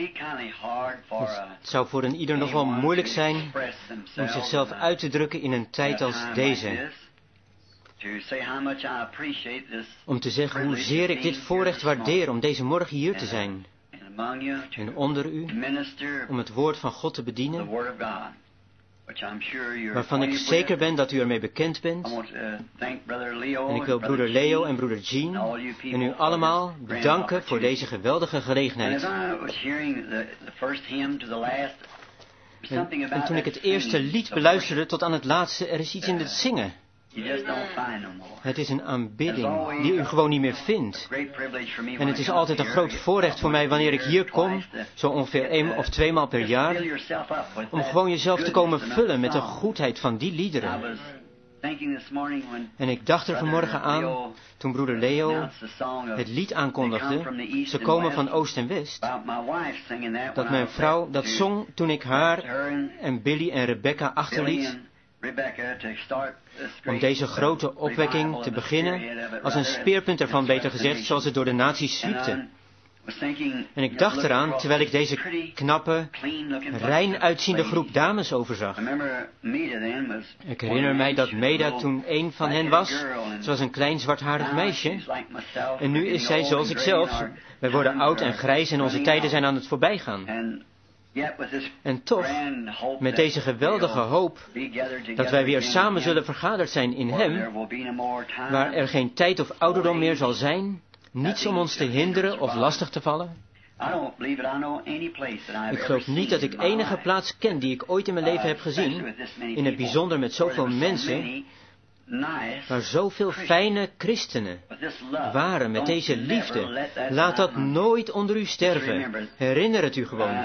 Het zou voor een ieder nog wel moeilijk zijn om zichzelf uit te drukken in een tijd als deze. Om te zeggen hoezeer ik dit voorrecht waardeer om deze morgen hier te zijn. En onder u, om het woord van God te bedienen, waarvan ik zeker ben dat u ermee bekend bent. En ik wil broeder Leo en broeder Jean en u allemaal bedanken voor deze geweldige gelegenheid. En toen ik het eerste lied beluisterde tot aan het laatste, er is iets in het zingen. Het is een aanbidding die u gewoon niet meer vindt. En het is altijd een groot voorrecht voor mij wanneer ik hier kom, zo ongeveer 1 of 2 maal per jaar, om gewoon jezelf te komen vullen met de goedheid van die liederen. En ik dacht er vanmorgen aan, toen broeder Leo het lied aankondigde, ze komen van Oost en West, dat mijn vrouw dat zong toen ik haar en Billy en Rebecca achterliet, om deze grote opwekking te beginnen, als een speerpunt ervan beter gezegd, zoals het door de naties zwiepte. En ik dacht eraan, terwijl ik deze knappe, rein uitziende groep dames overzag. Ik herinner mij dat Meda toen een van hen was. Ze was een klein zwartharig meisje. En nu is zij zoals ik zelf. Wij worden oud en grijs en onze tijden zijn aan het voorbijgaan. En toch, met deze geweldige hoop, dat wij weer samen zullen vergaderd zijn in Hem, waar er geen tijd of ouderdom meer zal zijn, niets om ons te hinderen of lastig te vallen. Ik geloof niet dat ik enige plaats ken die ik ooit in mijn leven heb gezien, in het bijzonder met zoveel mensen, waar zoveel fijne christenen waren met deze liefde. Laat dat nooit onder u sterven. Herinner het u gewoon.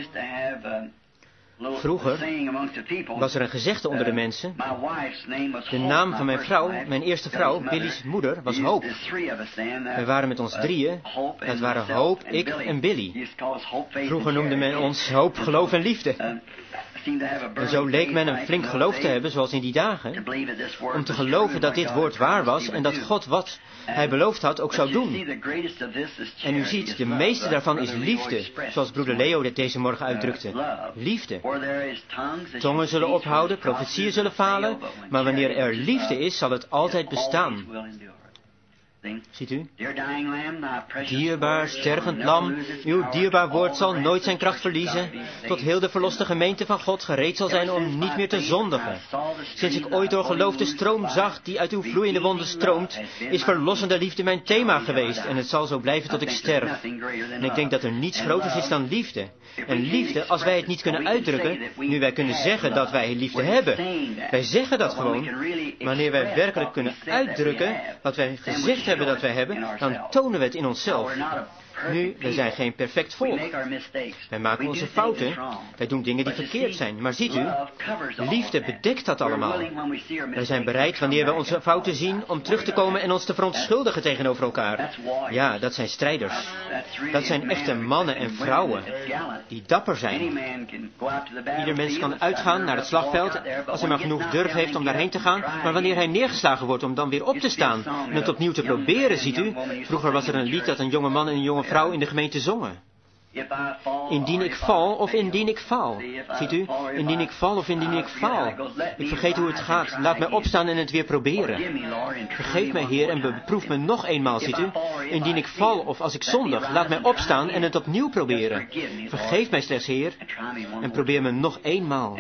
Vroeger was er een gezegde onder de mensen. De naam van mijn vrouw, mijn eerste vrouw, Billy's moeder, was Hoop. We waren met ons drieën. Dat waren Hoop, ik en Billy. Vroeger noemde men ons Hoop, Geloof en Liefde. En zo leek men een flink geloof te hebben, zoals in die dagen, om te geloven dat dit woord waar was en dat God wat Hij beloofd had ook zou doen. En u ziet, de meeste daarvan is liefde, zoals broeder Leo dit deze morgen uitdrukte. Liefde. Tongen zullen ophouden, profetieën zullen falen, maar wanneer er liefde is, zal het altijd bestaan. Ziet u? Dierbaar, stervend lam, uw dierbaar woord zal nooit zijn kracht verliezen, tot heel de verloste gemeente van God gereed zal zijn om niet meer te zondigen. Sinds ik ooit door geloof de stroom zag die uit uw vloeiende wonden stroomt, is verlossende liefde mijn thema geweest en het zal zo blijven tot ik sterf. En ik denk dat er niets groters is dan liefde. En liefde, als wij het niet kunnen uitdrukken, nu wij kunnen zeggen dat wij liefde hebben. Wij zeggen dat gewoon. Wanneer wij werkelijk kunnen uitdrukken wat wij gezegd hebben dat wij hebben, dan tonen we het in onszelf. Nu, we zijn geen perfect volk. Wij maken onze fouten. Wij doen dingen die verkeerd zijn. Maar ziet u, liefde bedekt dat allemaal. Wij zijn bereid, wanneer we onze fouten zien, om terug te komen en ons te verontschuldigen tegenover elkaar. Ja, dat zijn strijders. Dat zijn echte mannen en vrouwen die dapper zijn. Ieder mens kan uitgaan naar het slagveld als hij maar genoeg durf heeft om daarheen te gaan. Maar wanneer hij neergeslagen wordt om dan weer op te staan en het opnieuw te proberen, ziet u. Vroeger was er een lied dat een jonge man en een jonge vrouw in de gemeente zongen. Indien ik val of indien ik faal. Ziet u? Indien ik val of indien ik faal. Ik vergeet hoe het gaat. Laat mij opstaan en het weer proberen. Vergeef mij, Heer, en beproef me nog eenmaal, ziet u? Indien ik val of als ik zondig, laat mij opstaan en het opnieuw proberen. Vergeef mij slechts, Heer, en probeer me nog eenmaal.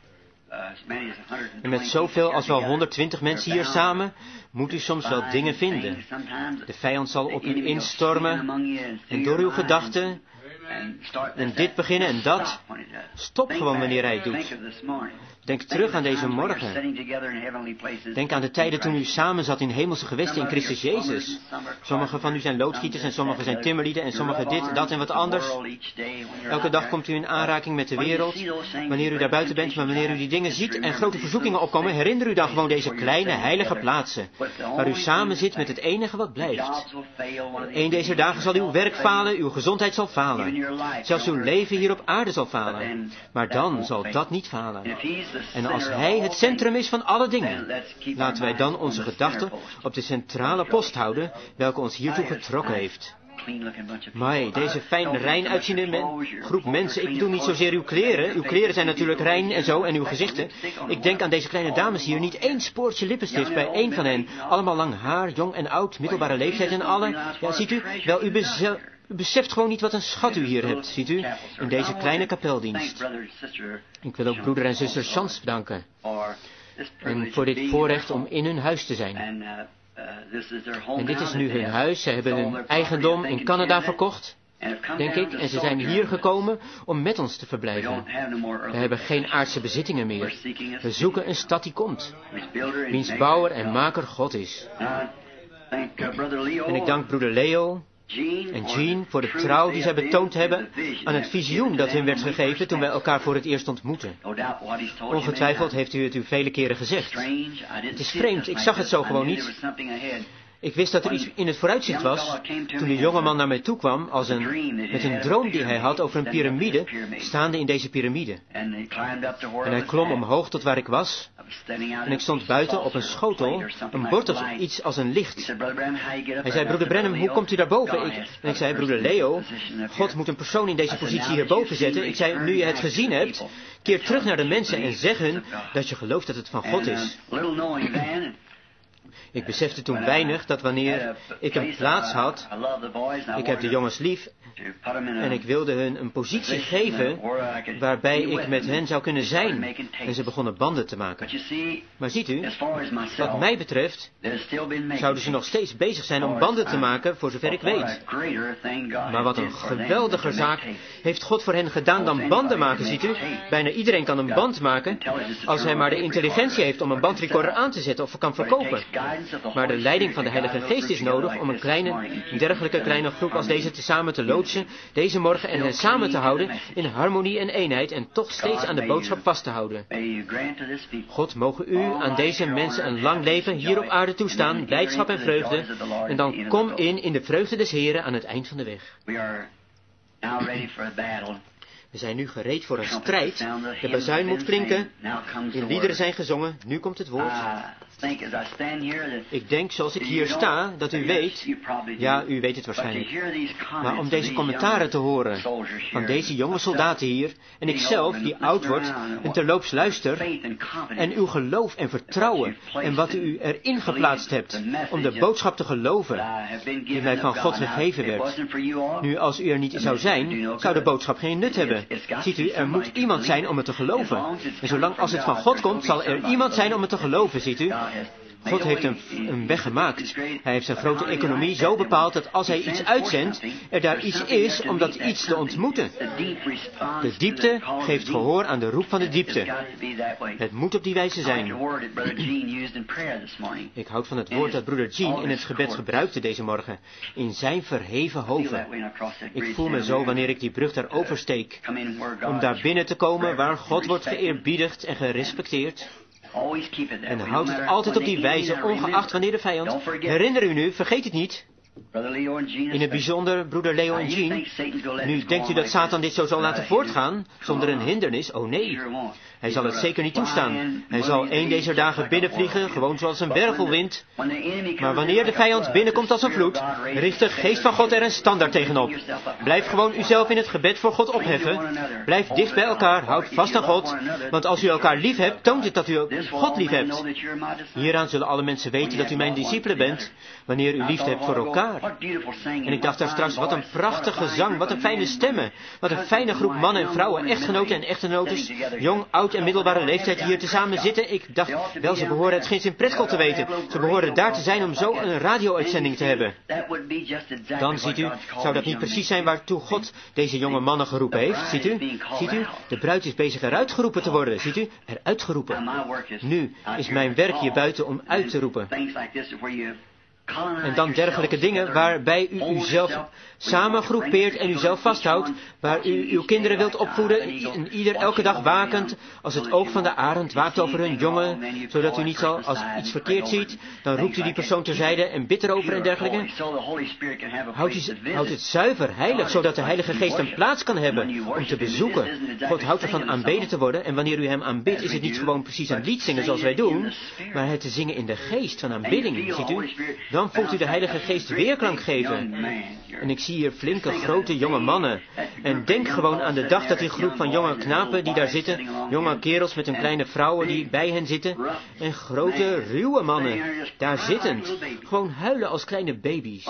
En met zoveel als wel 120 mensen hier samen, moet u soms wel dingen vinden. De vijand zal op u instormen en door uw gedachten en dit beginnen en dat. Stop gewoon wanneer hij het doet. Denk terug aan deze morgen. Denk aan de tijden toen u samen zat in hemelse gewesten in Christus Jezus. Sommigen van u zijn loodgieters en sommigen zijn timmerlieden en sommigen dit, dat en wat anders. Elke dag komt u in aanraking met de wereld, wanneer u daar buiten bent, maar wanneer u die dingen ziet en grote verzoekingen opkomen, herinner u dan gewoon deze kleine heilige plaatsen, waar u samen zit met het enige wat blijft. Een deze dagen zal uw werk falen, uw gezondheid zal falen. Zelfs uw leven hier op aarde zal falen. Maar dan zal dat niet falen. En als Hij het centrum is van alle dingen, laten wij dan onze gedachten op de centrale post houden, welke ons hiertoe getrokken heeft. Maar deze fijn rein uitziende groep mensen, ik bedoel niet zozeer uw kleren. Uw kleren zijn natuurlijk rein en zo, en uw gezichten. Ik denk aan deze kleine dames hier, niet één spoortje lippenstift bij één van hen. Allemaal lang haar, jong en oud, middelbare leeftijd en alle. Ja, ziet u, wel, u beseft gewoon niet wat een schat u hier hebt, ziet u, in deze kleine kapeldienst. Ik wil ook broeder en zuster Chance bedanken. En voor dit voorrecht om in hun huis te zijn. En dit is nu hun huis. Ze hebben hun eigendom in Canada verkocht, denk ik. En ze zijn hier gekomen om met ons te verblijven. We hebben geen aardse bezittingen meer. We zoeken een stad die komt, wiens bouwer en maker God is. En ik dank broeder Leo en Jean voor de trouw die zij betoond hebben aan het visioen dat hun werd gegeven toen wij elkaar voor het eerst ontmoetten. Ongetwijfeld heeft u het u vele keren gezegd. Het is vreemd, ik zag het zo gewoon niet. Ik wist dat er iets in het vooruitzicht was toen de jongeman naar mij toe kwam met een droom die hij had over een piramide, staande in deze piramide. En hij klom omhoog tot waar ik was. En ik stond buiten op een schotel, een bord of iets als een licht. Hij zei, broeder Branham, hoe komt u daarboven? En ik zei, broeder Leo, God moet een persoon in deze positie hierboven zetten. Ik zei, nu je het gezien hebt, keer terug naar de mensen en zeg hun dat je gelooft dat het van God is. Ik besefte toen weinig dat wanneer ik een plaats had, ik heb de jongens lief, en ik wilde hun een positie geven waarbij ik met hen zou kunnen zijn. En ze begonnen banden te maken. Maar ziet u, wat mij betreft, zouden ze nog steeds bezig zijn om banden te maken, voor zover ik weet. Maar wat een geweldiger zaak heeft God voor hen gedaan dan banden maken, ziet u. Bijna iedereen kan een band maken, als hij maar de intelligentie heeft om een bandrecorder aan te zetten of kan verkopen. Maar de leiding van de Heilige Geest is nodig om een dergelijke kleine groep als deze samen te loodsen, deze morgen, en hen samen te houden in harmonie en eenheid en toch steeds aan de boodschap vast te houden. God, mogen u aan deze mensen een lang leven hier op aarde toestaan, blijdschap en vreugde, en dan kom in de vreugde des Heren aan het eind van de weg. We zijn nu gereed voor een strijd. De bazuin moet klinken. De liederen zijn gezongen. Nu komt het woord. Ik denk, zoals ik hier sta, dat u weet, ja, u weet het waarschijnlijk, maar om deze commentaren te horen van deze jonge soldaten hier, en ikzelf, die oud wordt en terloops luister, en uw geloof en vertrouwen, en wat u erin geplaatst hebt, om de boodschap te geloven, die mij van God gegeven werd. Nu, als u er niet zou zijn, zou de boodschap geen nut hebben. Ziet u, er moet iemand zijn om het te geloven. En zolang als het van God komt, zal er iemand zijn om het te geloven, ziet u. God heeft een weg gemaakt. Hij heeft zijn grote economie zo bepaald dat als hij iets uitzendt, er daar iets is om dat iets te ontmoeten. De diepte geeft gehoor aan de roep van de diepte. Het moet op die wijze zijn. Ik houd van het woord dat broeder Jean in het gebed gebruikte deze morgen. In zijn verheven hoven. Ik voel me zo wanneer ik die brug daar oversteek. Om daar binnen te komen waar God wordt geëerbiedigd en gerespecteerd. En houd het altijd op die wijze, ongeacht wanneer de vijand. Herinner u nu, vergeet het niet. In het bijzonder, broeder Leo en Jean. Nu denkt u dat Satan dit zo zal laten voortgaan, zonder een hindernis? Oh nee. Hij zal het zeker niet toestaan. Hij zal een deze dagen binnenvliegen, gewoon zoals een wervelwind. Maar wanneer de vijand binnenkomt als een vloed, richt de geest van God er een standaard tegenop. Blijf gewoon uzelf in het gebed voor God opheffen. Blijf dicht bij elkaar, houd vast aan God. Want als u elkaar lief hebt, toont het dat u God lief hebt. Hieraan zullen alle mensen weten dat u mijn discipelen bent, wanneer u liefde hebt voor elkaar. En ik dacht daar straks, wat een prachtige zang, wat een fijne stemmen. Wat een fijne groep mannen en vrouwen, echtgenoten en echtgenotes, jong, oud en middelbare leeftijd hier tezamen zitten. Ik dacht, wel, ze behoren het geen Sint-Pretskool te weten. Ze behoren daar te zijn om zo een radio-uitzending te hebben. Dan, ziet u, zou dat niet precies zijn waartoe God deze jonge mannen geroepen heeft? Ziet u? Ziet u? De bruid is bezig eruit geroepen te worden. Ziet u? Eruit geroepen. Nu is mijn werk hier buiten om uit te roepen. En dan dergelijke dingen waarbij u uzelf samengroepeert en uzelf vasthoudt, waar u uw kinderen wilt opvoeden en ieder elke dag wakend, als het oog van de arend waakt over hun jongen, zodat u niet zal, als u iets verkeerd ziet, dan roept u die persoon terzijde en bidt erover en dergelijke. Houd het zuiver, heilig, zodat de Heilige Geest een plaats kan hebben om te bezoeken. God houdt ervan aanbeden te worden, en wanneer u hem aanbidt, is het niet gewoon precies een lied zingen zoals wij doen, maar het te zingen in de geest van aanbidding, ziet u? Dan voelt u de Heilige Geest weerklank geven. En ik zie hier flinke, grote, jonge mannen. En denk gewoon aan de dag dat die groep van jonge knapen die daar zitten, jonge kerels met hun kleine vrouwen die bij hen zitten, en grote, ruwe mannen, daar zittend, gewoon huilen als kleine baby's.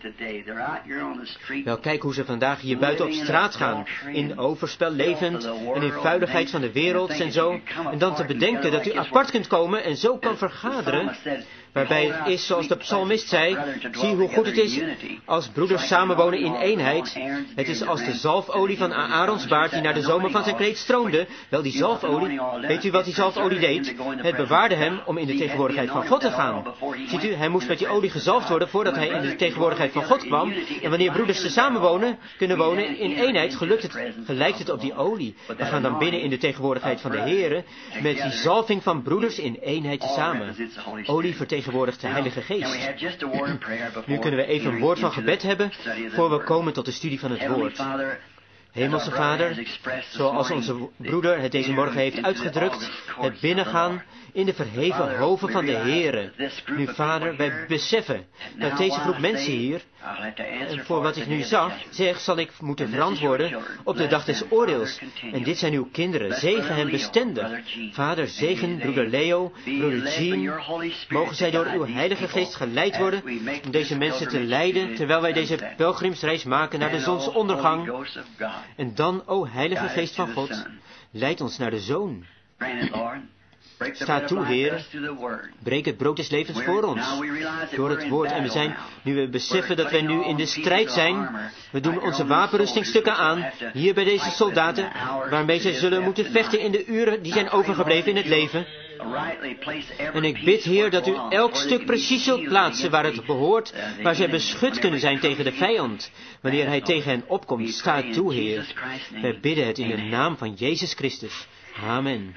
Wel, kijk hoe ze vandaag hier buiten op straat gaan, in overspel levend en in vuiligheid van de wereld en zo. En dan te bedenken dat u apart kunt komen en zo kan vergaderen, waarbij het is zoals de psalmist zei, zie hoe goed het is als broeders samenwonen in eenheid. Het is als de zalfolie van Aarons baard die naar de zomer van zijn kleed stroomde. Wel, die zalfolie, weet u wat die zalfolie deed? Het bewaarde hem om in de tegenwoordigheid van God te gaan. Ziet u, hij moest met die olie gezalfd worden voordat hij in de tegenwoordigheid van God kwam. En wanneer broeders te samen kunnen wonen in eenheid, gelijkt het op die olie. We gaan dan binnen in de tegenwoordigheid van de Heere met die zalving van broeders in eenheid samen. Olie vertegenwoordigt de Heilige Geest. Nu kunnen we even een woord van gebed hebben voor we komen tot de studie van het woord. Hemelse Vader, zoals onze broeder het deze morgen heeft uitgedrukt, het binnengaan in de verheven hoven van de Heere. Nu, Vader, wij beseffen dat deze groep mensen hier, en voor wat ik nu zeg, zal ik moeten verantwoorden op de dag des oordeels. En dit zijn uw kinderen, zegen hen bestendig. Vader, zegen broeder Leo, broeder Jean. Mogen zij door uw Heilige Geest geleid worden om deze mensen te leiden, terwijl wij deze pelgrimsreis maken naar de zonsondergang. En dan, o Heilige Geest van God, leid ons naar de Zoon. Sta toe, Heer, breek het brood des levens voor ons, door het woord. En nu we beseffen dat wij nu in de strijd zijn, we doen onze wapenrustingstukken aan, hier bij deze soldaten, waarmee zij zullen moeten vechten in de uren die zijn overgebleven in het leven. En ik bid, Heer, dat u elk stuk precies zult plaatsen waar het behoort, waar zij beschut kunnen zijn tegen de vijand, wanneer hij tegen hen opkomt. Sta toe, Heer. Wij bidden het in de naam van Jezus Christus. Amen.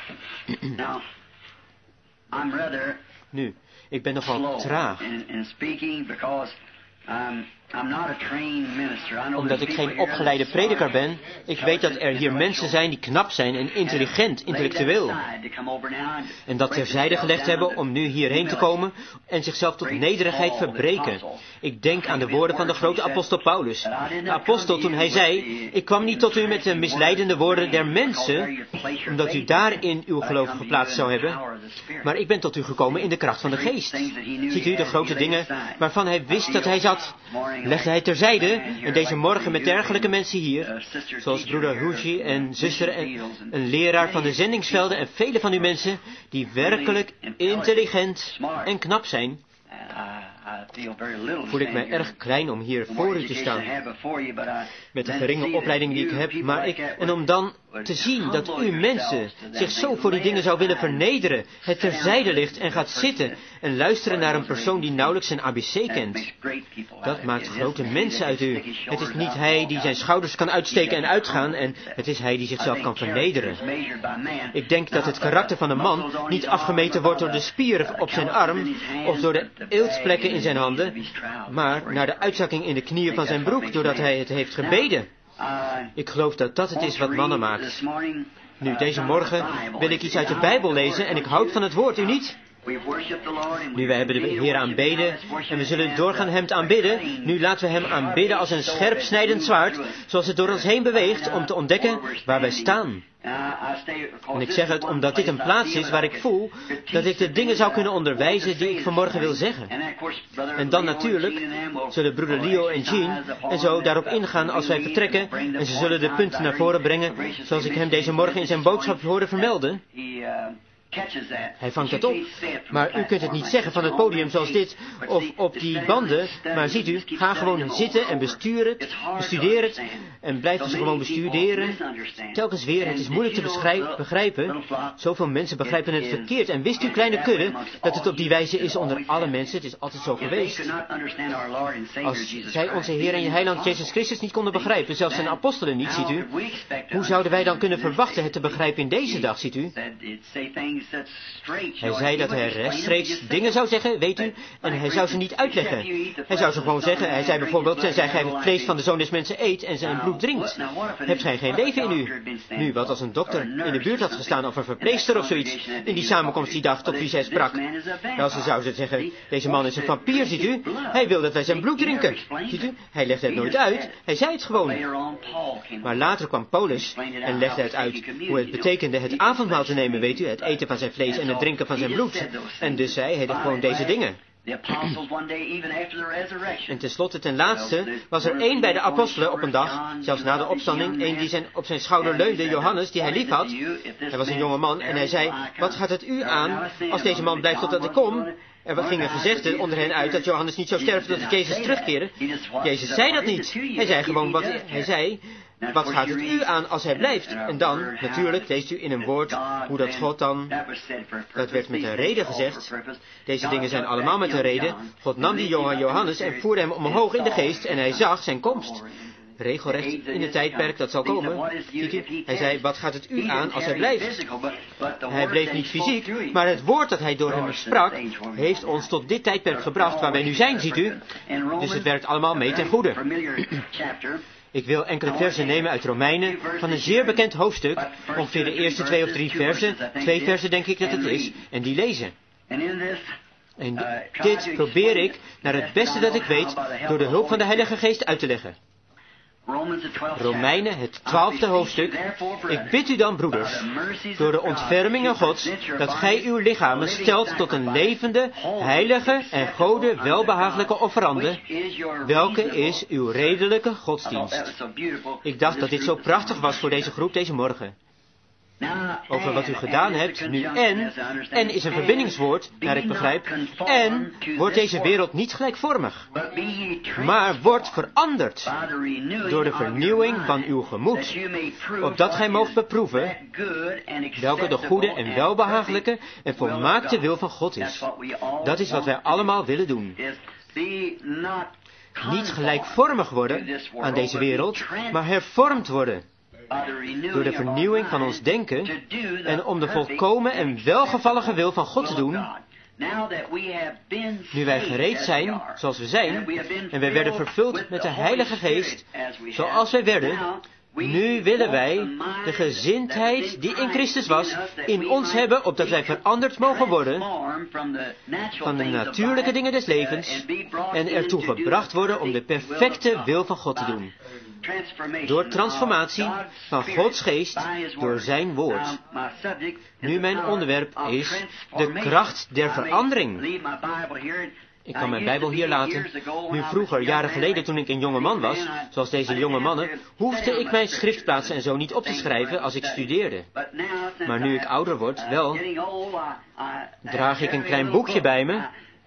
Nu, ik ben nogal traag, omdat ik geen opgeleide prediker ben. Ik weet dat er hier mensen zijn die knap zijn en intelligent, intellectueel. En dat terzijde gelegd hebben om nu hierheen te komen en zichzelf tot nederigheid verbreken. Ik denk aan de woorden van de grote apostel Paulus. De apostel toen hij zei, ik kwam niet tot u met de misleidende woorden der mensen, omdat u daarin uw geloof geplaatst zou hebben. Maar ik ben tot u gekomen in de kracht van de geest. Ziet u de grote dingen waarvan hij wist dat hij zat, legde hij terzijde en deze morgen met dergelijke mensen hier, zoals broeder Huji en zuster en een leraar van de zendingsvelden en vele van uw mensen die werkelijk intelligent en knap zijn, voel ik mij erg klein om hier voor u te staan, met de geringe opleiding die ik heb, en om dan te zien dat u mensen zich zo voor die dingen zou willen vernederen, het terzijde ligt en gaat zitten en luisteren naar een persoon die nauwelijks zijn ABC kent. Dat maakt grote mensen uit u. Het is niet hij die zijn schouders kan uitsteken en uitgaan, en het is hij die zichzelf kan vernederen. Ik denk dat het karakter van een man niet afgemeten wordt door de spieren op zijn arm of door de eeltsplekken in zijn handen, maar naar de uitzakking in de knieën van zijn broek, doordat hij het heeft gebeden. Ik geloof dat dat het is wat mannen maakt. Nu, deze morgen wil ik iets uit de Bijbel lezen en ik houd van het woord, u niet? Nu, wij hebben de Heer aanbeden en we zullen doorgaan hem te aanbidden. Nu laten we hem aanbidden als een scherp snijdend zwaard, zoals het door ons heen beweegt om te ontdekken waar wij staan. En ik zeg het omdat dit een plaats is waar ik voel dat ik de dingen zou kunnen onderwijzen die ik vanmorgen wil zeggen. En dan natuurlijk zullen broeder Leo en Jean en zo daarop ingaan als wij vertrekken en ze zullen de punten naar voren brengen zoals ik hem deze morgen in zijn boodschap hoorde vermelden. Hij vangt het op, maar u kunt het niet zeggen van het podium zoals dit of op die banden, maar ziet u, ga gewoon zitten en bestudeer het en blijf dus gewoon bestuderen. Telkens weer, het is moeilijk te begrijpen. Zoveel mensen begrijpen het verkeerd. En wist u, kleine kudde, dat het op die wijze is onder alle mensen? Het is altijd zo geweest. Als zij onze Heer en Heiland Jezus Christus niet konden begrijpen, zelfs zijn apostelen niet, ziet u, hoe zouden wij dan kunnen verwachten het te begrijpen in deze dag, ziet u? Hij zei dat hij rechtstreeks dingen zou zeggen, weet u, en hij zou ze niet uitleggen. Hij zou ze gewoon zeggen. Hij zei bijvoorbeeld, tenzij gij het vlees van de Zoon des Mensen eet en zijn bloed drinkt, hebt gij geen leven in u. Nu, wat als een dokter in de buurt had gestaan of een verpleegster of zoiets, in die samenkomst die dag tot wie zij sprak. Wel, ze zou ze zeggen, deze man is een vampier, ziet u. Hij wil dat wij zijn bloed drinken. Ziet u, hij legde het nooit uit, hij zei het gewoon. Maar later kwam Paulus en legde het uit hoe het betekende het avondmaal te nemen, weet u, het eten van zijn vlees en het drinken van zijn bloed. En dus zei hij gewoon deze dingen. En tenslotte, ten laatste, was er één bij de apostelen op een dag, zelfs na de opstanding, één die op zijn schouder leunde, Johannes, die hij lief had. Hij was een jonge man en hij zei, wat gaat het u aan als deze man blijft totdat ik kom? Er gingen gezegden onder hen uit dat Johannes niet zou sterven totdat Jezus terugkeerde. Jezus zei dat niet. Hij zei gewoon wat gaat het u aan als hij blijft? En dan, natuurlijk, leest u in een woord hoe dat God dan, dat werd met een reden gezegd. Deze dingen zijn allemaal met een reden. God nam die jonge Johannes en voerde hem omhoog in de geest en hij zag zijn komst. Regelrecht in het tijdperk dat zal komen. Ziet u? Hij zei, wat gaat het u aan als hij blijft? Hij bleef niet fysiek, maar het woord dat hij door hem sprak, heeft ons tot dit tijdperk gebracht waar wij nu zijn, ziet u. Dus het werkt allemaal mee ten goede. Ik wil enkele versen nemen uit Romeinen, van een zeer bekend hoofdstuk, ongeveer de eerste 2 of 3 versen, 2 versen denk ik dat het is, en die lezen. En dit probeer ik, naar het beste dat ik weet, door de hulp van de Heilige Geest uit te leggen. Romeinen, het 12e hoofdstuk. Ik bid u dan, broeders, door de ontfermingen Gods, dat gij uw lichamen stelt tot een levende, heilige en Gode welbehagelijke offerande, welke is uw redelijke godsdienst. Ik dacht dat dit zo prachtig was voor deze groep deze morgen. Over wat u gedaan hebt, nu en is een verbindingswoord, naar ik begrijp, en wordt deze wereld niet gelijkvormig, maar wordt veranderd door de vernieuwing van uw gemoed, opdat gij moogt beproeven welke de goede en welbehagelijke en volmaakte wil van God is. Dat is wat wij allemaal willen doen. Niet gelijkvormig worden aan deze wereld, maar hervormd worden door de vernieuwing van ons denken en om de volkomen en welgevallige wil van God te doen. Nu wij gereed zijn, zoals we zijn, en wij werden vervuld met de Heilige Geest, zoals wij werden, nu willen wij de gezindheid die in Christus was, in ons hebben, opdat wij veranderd mogen worden van de natuurlijke dingen des levens en ertoe gebracht worden om de perfecte wil van God te doen. Door transformatie van Gods geest door zijn woord. Nu mijn onderwerp is de kracht der verandering. Ik kan mijn Bijbel hier laten. Nu vroeger, jaren geleden toen ik een jonge man was, zoals deze jonge mannen, hoefde ik mijn schriftplaatsen en zo niet op te schrijven als ik studeerde. Maar nu ik ouder word, wel, draag ik een klein boekje bij me.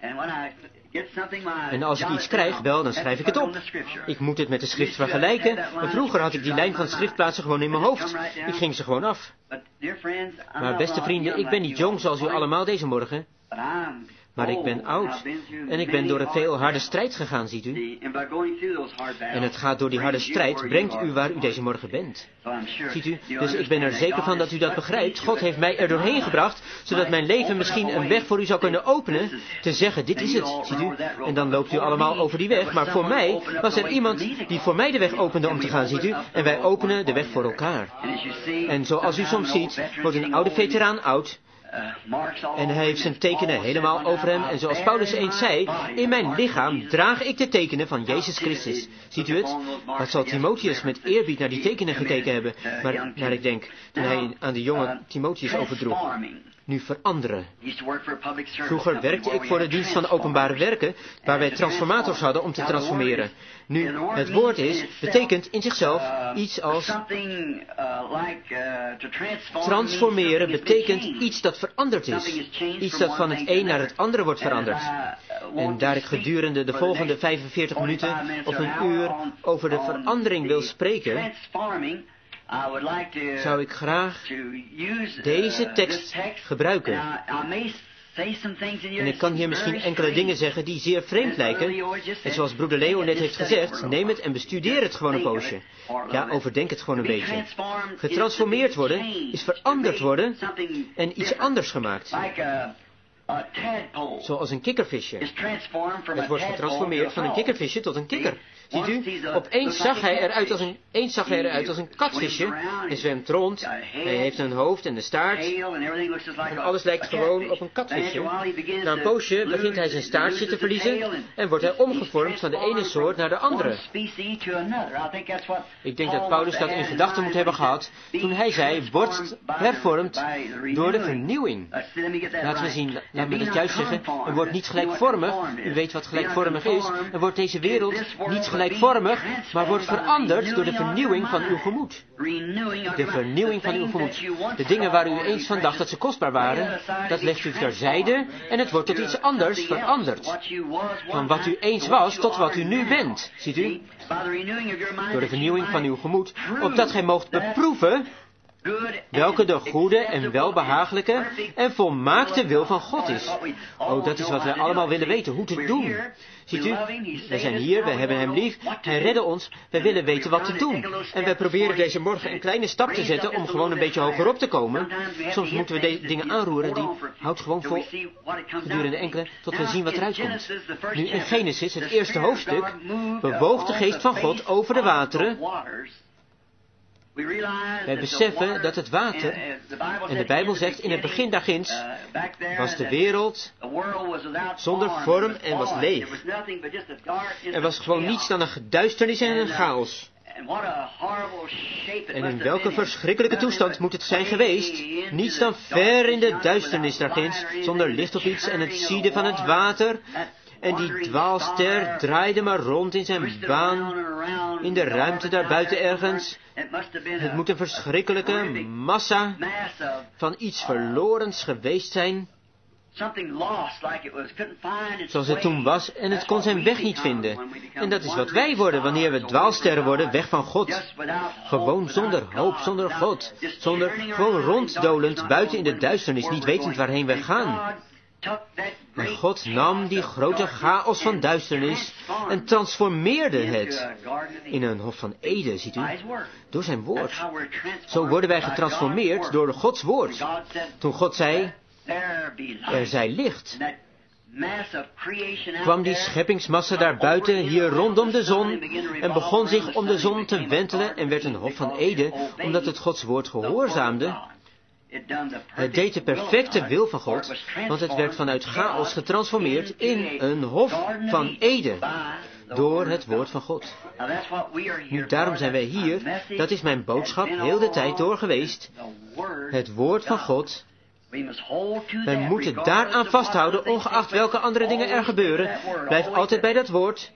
En als ik iets krijg, wel, dan schrijf ik het op. Ik moet het met de schrift vergelijken. En vroeger had ik die lijn van schriftplaatsen gewoon in mijn hoofd. Ik ging ze gewoon af. Maar beste vrienden, ik ben niet jong zoals u allemaal deze morgen. Maar ik ben oud. En ik ben door een veel harde strijd gegaan, ziet u. En het gaat door die harde strijd, brengt u waar u deze morgen bent. Ziet u, dus ik ben er zeker van dat u dat begrijpt. God heeft mij er doorheen gebracht, zodat mijn leven misschien een weg voor u zou kunnen openen, te zeggen, dit is het, ziet u. En dan loopt u allemaal over die weg. Maar voor mij was er iemand die voor mij de weg opende om te gaan, ziet u. En wij openen de weg voor elkaar. En zoals u soms ziet, wordt een oude veteraan oud. En hij heeft zijn tekenen helemaal over hem. En zoals Paulus eens zei, in mijn lichaam draag ik de tekenen van Jezus Christus. Ziet u het? Wat zal Timotheus met eerbied naar die tekenen gekeken hebben. Maar naar ik denk, toen hij aan de jonge Timotheus overdroeg. Nu veranderen. Vroeger werkte ik voor de dienst van de openbare werken, waar wij transformators hadden om te transformeren. Nu, het woord betekent in zichzelf iets als transformeren betekent iets dat veranderd is. Iets dat van het een naar het andere wordt veranderd. En daar ik gedurende de volgende 45 minuten of een uur over de verandering wil spreken, zou ik graag deze tekst gebruiken. En ik kan hier misschien enkele dingen zeggen die zeer vreemd lijken. En zoals broeder Leo net heeft gezegd, neem het en bestudeer het gewoon een poosje. Ja, overdenk het gewoon een beetje. Getransformeerd worden is veranderd worden en iets anders gemaakt. Zoals een kikkervisje. Het wordt getransformeerd van een kikkervisje tot een kikker. Ziet u, opeens zag hij eruit als een katvisje. Hij zwemt rond, hij heeft een hoofd en een staart. En alles lijkt gewoon op een katvisje. Na een poosje begint hij zijn staartje te verliezen en wordt hij omgevormd van de ene soort naar de andere. Ik denk dat Paulus dat in gedachten moet hebben gehad toen hij zei, wordt hervormd door de vernieuwing. Laten we zien, laat me dat juist zeggen, er wordt niet gelijkvormig, u weet wat gelijkvormig is, er wordt deze wereld niet gelijkvormig, maar wordt veranderd door de vernieuwing van uw gemoed. De vernieuwing van uw gemoed. De dingen waar u eens van dacht dat ze kostbaar waren, dat legt u terzijde en het wordt tot iets anders veranderd. Van wat u eens was tot wat u nu bent, ziet u? Door de vernieuwing van uw gemoed, opdat gij moogt beproeven welke de goede en welbehagelijke en volmaakte wil van God is. Oh, dat is wat wij allemaal willen weten, hoe te doen. Ziet u, wij zijn hier, wij hebben hem lief, hij redde ons, wij willen weten wat te doen. En wij proberen deze morgen een kleine stap te zetten om gewoon een beetje hogerop te komen. Soms moeten we deze dingen aanroeren, die houdt gewoon vol gedurende enkele, tot we zien wat eruit komt. Nu in Genesis, het eerste hoofdstuk, bewoog de geest van God over de wateren. Wij beseffen dat het water, en de Bijbel zegt, in het begin daarginds was de wereld zonder vorm en was leeg. Er was gewoon niets dan een geduisternis en een chaos. En in welke verschrikkelijke toestand moet het zijn geweest? Niets dan ver in de duisternis daarginds, zonder licht of iets en het zieden van het water. En die dwaalster draaide maar rond in zijn baan, in de ruimte daarbuiten ergens. Het moet een verschrikkelijke massa van iets verlorens geweest zijn. Zoals het toen was, en het kon zijn weg niet vinden. En dat is wat wij worden wanneer we dwaalsterren worden, weg van God. Gewoon zonder hoop, zonder God. Gewoon ronddolend buiten in de duisternis, niet wetend waarheen wij gaan. Maar God nam die grote chaos van duisternis en transformeerde het in een hof van Eden, ziet u, door zijn woord. Zo worden wij getransformeerd door Gods woord. Toen God zei, er zij licht, kwam die scheppingsmassa daarbuiten hier rondom de zon en begon zich om de zon te wentelen en werd een hof van Eden, omdat het Gods woord gehoorzaamde. Het deed de perfecte wil van God, want het werd vanuit chaos getransformeerd in een hof van Eden, door het woord van God. Nu, daarom zijn wij hier, dat is mijn boodschap heel de tijd door geweest, het woord van God. Wij moeten daaraan vasthouden, ongeacht welke andere dingen er gebeuren. Blijf altijd bij dat woord.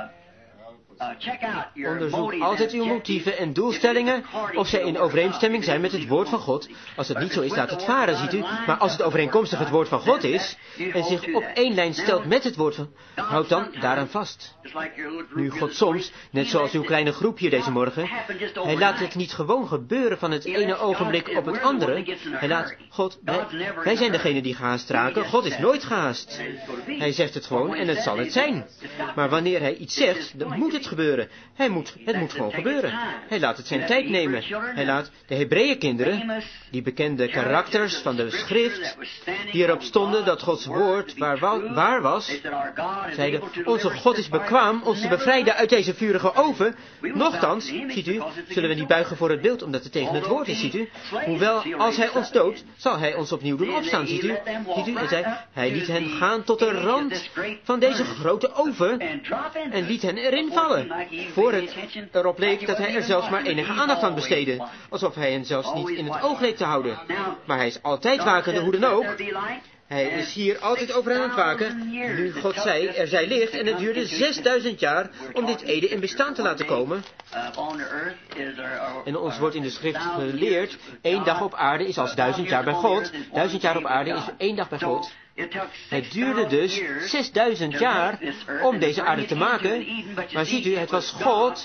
Onderzoek altijd uw motieven en doelstellingen, of zij in overeenstemming zijn met het woord van God. Als het niet zo is, laat het varen, ziet u. Maar als het overeenkomstig het woord van God is, en zich op één lijn stelt met het woord van, houd dan daaraan vast. Nu, God soms, net zoals uw kleine groep hier deze morgen, hij laat het niet gewoon gebeuren van het ene ogenblik op het andere. Hij laat, God, wij zijn degene die gehaast raken. God is nooit gehaast. Hij zegt het gewoon en het zal het zijn. Maar wanneer hij iets zegt, dan moet het gebeuren. Het moet gewoon gebeuren. Hij laat het zijn tijd nemen. Hij laat de Hebreeënkinderen, die bekende karakters van de schrift, die erop stonden dat Gods woord waar was, zeiden, onze God is bekwaam ons te bevrijden uit deze vurige oven. Nochtans, ziet u, zullen we niet buigen voor het beeld, omdat het tegen het woord is, ziet u. Hoewel, als hij ons doodt, zal hij ons opnieuw doen opstaan, ziet u. En zei, hij liet hen gaan tot de rand van deze grote oven en liet hen erin vallen. Voor het erop leek dat hij er zelfs maar enige aandacht aan besteedde. Alsof hij hen zelfs niet in het oog leek te houden. Maar hij is altijd wakende, hoe dan ook. Hij is hier altijd over aan het waken. Nu God zei, er zij licht en het duurde 6000 jaar om dit Eden in bestaan te laten komen. En ons wordt in de schrift geleerd, 1 dag op aarde is als 1000 jaar bij God. 1000 jaar op aarde is 1 dag bij God. Het duurde dus 6000 jaar om deze aarde te maken. Maar ziet u, het was God,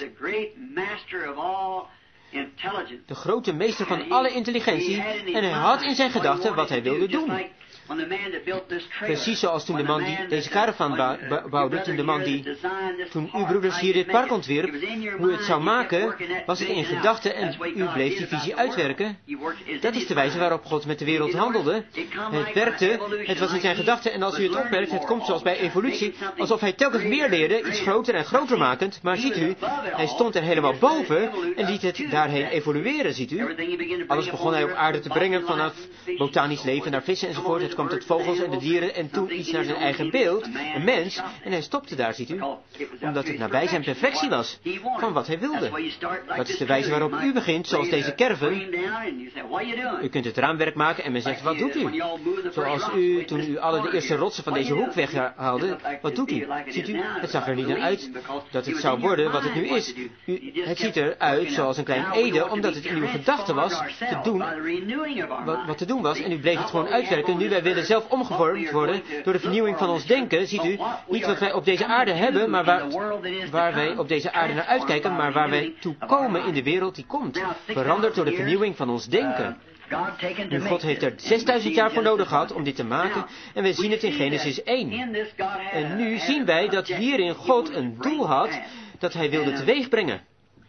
de grote meester van alle intelligentie, en hij had in zijn gedachten wat hij wilde doen. Precies zoals toen de man die deze caravan bouwde, toen uw broeders hier dit park ontwierp, hoe u het zou maken, was het in gedachten en u bleef die visie uitwerken. Dat is de wijze waarop God met de wereld handelde. Het werkte, het was in zijn gedachten en als u het opmerkt, het komt zoals bij evolutie, alsof hij telkens meer leerde, iets groter en groter makend, maar ziet u, hij stond er helemaal boven en liet het daarheen evolueren, ziet u. Alles begon hij op aarde te brengen, vanaf botanisch leven naar vissen enzovoort, het kwam tot vogels en de dieren en toen iets naar zijn eigen beeld, een mens, en hij stopte daar, ziet u, omdat het nabij zijn perfectie was, van wat hij wilde. Dat is de wijze waarop u begint, zoals deze kerven. U kunt het raamwerk maken en men zegt, wat doet u? Zoals u, toen u alle de eerste rotsen van deze hoek weghaalde, wat doet u? Ziet u, het zag er niet naar uit dat het zou worden wat het nu is. Het ziet eruit zoals een klein Eden, omdat het in uw gedachten was te doen wat te doen was. En u bleef het gewoon uitwerken. Nu wij willen zelf omgevormd worden door de vernieuwing van ons denken. Ziet u, niet wat wij op deze aarde hebben, maar waar wij op deze aarde naar uitkijken, maar waar wij toe komen in de wereld die komt. Veranderd door de vernieuwing van ons denken. Nu, God heeft er 6000 jaar voor nodig gehad om dit te maken en wij zien het in Genesis 1. En nu zien wij dat hierin God een doel had dat hij wilde teweegbrengen.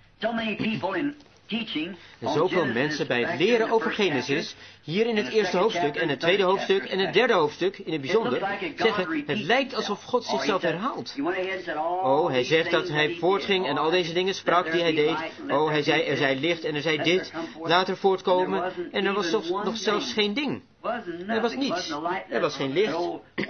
En zoveel mensen bij het leren over Genesis, hier in het eerste hoofdstuk en het tweede hoofdstuk en het derde hoofdstuk in het bijzonder, zeggen, het lijkt alsof God zichzelf herhaalt. Oh, hij zegt dat hij voortging en al deze dingen sprak die hij deed. Oh, hij zei, er zij licht en er zij dit, later voortkomen en er was nog zelfs geen ding. Er was niets. Er was geen licht.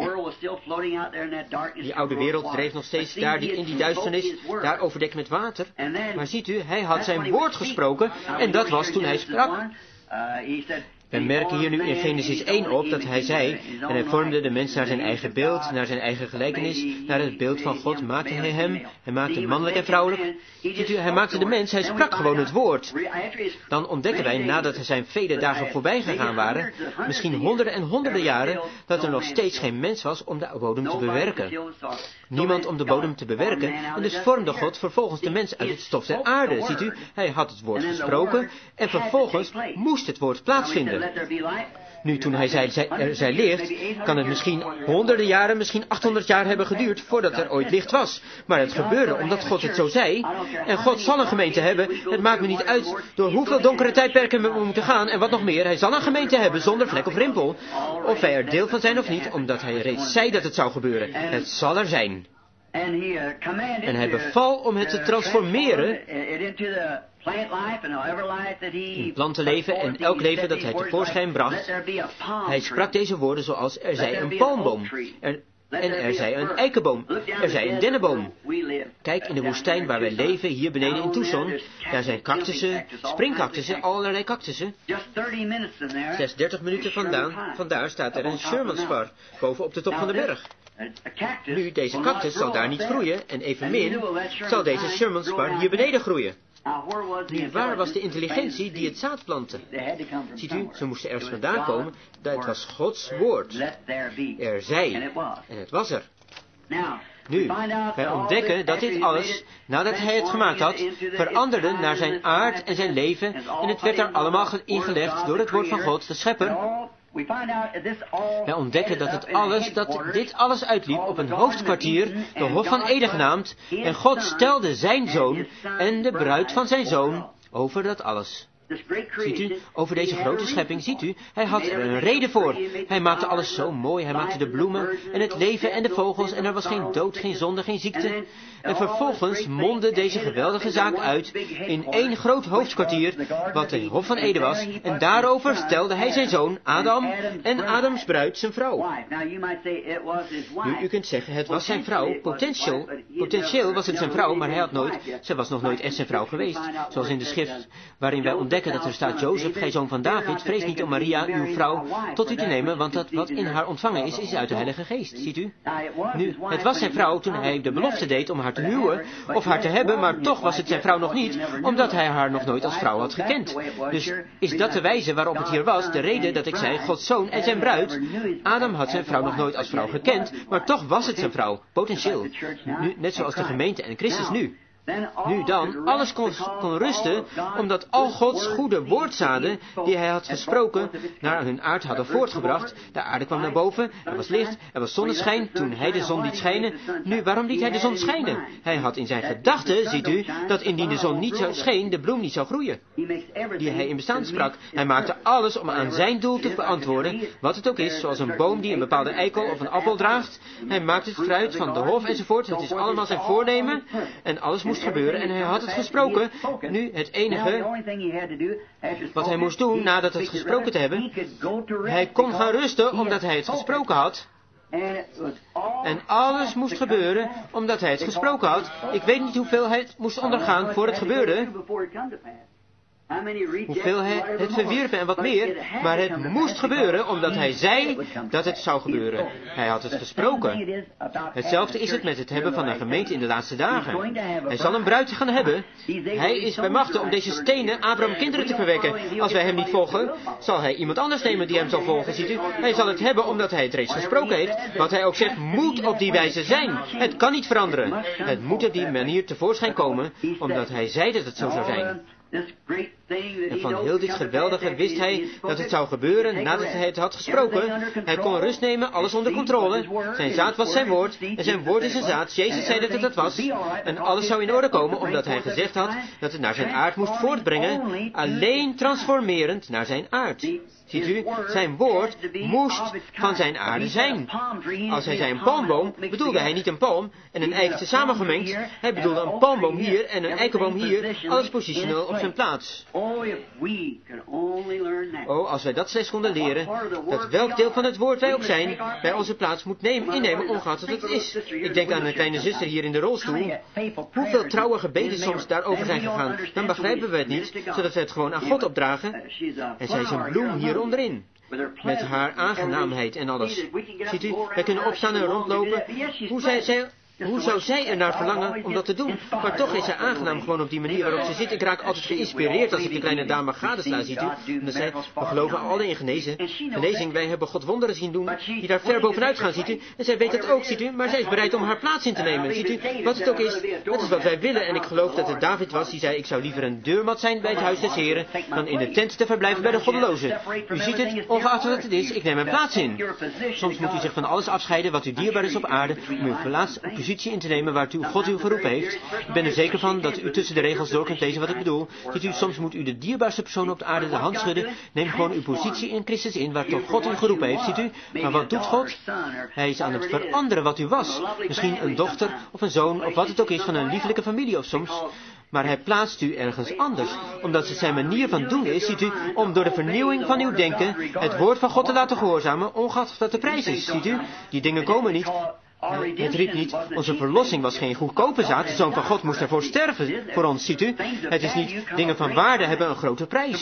Die oude wereld dreef nog steeds daar in die duisternis, daar overdekt met water. Maar ziet u, hij had zijn woord gesproken en dat was toen hij sprak. We merken hier nu in Genesis 1 op dat hij zei, en hij vormde de mens naar zijn eigen beeld, naar zijn eigen gelijkenis, naar het beeld van God maakte hij hem, hij maakte mannelijk en vrouwelijk. Ziet u, hij maakte de mens, hij sprak gewoon het woord. Dan ontdekken wij, nadat zijn vele dagen voorbij gegaan waren, misschien honderden en honderden jaren, dat er nog steeds geen mens was om de bodem te bewerken. Niemand om de bodem te bewerken, en dus vormde God vervolgens de mens uit het stof der aarde. Ziet u, hij had het woord gesproken, en vervolgens moest het woord plaatsvinden. Nu, toen hij zei, er zij licht, kan het misschien honderden jaren, misschien 800 jaar hebben geduurd voordat er ooit licht was. Maar het gebeurde omdat God het zo zei. En God zal een gemeente hebben. Het maakt me niet uit door hoeveel donkere tijdperken we moeten gaan en wat nog meer. Hij zal een gemeente hebben zonder vlek of rimpel. Of wij er deel van zijn of niet, omdat hij reeds zei dat het zou gebeuren. Het zal er zijn. En hij beval om het te transformeren in plantenleven en elk leven dat hij tevoorschijn bracht. Hij sprak deze woorden zoals er zij een palmboom. En er zij een eikenboom. Er zij een dennenboom. Kijk, in de woestijn waar wij leven, hier beneden in Tucson, daar zijn cactussen, springcactussen, allerlei cactussen. Slechts 30 minuten vandaar staat er een Shermanspar, boven op de top van de berg. Nu, deze cactus zal daar niet groeien, en evenmin zal deze Shermanspar hier beneden groeien. Nu, waar was de intelligentie die het zaad plantte? Ziet u, ze moesten ergens vandaan komen, dat was Gods woord. Er zij, en het was er. Nu, wij ontdekken dat dit alles, nadat hij het gemaakt had, veranderde naar zijn aard en zijn leven, en het werd daar allemaal ingelegd door het woord van God, de schepper. Wij ontdekken dat dit alles uitliep op een hoofdkwartier, de Hof van Eden genaamd, en God stelde zijn zoon en de bruid van zijn zoon over dat alles. Ziet u, over deze grote schepping, ziet u, hij had er een reden voor. Hij maakte alles zo mooi, hij maakte de bloemen en het leven en de vogels en er was geen dood, geen zonde, geen ziekte. En vervolgens mondde deze geweldige zaak uit in één groot hoofdkwartier, wat de Hof van Eden was, en daarover stelde hij zijn zoon, Adam, en Adams bruid, zijn vrouw. Nu, u kunt zeggen, het was zijn vrouw, potentieel was het zijn vrouw, maar zij was nog nooit echt zijn vrouw geweest. Zoals in de schrift, waarin wij ontdekken dat er staat, Jozef, gij zoon van David, vrees niet om Maria, uw vrouw, tot u te nemen, want dat wat in haar ontvangen is uit de Heilige Geest, ziet u. Nu, het was zijn vrouw toen hij de belofte deed om haar te huwen, of haar te hebben, maar toch was het zijn vrouw nog niet, omdat hij haar nog nooit als vrouw had gekend. Dus is dat de wijze waarop het hier was, de reden dat ik zei, Gods zoon en zijn bruid. Adam had zijn vrouw nog nooit als vrouw gekend, maar toch was het zijn vrouw, potentieel. Nu, net zoals de gemeente en Christus nu. Nu dan, alles kon rusten, omdat al Gods goede woordzaden, die hij had gesproken, naar hun aard hadden voortgebracht. De aarde kwam naar boven, er was licht, er was zonneschijn, toen hij de zon liet schijnen. Nu, waarom liet hij de zon schijnen? Hij had in zijn gedachten, ziet u, dat indien de zon niet zou scheen, de bloem niet zou groeien, die hij in bestaan sprak. Hij maakte alles om aan zijn doel te beantwoorden, wat het ook is, zoals een boom die een bepaalde eikel of een appel draagt. Hij maakt het fruit van de hof enzovoort. Het is allemaal zijn voornemen en alles moest gebeuren en hij had het gesproken. Nu, het enige wat hij moest doen nadat het gesproken te hebben, hij kon gaan rusten omdat hij het gesproken had. En alles moest gebeuren omdat hij het gesproken had. Ik weet niet hoeveel hij moest ondergaan voor het gebeurde, hoeveel hij het verwierp en wat meer, maar het moest gebeuren omdat hij zei dat het zou gebeuren. Hij had het gesproken. Hetzelfde is het met het hebben van een gemeente in de laatste dagen. Hij zal een bruid gaan hebben. Hij is bij machte om deze stenen Abraham kinderen te verwekken. Als wij hem niet volgen, zal hij iemand anders nemen die hem zal volgen, ziet u. Hij zal het hebben omdat hij het reeds gesproken heeft. Wat hij ook zegt, moet op die wijze zijn. Het kan niet veranderen. Het moet op die manier tevoorschijn komen, omdat hij zei dat het zo zou zijn. En van heel dit geweldige wist hij dat het zou gebeuren nadat hij het had gesproken. Hij kon rust nemen, alles onder controle. Zijn zaad was zijn woord en zijn woord is zijn zaad. Jezus zei dat het dat was. En alles zou in orde komen omdat hij gezegd had dat het naar zijn aard moest voortbrengen. Alleen transformerend naar zijn aard. Ziet u, zijn woord moest van zijn aarde zijn. Als hij zei een palmboom, bedoelde hij niet een palm en een eik tezamen gemengd. Hij bedoelde een palmboom hier en een eikenboom hier, alles positioneel op zijn plaats. Oh, als wij dat slechts konden leren, dat welk deel van het woord wij ook zijn, bij onze plaats moet innemen, ongeacht wat het is. Ik denk aan een kleine zuster hier in de rolstoel. Hoeveel trouwe gebeden soms daarover zijn gegaan, dan begrijpen we het niet, zodat we het gewoon aan God opdragen. En zij is een bloem hier onderin, met haar aangenaamheid en alles. Ziet u, wij kunnen opstaan en rondlopen. Hoe zou zij er naar verlangen om dat te doen? Maar toch is zij aangenaam gewoon op die manier waarop ze zit. Ik raak altijd geïnspireerd als ik de kleine dame gadesla, ziet u. En dan zei, we geloven alle in genezing. Wij hebben God wonderen zien doen die daar ver bovenuit gaan, ziet u. En zij weet dat ook, ziet u. Maar zij is bereid om haar plaats in te nemen, ziet u. Wat het ook is, dat is wat wij willen. En ik geloof dat het David was die zei, ik zou liever een deurmat zijn bij het huis des Heren dan in de tent te verblijven bij de goddelozen. U ziet het, ongeacht wat het is, ik neem mijn plaats in. Soms moet u zich van alles afscheiden wat u dierbaar is op aarde, om uw plaats positie in te nemen waartoe God u geroepen heeft. Ik ben er zeker van dat u tussen de regels door kunt lezen wat ik bedoel. Ziet u, soms moet u de dierbaarste persoon op de aarde de hand schudden. Neem gewoon uw positie in Christus in waartoe God u geroepen heeft, ziet u. Maar wat doet God? Hij is aan het veranderen wat u was. Misschien een dochter of een zoon of wat het ook is van een liefelijke familie of soms. Maar hij plaatst u ergens anders, omdat het zijn manier van doen is, ziet u, om door de vernieuwing van uw denken het woord van God te laten gehoorzamen, ongeacht wat de prijs is, ziet u. Die dingen komen niet. Het riep niet, onze verlossing was geen goedkope zaak, de Zoon van God moest ervoor sterven voor ons, ziet u. Het is niet, dingen van waarde hebben een grote prijs.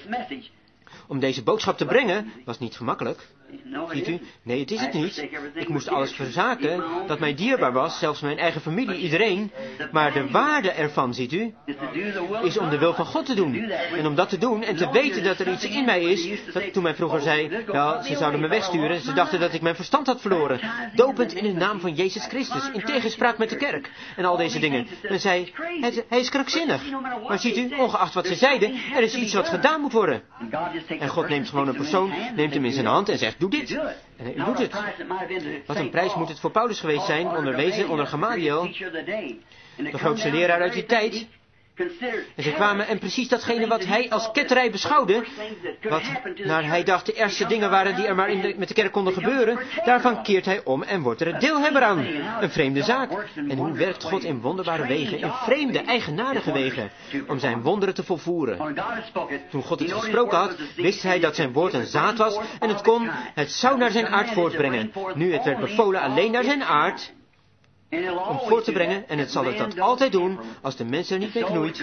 Om deze boodschap te brengen was niet gemakkelijk. Ziet u? Nee, het is het niet. Ik moest alles verzaken dat mij dierbaar was, zelfs mijn eigen familie, iedereen. Maar de waarde ervan, ziet u, is om de wil van God te doen. En om dat te doen en te weten dat er iets in mij is. Toen mij vroeger zei, wel, ze zouden me wegsturen. Ze dachten dat ik mijn verstand had verloren. Dopend in de naam van Jezus Christus, in tegenspraak met de kerk. En al deze dingen. En zei, hij is krankzinnig. Maar ziet u, ongeacht wat ze zeiden, er is iets wat gedaan moet worden. En God neemt gewoon een persoon, neemt hem in zijn hand en zegt, doe dit. En hij doet het. Wat een prijs moet het voor Paulus geweest zijn, onderwezen onder Gamaliel, de grootste leraar uit die tijd. En ze kwamen en precies datgene wat hij als ketterij beschouwde, wat naar hij dacht de ergste dingen waren die er maar met de kerk konden gebeuren, daarvan keert hij om en wordt er het deelhebber aan. Een vreemde zaak. En hoe werkt God in wonderbare wegen, in vreemde, eigenaardige wegen, om zijn wonderen te volvoeren. Toen God het gesproken had, wist hij dat zijn woord een zaad was en het zou naar zijn aard voortbrengen. Nu het werd bevolen alleen naar zijn aard, om voort te brengen, en het zal het dat altijd doen, als de mens er niet mee knoeit.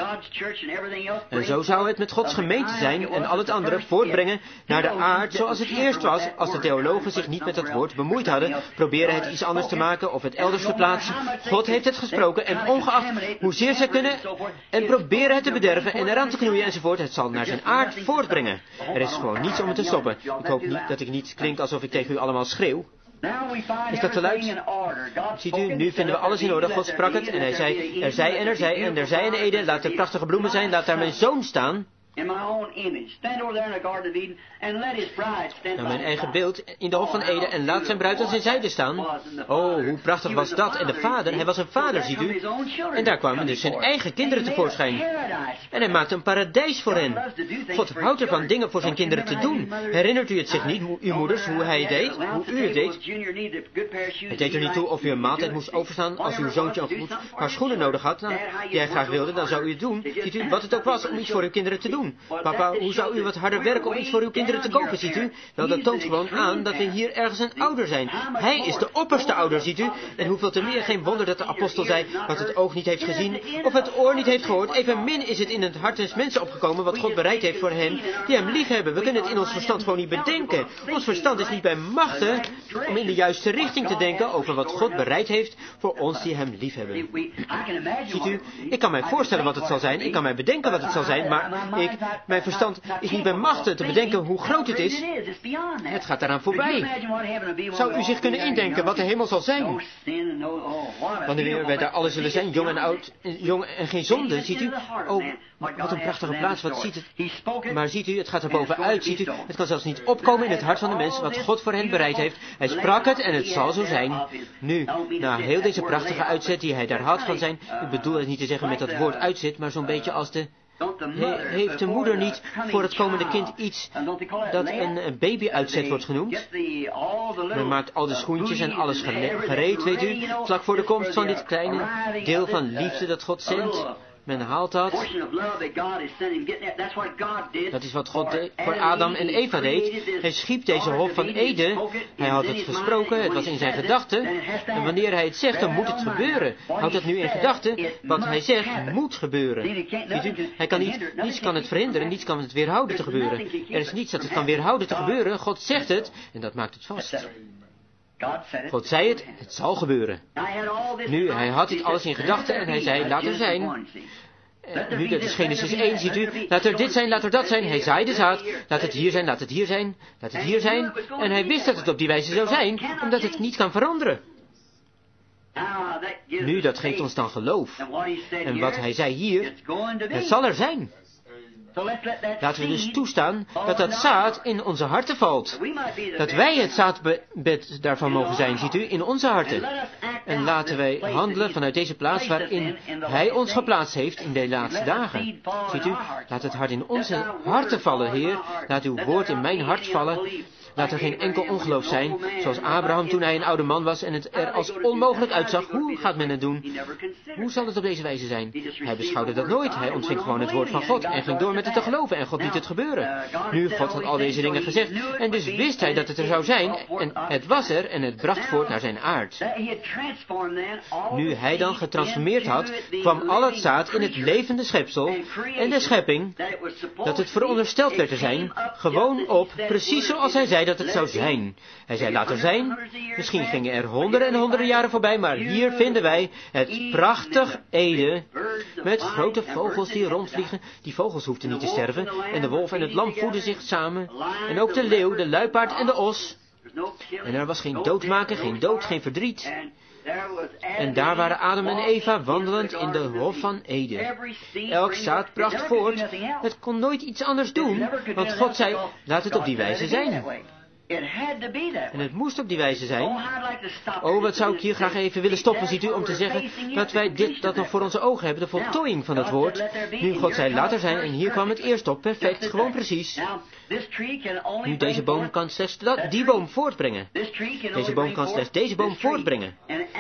En zo zou het met Gods gemeente zijn, en al het andere voortbrengen naar de aard zoals het eerst was, als de theologen zich niet met dat woord bemoeid hadden, proberen het iets anders te maken, of het elders te plaatsen. God heeft het gesproken, en ongeacht hoezeer zij kunnen, en proberen het te bederven, en eraan te knoeien, enzovoort, het zal naar zijn aard voortbrengen. Er is gewoon niets om het te stoppen. Ik hoop niet dat ik niet klink alsof ik tegen u allemaal schreeuw. Is dat te luid? Ziet u, nu vinden we alles in orde. God sprak het en hij zei, er zij en er zij en er zij in Eden. Laat er prachtige bloemen zijn, laat daar mijn zoon staan. Naar mijn eigen beeld in de hof van Eden en laat zijn bruid aan zijn zijde staan. Oh, hoe prachtig was dat. En de vader, hij was een vader, ziet u. En daar kwamen dus zijn eigen kinderen tevoorschijn. En hij maakte een paradijs voor hen. God houdt ervan dingen voor zijn kinderen te doen. Herinnert u het zich niet, uw moeders, hoe hij het deed, hoe u het deed? Het deed er niet toe of u een maaltijd moest overstaan als uw zoontje een paar schoenen nodig had, die hij graag wilde, dan zou u het doen. Ziet u, wat het ook was om iets voor uw kinderen te doen. Papa, hoe zou u wat harder werken om iets voor uw kinderen te kopen, ziet u? Wel, dat toont gewoon aan dat we hier ergens een ouder zijn. Hij is de opperste ouder, ziet u? En hoeveel te meer, geen wonder dat de apostel zei, wat het oog niet heeft gezien, of het oor niet heeft gehoord, evenmin is het in het hart des mensen opgekomen, wat God bereid heeft voor hen die hem lief hebben. We kunnen het in ons verstand gewoon niet bedenken. Ons verstand is niet bij machten om in de juiste richting te denken over wat God bereid heeft voor ons die hem lief hebben. Ziet u, ik kan mij voorstellen wat het zal zijn, ik kan mij bedenken wat het zal zijn, maar mijn verstand is niet bij machten te bedenken hoe groot het is. Het gaat daaraan voorbij. Zou u zich kunnen indenken wat de hemel zal zijn? Wanneer wij daar alle zullen zijn, jong en oud, jong en geen zonde, ziet u? Oh, wat een prachtige plaats, wat ziet het? Maar ziet u, het gaat er bovenuit, ziet u? Het kan zelfs niet opkomen in het hart van de mens wat God voor hen bereid heeft. Hij sprak het en het zal zo zijn. Nu, na heel deze prachtige uitzet die hij daar had van zijn, ik bedoel het niet te zeggen met dat woord uitzet, maar zo'n beetje als de... Heeft de moeder niet voor het komende kind iets dat een baby-uitzet wordt genoemd? Men maakt al de schoentjes en alles gereed, weet u, vlak voor de komst van dit kleine deel van liefde dat God zendt. Men haalt dat. Dat is wat God voor Adam en Eva deed. Hij schiep deze hof van Eden. Hij had het gesproken, het was in zijn gedachten. En wanneer hij het zegt, dan moet het gebeuren. Houd dat nu in gedachten. Wat hij zegt, moet gebeuren. Hij kan niets kan het verhinderen, niets kan het weerhouden te gebeuren. Er is niets dat het kan weerhouden te gebeuren. God zegt het en dat maakt het vast. God zei het, het zal gebeuren. Nu, hij had dit alles in gedachten en hij zei, laat er zijn. Nu, dat is Genesis 1, ziet u. Laat er dit zijn, laat er dat zijn. Hij zaaide zaad. Laat het hier zijn, laat het hier zijn. Laat het hier zijn. En hij wist dat het op die wijze zou zijn, omdat het niet kan veranderen. Nu, dat geeft ons dan geloof. En wat hij zei hier, het zal er zijn. Laten we dus toestaan dat dat zaad in onze harten valt. Dat wij het zaadbed daarvan mogen zijn, ziet u, in onze harten. En laten wij handelen vanuit deze plaats waarin hij ons geplaatst heeft in de laatste dagen. Ziet u, laat het hart in onze harten vallen, Heer. Laat uw woord in mijn hart vallen. Laat er geen enkel ongeloof zijn, zoals Abraham toen hij een oude man was en het er als onmogelijk uitzag. Hoe gaat men het doen? Hoe zal het op deze wijze zijn? Hij beschouwde dat nooit. Hij ontving gewoon het woord van God en ging door met het te geloven en God liet het gebeuren. Nu, God had al deze dingen gezegd en dus wist hij dat het er zou zijn en het was er en het bracht voort naar zijn aard. Nu hij dan getransformeerd had, kwam al het zaad in het levende schepsel en de schepping, dat het verondersteld werd te zijn, gewoon op, precies zoals hij zei dat het zou zijn. Hij zei, laat er zijn. Misschien gingen er honderden en honderden jaren voorbij, maar hier vinden wij het prachtig Eden, met grote vogels die rondvliegen. Die vogels hoefden niet te sterven, en de wolf en het lam voeden zich samen, en ook de leeuw, de luipaard en de os. En er was geen doodmaken, geen dood, geen verdriet. En daar waren Adam en Eva wandelend in de hof van Eden. Elk zaad bracht voort. Het kon nooit iets anders doen, want God zei, laat het op die wijze zijn. En het moest op die wijze zijn. Oh, wat zou ik hier graag even willen stoppen, ziet u, om te zeggen dat wij dat nog voor onze ogen hebben, de voltooiing van het woord. Nu God zei, laat er zijn, en hier kwam het eerst op, perfect, gewoon precies. Nu, deze boom kan slechts die boom voortbrengen. Deze boom kan slechts deze boom voortbrengen.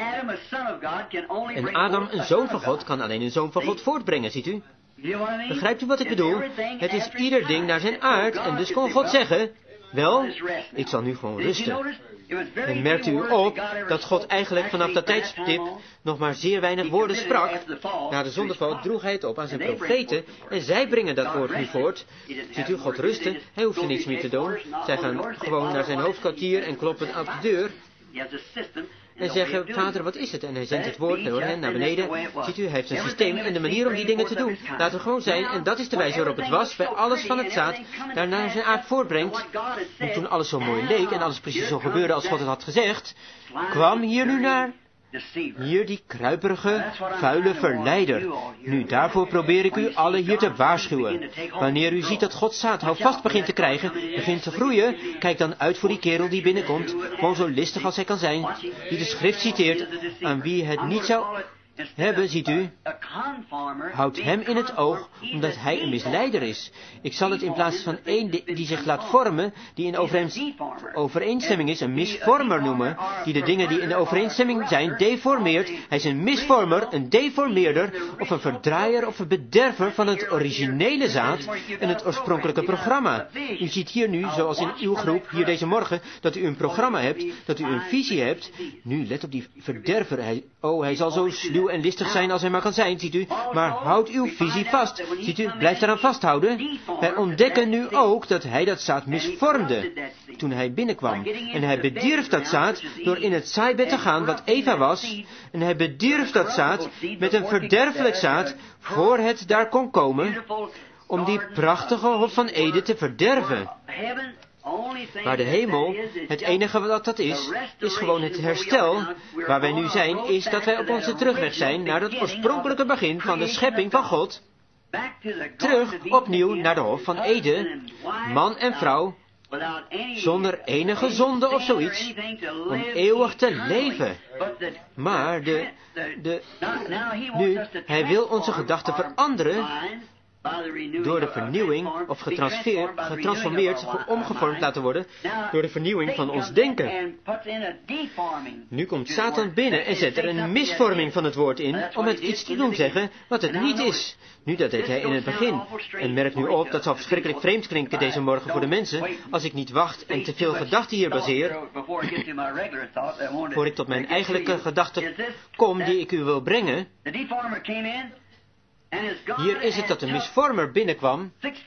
En Adam, een zoon van God, kan alleen een zoon van God voortbrengen, ziet u? Begrijpt u wat ik bedoel? Het is ieder ding naar zijn aard, en dus kon God zeggen, wel, ik zal nu gewoon rusten. En merkt u op dat God eigenlijk vanaf dat tijdstip nog maar zeer weinig woorden sprak. Na de zondeval droeg hij het op aan zijn profeten en zij brengen dat woord nu voort. Ziet u, God rusten, hij hoeft er niets meer te doen. Zij gaan gewoon naar zijn hoofdkwartier en kloppen op de deur. en zeggen, vader, wat is het? En hij zendt het woord door hen naar beneden. Ziet u, hij heeft een systeem en de manier om die dingen te doen. Laten we gewoon zijn, en dat is de wijze waarop het was, bij alles van het zaad, daarna zijn aard voortbrengt. En toen alles zo mooi leek en alles precies zo gebeurde als God het had gezegd, kwam hier nu naar... Hier die kruiperige, vuile verleider. Nu, daarvoor probeer ik u alle hier te waarschuwen. Wanneer u ziet dat Gods zaad houvast begint te krijgen, begint te groeien, kijk dan uit voor die kerel die binnenkomt, gewoon zo listig als hij kan zijn, die de schrift citeert, aan wie het niet zou hebben, ziet u, houdt hem in het oog, omdat hij een misleider is. Ik zal het in plaats van één die zich laat vormen, die in overeenstemming is, een misvormer noemen, die de dingen die in overeenstemming zijn, deformeert. Hij is een misvormer, een deformeerder, of een verdraaier of een bederver van het originele zaad en het oorspronkelijke programma. U ziet hier nu, zoals in uw groep, hier deze morgen, dat u een programma hebt, dat u een visie hebt. Nu, let op die verderver. Hij zal zo sluw en listig zijn als hij maar kan zijn, ziet u. Maar houd uw visie vast. Ziet u, blijf daaraan vasthouden. Wij ontdekken nu ook dat hij dat zaad misvormde toen hij binnenkwam. En hij bedierf dat zaad door in het zaaibed te gaan wat Eva was. En hij bedierf dat zaad met een verderfelijk zaad voor het daar kon komen om die prachtige Hof van Eden te verderven. Maar de hemel, het enige wat dat is gewoon het herstel. Waar wij nu zijn, is dat wij op onze terugweg zijn naar het oorspronkelijke begin van de schepping van God. Terug opnieuw naar de Hof van Eden, man en vrouw, zonder enige zonde of zoiets, om eeuwig te leven. Maar nu, hij wil onze gedachten veranderen, door de vernieuwing, of getransformeerd, omgevormd laten worden, door de vernieuwing van ons denken. Nu komt Satan binnen en zet er een misvorming van het woord in, om het iets te doen zeggen wat het niet is. Nu, dat deed hij in het begin. En merk nu op, dat zal verschrikkelijk vreemd klinken deze morgen voor de mensen, als ik niet wacht en te veel gedachten hier baseer, voor ik tot mijn eigenlijke gedachten kom die ik u wil brengen. Hier is het dat de misvormer binnenkwam,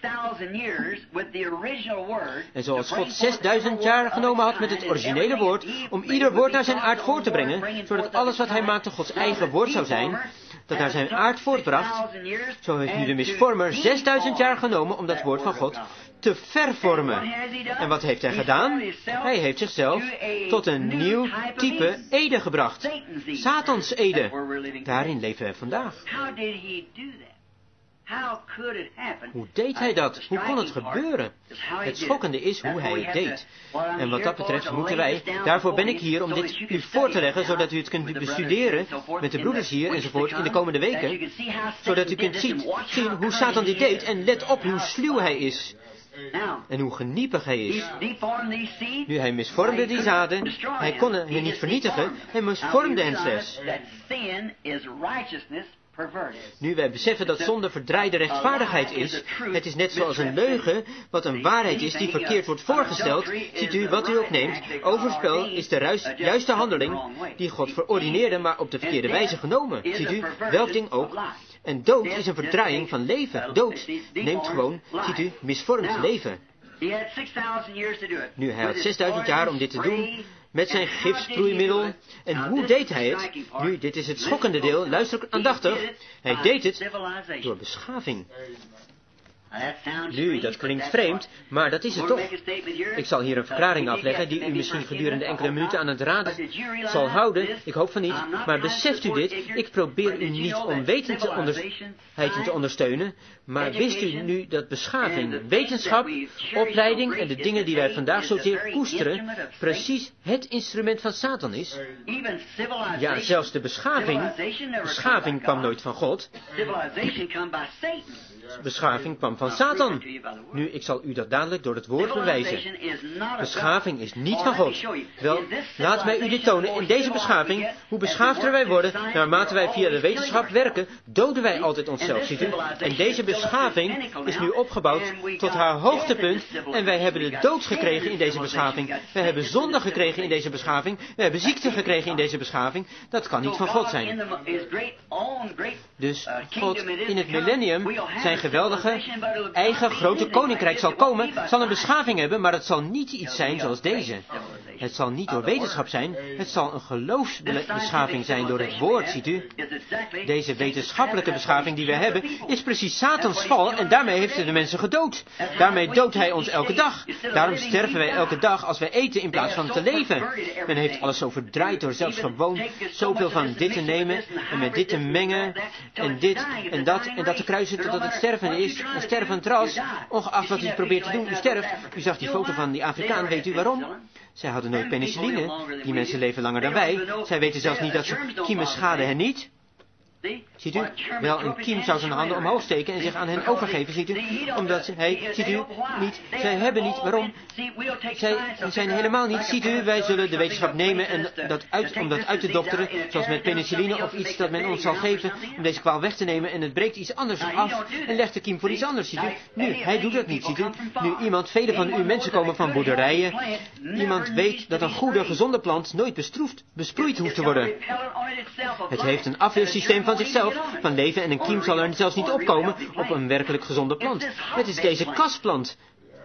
en zoals God 6000 jaar genomen had met het originele woord, om ieder woord naar zijn aard voor te brengen, zodat alles wat hij maakte Gods eigen woord zou zijn, dat naar zijn aard voortbracht, zo heeft nu de misvormer 6000 jaar genomen om dat woord van God te vervormen. En wat heeft hij gedaan? Hij heeft zichzelf tot een nieuw type Ede gebracht. Satans Ede. Daarin leven wij vandaag. Hoe deed hij dat? Hoe kon het gebeuren? Het schokkende is hoe hij het deed. En wat dat betreft moeten wij, daarvoor ben ik hier om dit u voor te leggen, zodat u het kunt bestuderen met de broeders hier enzovoort in de komende weken, zodat u kunt zien hoe Satan dit deed en let op hoe sluw hij is. En hoe geniepig hij is. Nu, hij misvormde die zaden, hij kon hen niet vernietigen, hij misvormde hen slechts. Nu wij beseffen dat zonde verdraaide rechtvaardigheid is, het is net zoals een leugen, wat een waarheid is die verkeerd wordt voorgesteld, ziet u wat u ook neemt, overspel is de juiste handeling die God verordineerde, maar op de verkeerde wijze genomen, ziet u, welk ding ook. En dood is een verdraaiing van leven. Dood neemt gewoon, ziet u, misvormd leven. Nu, hij had 6000 jaar om dit te doen, met zijn gifsproeimiddel. En hoe deed hij het? Nu, dit is het schokkende deel, luister aandachtig. Hij deed het door beschaving. Nu, dat klinkt vreemd, maar dat is het toch. Ik zal hier een verklaring afleggen die u misschien gedurende enkele minuten aan het raden zal houden. Ik hoop van niet, maar beseft u dit? Ik probeer u niet onwetendheid te ondersteunen, maar wist u nu dat beschaving, wetenschap, opleiding en de dingen die wij vandaag zozeer koesteren, precies het instrument van Satan is? Ja, zelfs de beschaving kwam nooit van God. Beschaving kwam van Satan. Nu, ik zal u dat dadelijk door het woord bewijzen. Beschaving is niet van God. Wel, laat mij u dit tonen. In deze beschaving, hoe beschaafder wij worden, naarmate wij via de wetenschap werken, doden wij altijd onszelf, ziet u. En deze beschaving is nu opgebouwd tot haar hoogtepunt. En wij hebben de dood gekregen in deze beschaving. Wij hebben zonde gekregen in deze beschaving. We hebben ziekte gekregen in deze beschaving. Dat kan niet van God zijn. Dus God in het millennium, zijn geweldige, eigen grote koninkrijk zal komen, zal een beschaving hebben, maar het zal niet iets zijn zoals deze. Het zal niet door wetenschap zijn, het zal een geloofsbeschaving zijn door het woord, ziet u. Deze wetenschappelijke beschaving die we hebben, is precies Satans val en daarmee heeft hij de mensen gedood. Daarmee doodt hij ons elke dag. Daarom sterven wij elke dag als wij eten in plaats van te leven. Men heeft alles zo verdraaid door zelfs gewoon zoveel van dit te nemen en met dit te mengen en dit en dat te kruisen totdat het sterven is. Een stervend ras, ongeacht wat u probeert te doen, u sterft. U zag die foto van die Afrikaan, weet u waarom? Zij hadden nooit penicilline. Die mensen leven langer dan wij. Zij weten zelfs niet dat ze kiemen schaden hen niet. Ziet u? Wel, een kiem zou zijn handen omhoog steken en zich aan hen overgeven, ziet u? Omdat hij, ziet u, niet, zij hebben niet, waarom? Zij zijn helemaal niet, ziet u, wij zullen de wetenschap nemen en om dat uit te dokteren, zoals met penicilline of iets dat men ons zal geven, om deze kwaal weg te nemen en het breekt iets anders af en legt de kiem voor iets anders, ziet u? Nu, hij doet dat niet, ziet u? Nu, velen van u mensen komen van boerderijen, iemand weet dat een goede, gezonde plant nooit besproeid hoeft te worden. Het heeft een afweersysteem van zichzelf, van leven en een kiem zal er zelfs niet opkomen op een werkelijk gezonde plant. Het is deze kasplant.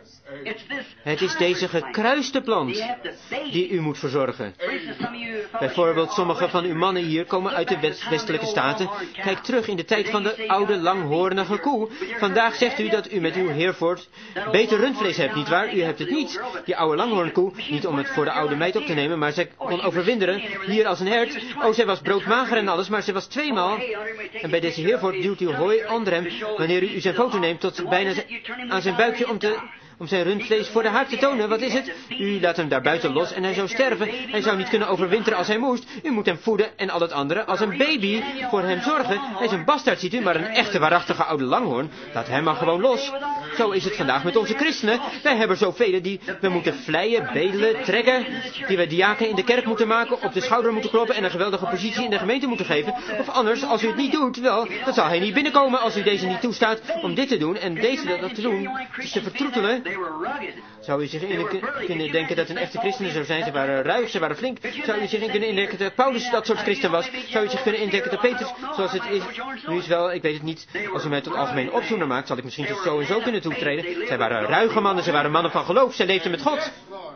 Het is deze gekruiste plant die u moet verzorgen. Bijvoorbeeld sommige van uw mannen hier komen uit de westelijke staten. Kijk terug in de tijd van de oude langhoornige koe. Vandaag zegt u dat u met uw Hereford beter rundvlees hebt, nietwaar? U hebt het niet. Die oude langhoornkoe, niet om het voor de oude meid op te nemen, maar zij kon overwinteren, hier als een hert. Oh, zij was broodmager en alles, maar zij was tweemaal. En bij deze Hereford duwt u hooi onder hem, wanneer u zijn foto neemt, tot bijna aan zijn buikje om zijn rundvlees voor de haak te tonen. Wat is het? U laat hem daar buiten los en hij zou sterven. Hij zou niet kunnen overwinteren als hij moest. U moet hem voeden en al het andere als een baby voor hem zorgen. Hij is een bastaard, ziet u, maar een echte waarachtige oude langhoorn. Laat hem maar gewoon los. Zo is het vandaag met onze christenen. Wij hebben zoveel die we moeten vleien, bedelen, trekken. Die we diaken in de kerk moeten maken, op de schouder moeten kloppen en een geweldige positie in de gemeente moeten geven. Of anders, als u het niet doet, wel, dan zal hij niet binnenkomen als u deze niet toestaat om dit te doen en deze dat te doen. Dus te vertroetelen. Zou u zich in kunnen denken dat een echte christenen zou zijn? Ze waren ruig, ze waren flink. Zou u zich in kunnen indenken dat Paulus dat soort christen was? Zou u zich kunnen indenken dat Petrus, zoals het is? Nu is wel, ik weet het niet. Als u mij tot algemeen opzoener maakt, zal ik misschien zo en zo kunnen toetreden. Zij waren ruige mannen, ze waren mannen van geloof, zij leefden met God.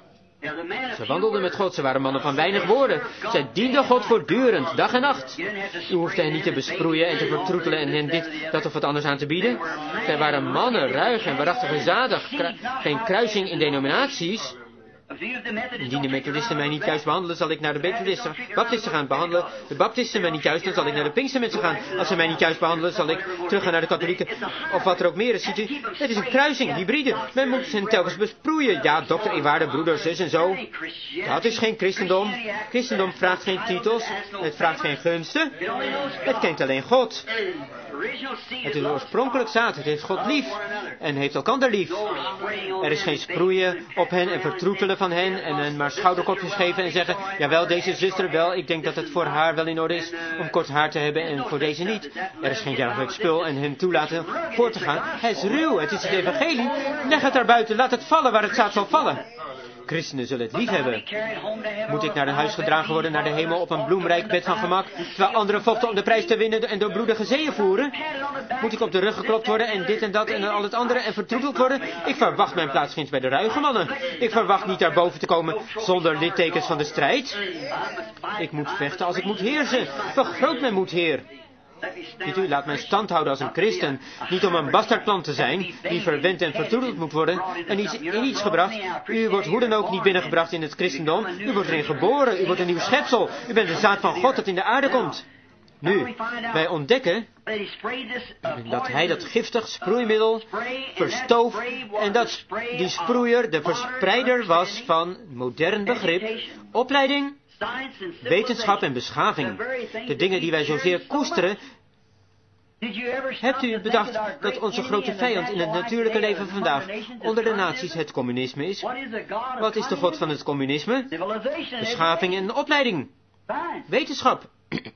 Ze wandelden met God, ze waren mannen van weinig woorden. Zij dienden God voortdurend, dag en nacht. U hoefde hen niet te besproeien en te vertroetelen en hen dit, dat of wat anders aan te bieden. Zij waren mannen, ruig en waarachtig en zadig. Geen kruising in denominaties. Indien de methodisten mij niet juist behandelen, zal ik naar de baptisten gaan behandelen. De baptisten mij niet juist, dan zal ik naar de pinkstermensen gaan. Als ze mij niet juist behandelen, zal ik teruggaan naar de katholieken. Of wat er ook meer is, ziet u. Het is een kruising, hybride. Men moet hen telkens besproeien. Ja, dokter, eerwaarde, broeder, zus en zo. Dat is geen christendom. Christendom vraagt geen titels. Het vraagt geen gunsten. Het kent alleen God. Het is oorspronkelijk zaad. Het heeft God lief. En heeft elkander lief. Er is geen sproeien op hen en vertroetelen van hen. En hen maar schouderkopjes geven en zeggen, jawel, deze zuster wel. Ik denk dat het voor haar wel in orde is om kort haar te hebben en voor deze niet. Er is geen dergelijk spul en hen toelaten voor te gaan. Het is ruw. Het is het evangelie. Leg het daar buiten. Laat het vallen waar het zaad zal vallen. Christenen zullen het lief hebben. Moet ik naar een huis gedragen worden, naar de hemel op een bloemrijk bed van gemak, terwijl anderen vochten om de prijs te winnen en door bloedige zeeën voeren? Moet ik op de rug geklopt worden en dit en dat en al het andere en vertroeteld worden? Ik verwacht mijn plaatsginds bij de ruige mannen. Ik verwacht niet daarboven te komen zonder littekens van de strijd. Ik moet vechten als ik moet heersen. Vergroot mijn moed, Heer. Ziet u, laat men stand houden als een christen, niet om een bastaardplant te zijn, die verwend en vertroeteld moet worden, en in iets gebracht. U wordt hoe dan ook niet binnengebracht in het christendom, u wordt erin geboren, u wordt een nieuw schepsel, u bent de zaad van God dat in de aarde komt. Nu, wij ontdekken dat hij dat giftig sproeimiddel verstoof en dat die sproeier de verspreider was van modern begrip, opleiding, wetenschap en beschaving. De dingen die wij zozeer koesteren. Hebt u bedacht dat onze grote vijand in het natuurlijke leven vandaag onder de naties het communisme is? Wat is de god van het communisme? Beschaving en opleiding. Wetenschap.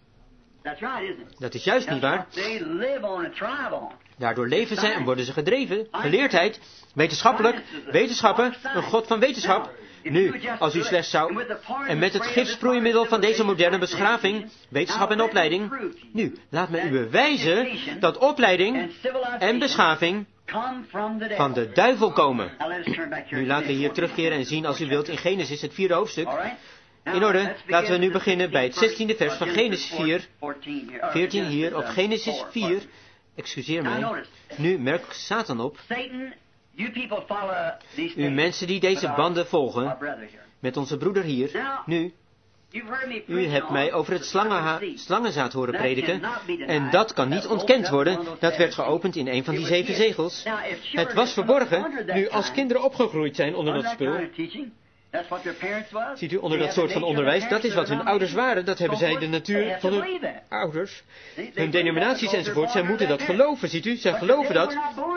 Dat is juist niet waar. Daardoor leven zij en worden ze gedreven. Geleerdheid, wetenschappen, een god van wetenschap. Nu, als u slechts zou, en met het gifsproeimiddel van deze moderne beschaving, wetenschap en opleiding, nu, laat me u bewijzen dat opleiding en beschaving van de duivel komen. Nu laten we hier terugkeren en zien, als u wilt, in Genesis, het 4e hoofdstuk. In orde, laten we nu beginnen bij het 16e vers van Genesis 4, 14 hier, of Genesis 4, excuseer mij. Nu merkt Satan op, u mensen die deze banden volgen, met onze broeder hier, nu, u hebt mij over het slangenzaad horen prediken, en dat kan niet ontkend worden. Dat werd geopend in een van die 7 zegels. Het was verborgen, nu als kinderen opgegroeid zijn onder dat spul. Ziet u, onder dat soort van onderwijs, dat is wat hun ouders waren, dat hebben zij de natuur van hun ouders, hun denominaties enzovoort, zij moeten dat geloven, ziet u, zij geloven dat,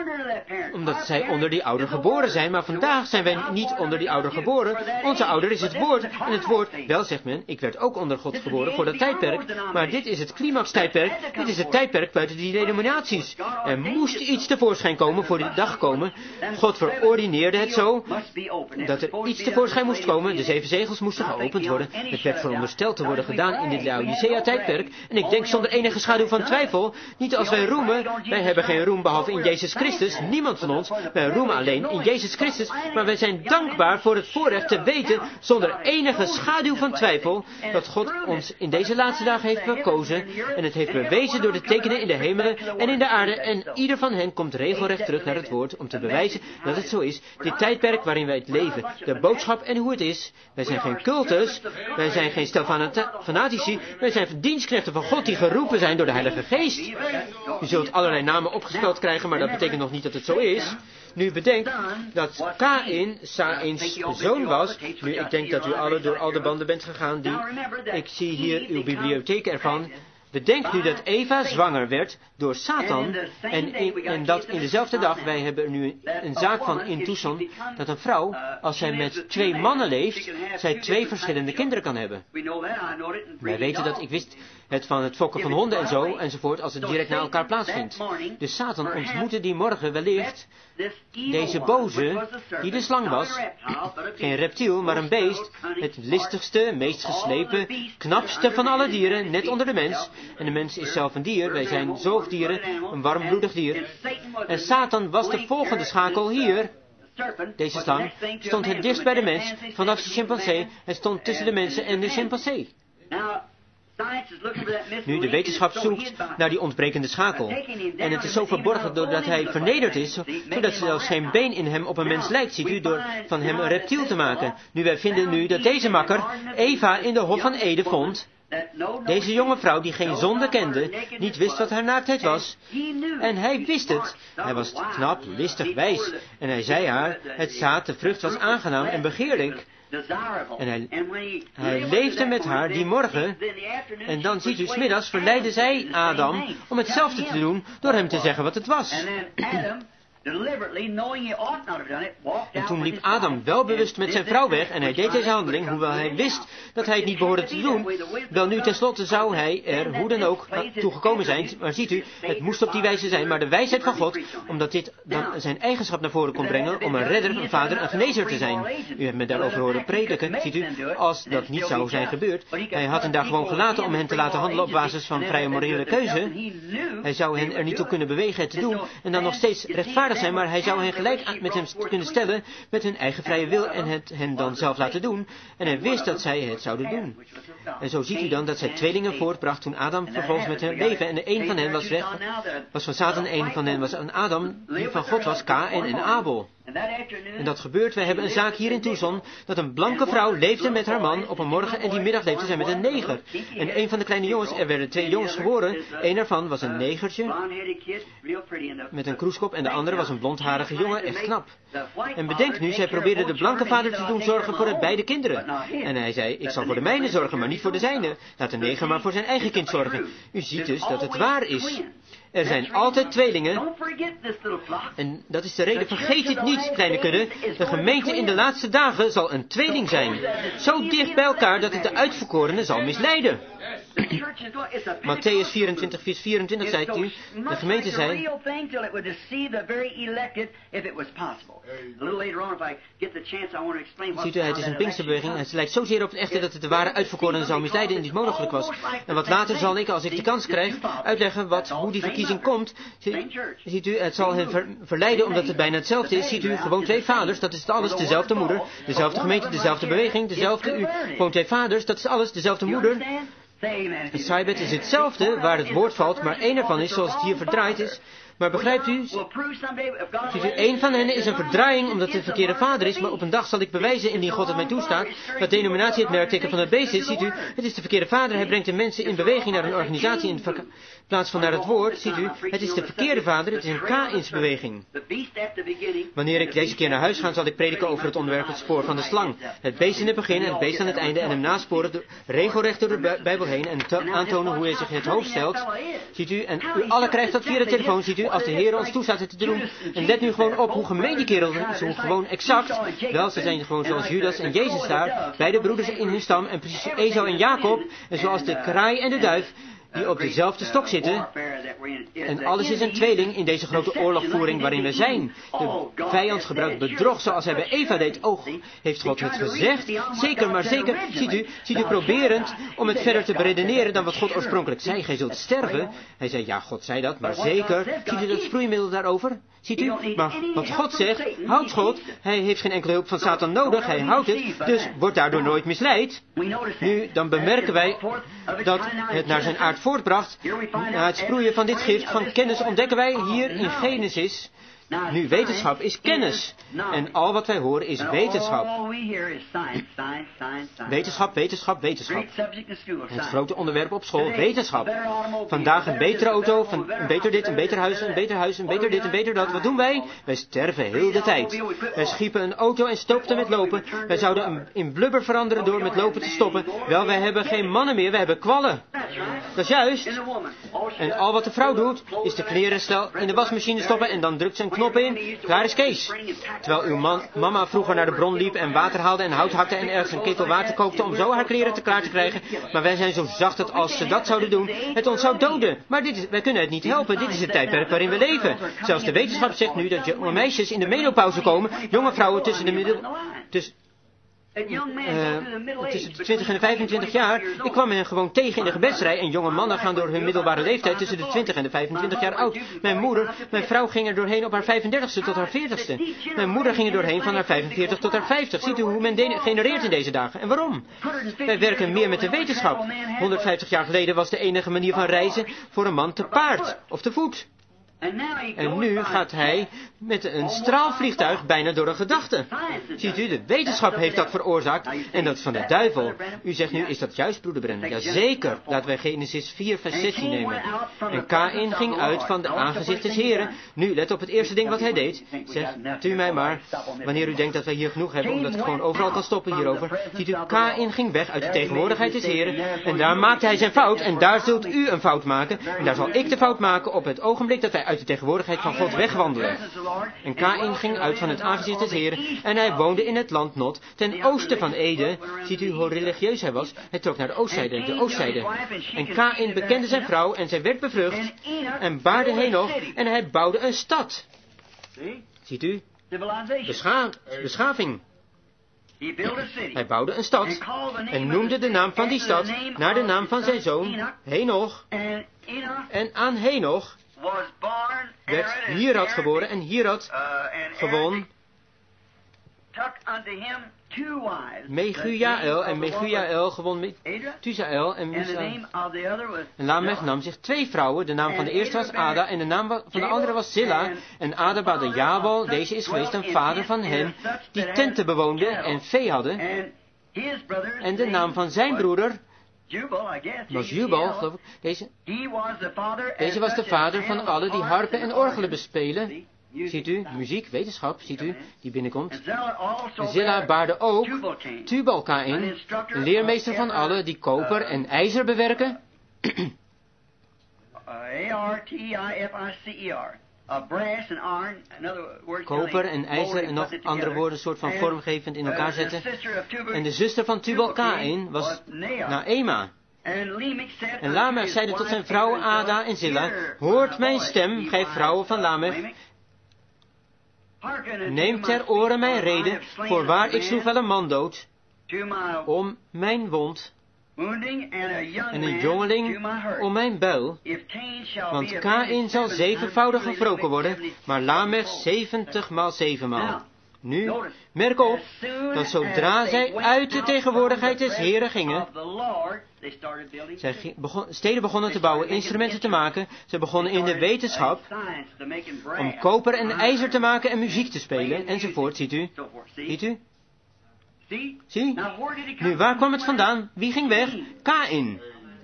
omdat zij onder die ouder geboren zijn, maar vandaag zijn wij niet onder die ouder geboren, onze ouder is het woord, en het woord, wel zegt men, ik werd ook onder God geboren voor dat tijdperk, maar dit is het climaxtijdperk, dit is het tijdperk buiten die denominaties. Er moest iets tevoorschijn komen, voor die dag komen, God verordineerde het zo, dat er iets tevoorschijn moest komen, de 7 zegels moesten geopend worden. Het werd verondersteld te worden gedaan in dit Laodicea-tijdperk. En ik denk zonder enige schaduw van twijfel, niet als wij roemen, wij hebben geen roem behalve in Jezus Christus, niemand van ons, wij roemen alleen in Jezus Christus, maar wij zijn dankbaar voor het voorrecht te weten, zonder enige schaduw van twijfel, dat God ons in deze laatste dagen heeft verkozen, en het heeft bewezen door de tekenen in de hemelen en in de aarde, en ieder van hen komt regelrecht terug naar het woord, om te bewijzen dat het zo is, dit tijdperk waarin wij het leven, de boodschap en hoe het is. Wij zijn geen cultus, wij zijn geen stel fanatici, wij zijn dienstknechten van God die geroepen zijn door de Heilige Geest. U zult allerlei namen opgespeld krijgen, maar dat betekent nog niet dat het zo is. Nu bedenk dat Kaïn Saïns zoon was. Nu, ik denk dat u alle door al de banden bent gegaan die... Ik zie hier uw bibliotheek ervan. Bedenk nu dat Eva zwanger werd door Satan en dat in dezelfde dag, wij hebben nu een zaak van in Tucson, dat een vrouw, als zij met 2 mannen leeft, zij 2 verschillende kinderen kan hebben. Wij weten dat, ik wist het van het fokken van honden en zo, enzovoort, als het direct na elkaar plaatsvindt. Dus Satan ontmoette die morgen wellicht deze boze, die de slang was, geen reptiel, maar een beest, het listigste, meest geslepen, knapste van alle dieren, net onder de mens. En de mens is zelf een dier, wij zijn zoogdieren, een warmbloedig dier. En Satan was de volgende schakel hier. Deze slang stond het dichtst bij de mens, vanaf de chimpansee, het stond tussen de mensen en de chimpansee. Nu, de wetenschap zoekt naar die ontbrekende schakel. En het is zo verborgen doordat hij vernederd is, zodat zelfs geen been in hem op een mens lijkt, ziet u, door van hem een reptiel te maken. Nu, wij vinden nu dat deze makker Eva in de Hof van Eden vond. Deze jonge vrouw die geen zonde kende, niet wist wat haar naaktheid was. En hij wist het. Hij was knap, listig, wijs. En hij zei haar, het zaad, de vrucht was aangenaam en begeerlijk. En hij leefde met haar die morgen. En dan ziet u, 's middags verleidde zij Adam om hetzelfde te doen door hem te zeggen wat het was. En toen liep Adam welbewust met zijn vrouw weg en hij deed deze handeling, hoewel hij wist dat hij het niet behoorde te doen. Wel nu, tenslotte zou hij er, hoe dan ook, toe gekomen zijn. Maar ziet u, het moest op die wijze zijn, maar de wijsheid van God, omdat dit dan zijn eigenschap naar voren kon brengen, om een redder, een vader, een genezer te zijn. U hebt me daarover horen prediken, ziet u, als dat niet zou zijn gebeurd. Hij had hen daar gewoon gelaten om hen te laten handelen op basis van vrije morele keuze. Hij zou hen er niet toe kunnen bewegen het te doen, en dan nog steeds rechtvaardig zijn, maar hij zou hen gelijk met hem kunnen stellen met hun eigen vrije wil en het hen dan zelf laten doen. En hij wist dat zij het zouden doen. En zo ziet u dan dat zij tweelingen voortbracht toen Adam vervolgens met hen leven. En de een van hen was van Satan, een van hen was een Adam, die van God was, Kaïn en Abel. En dat gebeurt, wij hebben een zaak hier in Tucson, dat een blanke vrouw leefde met haar man op een morgen en die middag leefde zij met een neger. En een van de kleine jongens, er werden 2 jongens geboren, een ervan was een negertje met een kroeskop en de andere was een blondharige jongen, echt knap. En bedenk nu, zij probeerde de blanke vader te doen zorgen voor de beide kinderen. En hij zei, ik zal voor de mijne zorgen, maar niet voor de zijne. Laat de neger maar voor zijn eigen kind zorgen. U ziet dus dat het waar is. Er zijn altijd tweelingen. En dat is de reden, vergeet dit niet, kleine kudde. De gemeente in de laatste dagen zal een tweeling zijn. Zo dicht bij elkaar dat het de uitverkorenen zal misleiden. Matthäus 24, vers 24 zei u, de gemeente zei... Ziet u, het is een Pinksterbeweging. Het lijkt zozeer op het echte dat het de ware uitverkorenen zou misleiden en niet mogelijk was. En wat later zal ik, als ik de kans krijg, uitleggen hoe die verkiezing komt. Ziet u, het zal hen verleiden omdat het bijna hetzelfde is. Ziet u, gewoon twee vaders, dat is het alles, dezelfde moeder, dezelfde gemeente, dezelfde beweging, dezelfde gewoon twee vaders, dat is alles, dezelfde moeder. Het saaiebed is hetzelfde waar het woord valt, maar één ervan is zoals het hier verdraaid is. Maar begrijpt u, ziet u, één van hen is een verdraaiing omdat het de verkeerde vader is, maar op een dag zal ik bewijzen, indien God het mij toestaat, dat denominatie het merkteken van het beest is. Ziet u, het is de verkeerde vader, hij brengt de mensen in beweging naar een organisatie in plaats van naar het woord. Ziet u, het is de verkeerde vader, het is een K-insbeweging. Wanneer ik deze keer naar huis ga, zal ik prediken over het onderwerp het spoor van de slang. Het beest in het begin en het beest aan het einde en hem nasporen regelrecht door de Bijbel heen en aantonen hoe hij zich in het hoofd stelt. Ziet u, en u alle krijgt dat via de telefoon, ziet u, als de Heer ons toestaat het te doen. En let nu gewoon op hoe gemeen die kerel is, hoe gewoon exact. Wel, ze zijn gewoon zoals Judas en Jezus daar, beide broeders in hun stam en precies Esau en Jacob. En zoals de kraai en de duif, die op dezelfde stok zitten. En alles is een tweeling in deze grote oorlogvoering waarin we zijn. De vijand gebruikt bedrog zoals hij bij Eva deed. Oh, heeft God het gezegd? Zeker, maar zeker. Ziet u proberend om het verder te beredeneren dan wat God oorspronkelijk zei. Gij zult sterven. Hij zei, ja, God zei dat, maar zeker. Ziet u dat sproeimiddel daarover? Ziet u? Maar wat God zegt, houdt God. Hij heeft geen enkele hulp van Satan nodig. Hij houdt het. Dus wordt daardoor nooit misleid. Nu, dan bemerken wij dat het naar zijn aard voortbracht. Na het sproeien van dit gift van kennis ontdekken wij hier in Genesis. Nu, wetenschap is kennis. En al wat wij horen is wetenschap. Wetenschap, wetenschap, wetenschap. Het grote onderwerp op school, wetenschap. Vandaag een betere auto, een beter dit, een beter huis, een beter huis, een beter dit, een beter dat. Wat doen wij? Wij sterven heel de tijd. Wij schiepen een auto en stopten met lopen. Wij zouden hem in blubber veranderen door met lopen te stoppen. Wel, wij hebben geen mannen meer, wij hebben kwallen. Dat is juist. En al wat de vrouw doet, is de kleren snel in de wasmachine stoppen en dan drukt ze een knop in. Klaar is Kees. Terwijl uw mama vroeger naar de bron liep en water haalde en hout hakte en ergens een ketel water kookte om zo haar kleren klaar te krijgen. Maar wij zijn zo zacht dat als ze dat zouden doen, het ons zou doden. Maar wij kunnen het niet helpen. Dit is het tijdperk waarin we leven. Zelfs de wetenschap zegt nu dat jonge meisjes in de menopauze komen, jonge vrouwen tussen tussen de 20 en de 25 jaar. Ik kwam hen gewoon tegen in de gebedsrij en jonge mannen gaan door hun middelbare leeftijd tussen de 20 en de 25 jaar oud. Mijn vrouw ging er doorheen op haar 35ste tot haar 40ste. Mijn moeder ging er doorheen van haar 45 tot haar 50. Ziet u hoe men genereert in deze dagen? En waarom? Wij werken meer met de wetenschap. 150 jaar geleden was de enige manier van reizen voor een man te paard of te voet. En nu gaat hij met een straalvliegtuig bijna door een gedachte. Ziet u, de wetenschap heeft dat veroorzaakt en dat is van de duivel. U zegt nu, is dat juist, broeder Branham? Jazeker, laten wij Genesis 4 vers 16 nemen. En Kaïn ging uit van de aangezicht des Heren. Nu, let op het eerste ding wat hij deed. Zegt u mij maar, wanneer u denkt dat wij hier genoeg hebben, omdat ik gewoon overal kan stoppen hierover. Ziet u, Kaïn ging weg uit de tegenwoordigheid des Heren. En daar maakte hij zijn fout en daar zult u een fout maken. En daar zal ik de fout maken op het ogenblik dat wij uit de tegenwoordigheid van God wegwandelen. En Kaïn ging uit van het aangezicht des Heren en hij woonde in het land Nod, ten oosten van Eden. Ziet u hoe religieus hij was? Hij trok naar de oostzijde. En Kaïn bekende zijn vrouw en zij werd bevrucht en baarde Henoch en hij bouwde een stad. Ziet u? Beschaving. Hij bouwde een stad en noemde de naam van die stad naar de naam van zijn zoon Henoch. En aan Henoch werd Hierad geboren en Hierad gewoon Megujael en Megujael gewoon Tuzael en Muzael. En Lamech nam zich 2 vrouwen, de naam van de eerste was Ada en de naam van de andere was Zilla. En Ada baarde Jabal, deze is geweest een vader van hen die tenten bewoonden en vee hadden. En de naam van zijn broeder was Jubal, geloof ik. Deze was de vader van alle die harpen en orgelen bespelen. Ziet u, muziek, wetenschap, ziet u, die binnenkomt. En Zilla baarde ook Tubal-Kaïn, een leermeester van alle die koper en ijzer bewerken. Koper en ijzer en nog andere woorden soort van vormgevend in elkaar zetten. En de zuster van Tubal-Kaïn was Naema. En Lamech zeide tot zijn vrouw Ada en Zilla, hoort mijn stem, gij vrouwen van Lamech. Neem ter oren mijn rede, voorwaar ik sloeg wel een man dood, om mijn wond, en een jongeling om mijn buil. Want Kaïn zal 7voudig gewroken worden, maar Lamech 70 maal 7 maal. Nu, merk op, dat zodra zij uit de tegenwoordigheid des Heren gingen, zij steden begonnen te bouwen, instrumenten te maken, ze begonnen in de wetenschap om koper en ijzer te maken en muziek te spelen, enzovoort, ziet u? Ziet u? Zie? Nu, waar kwam het vandaan? Wie ging weg? Kaïn.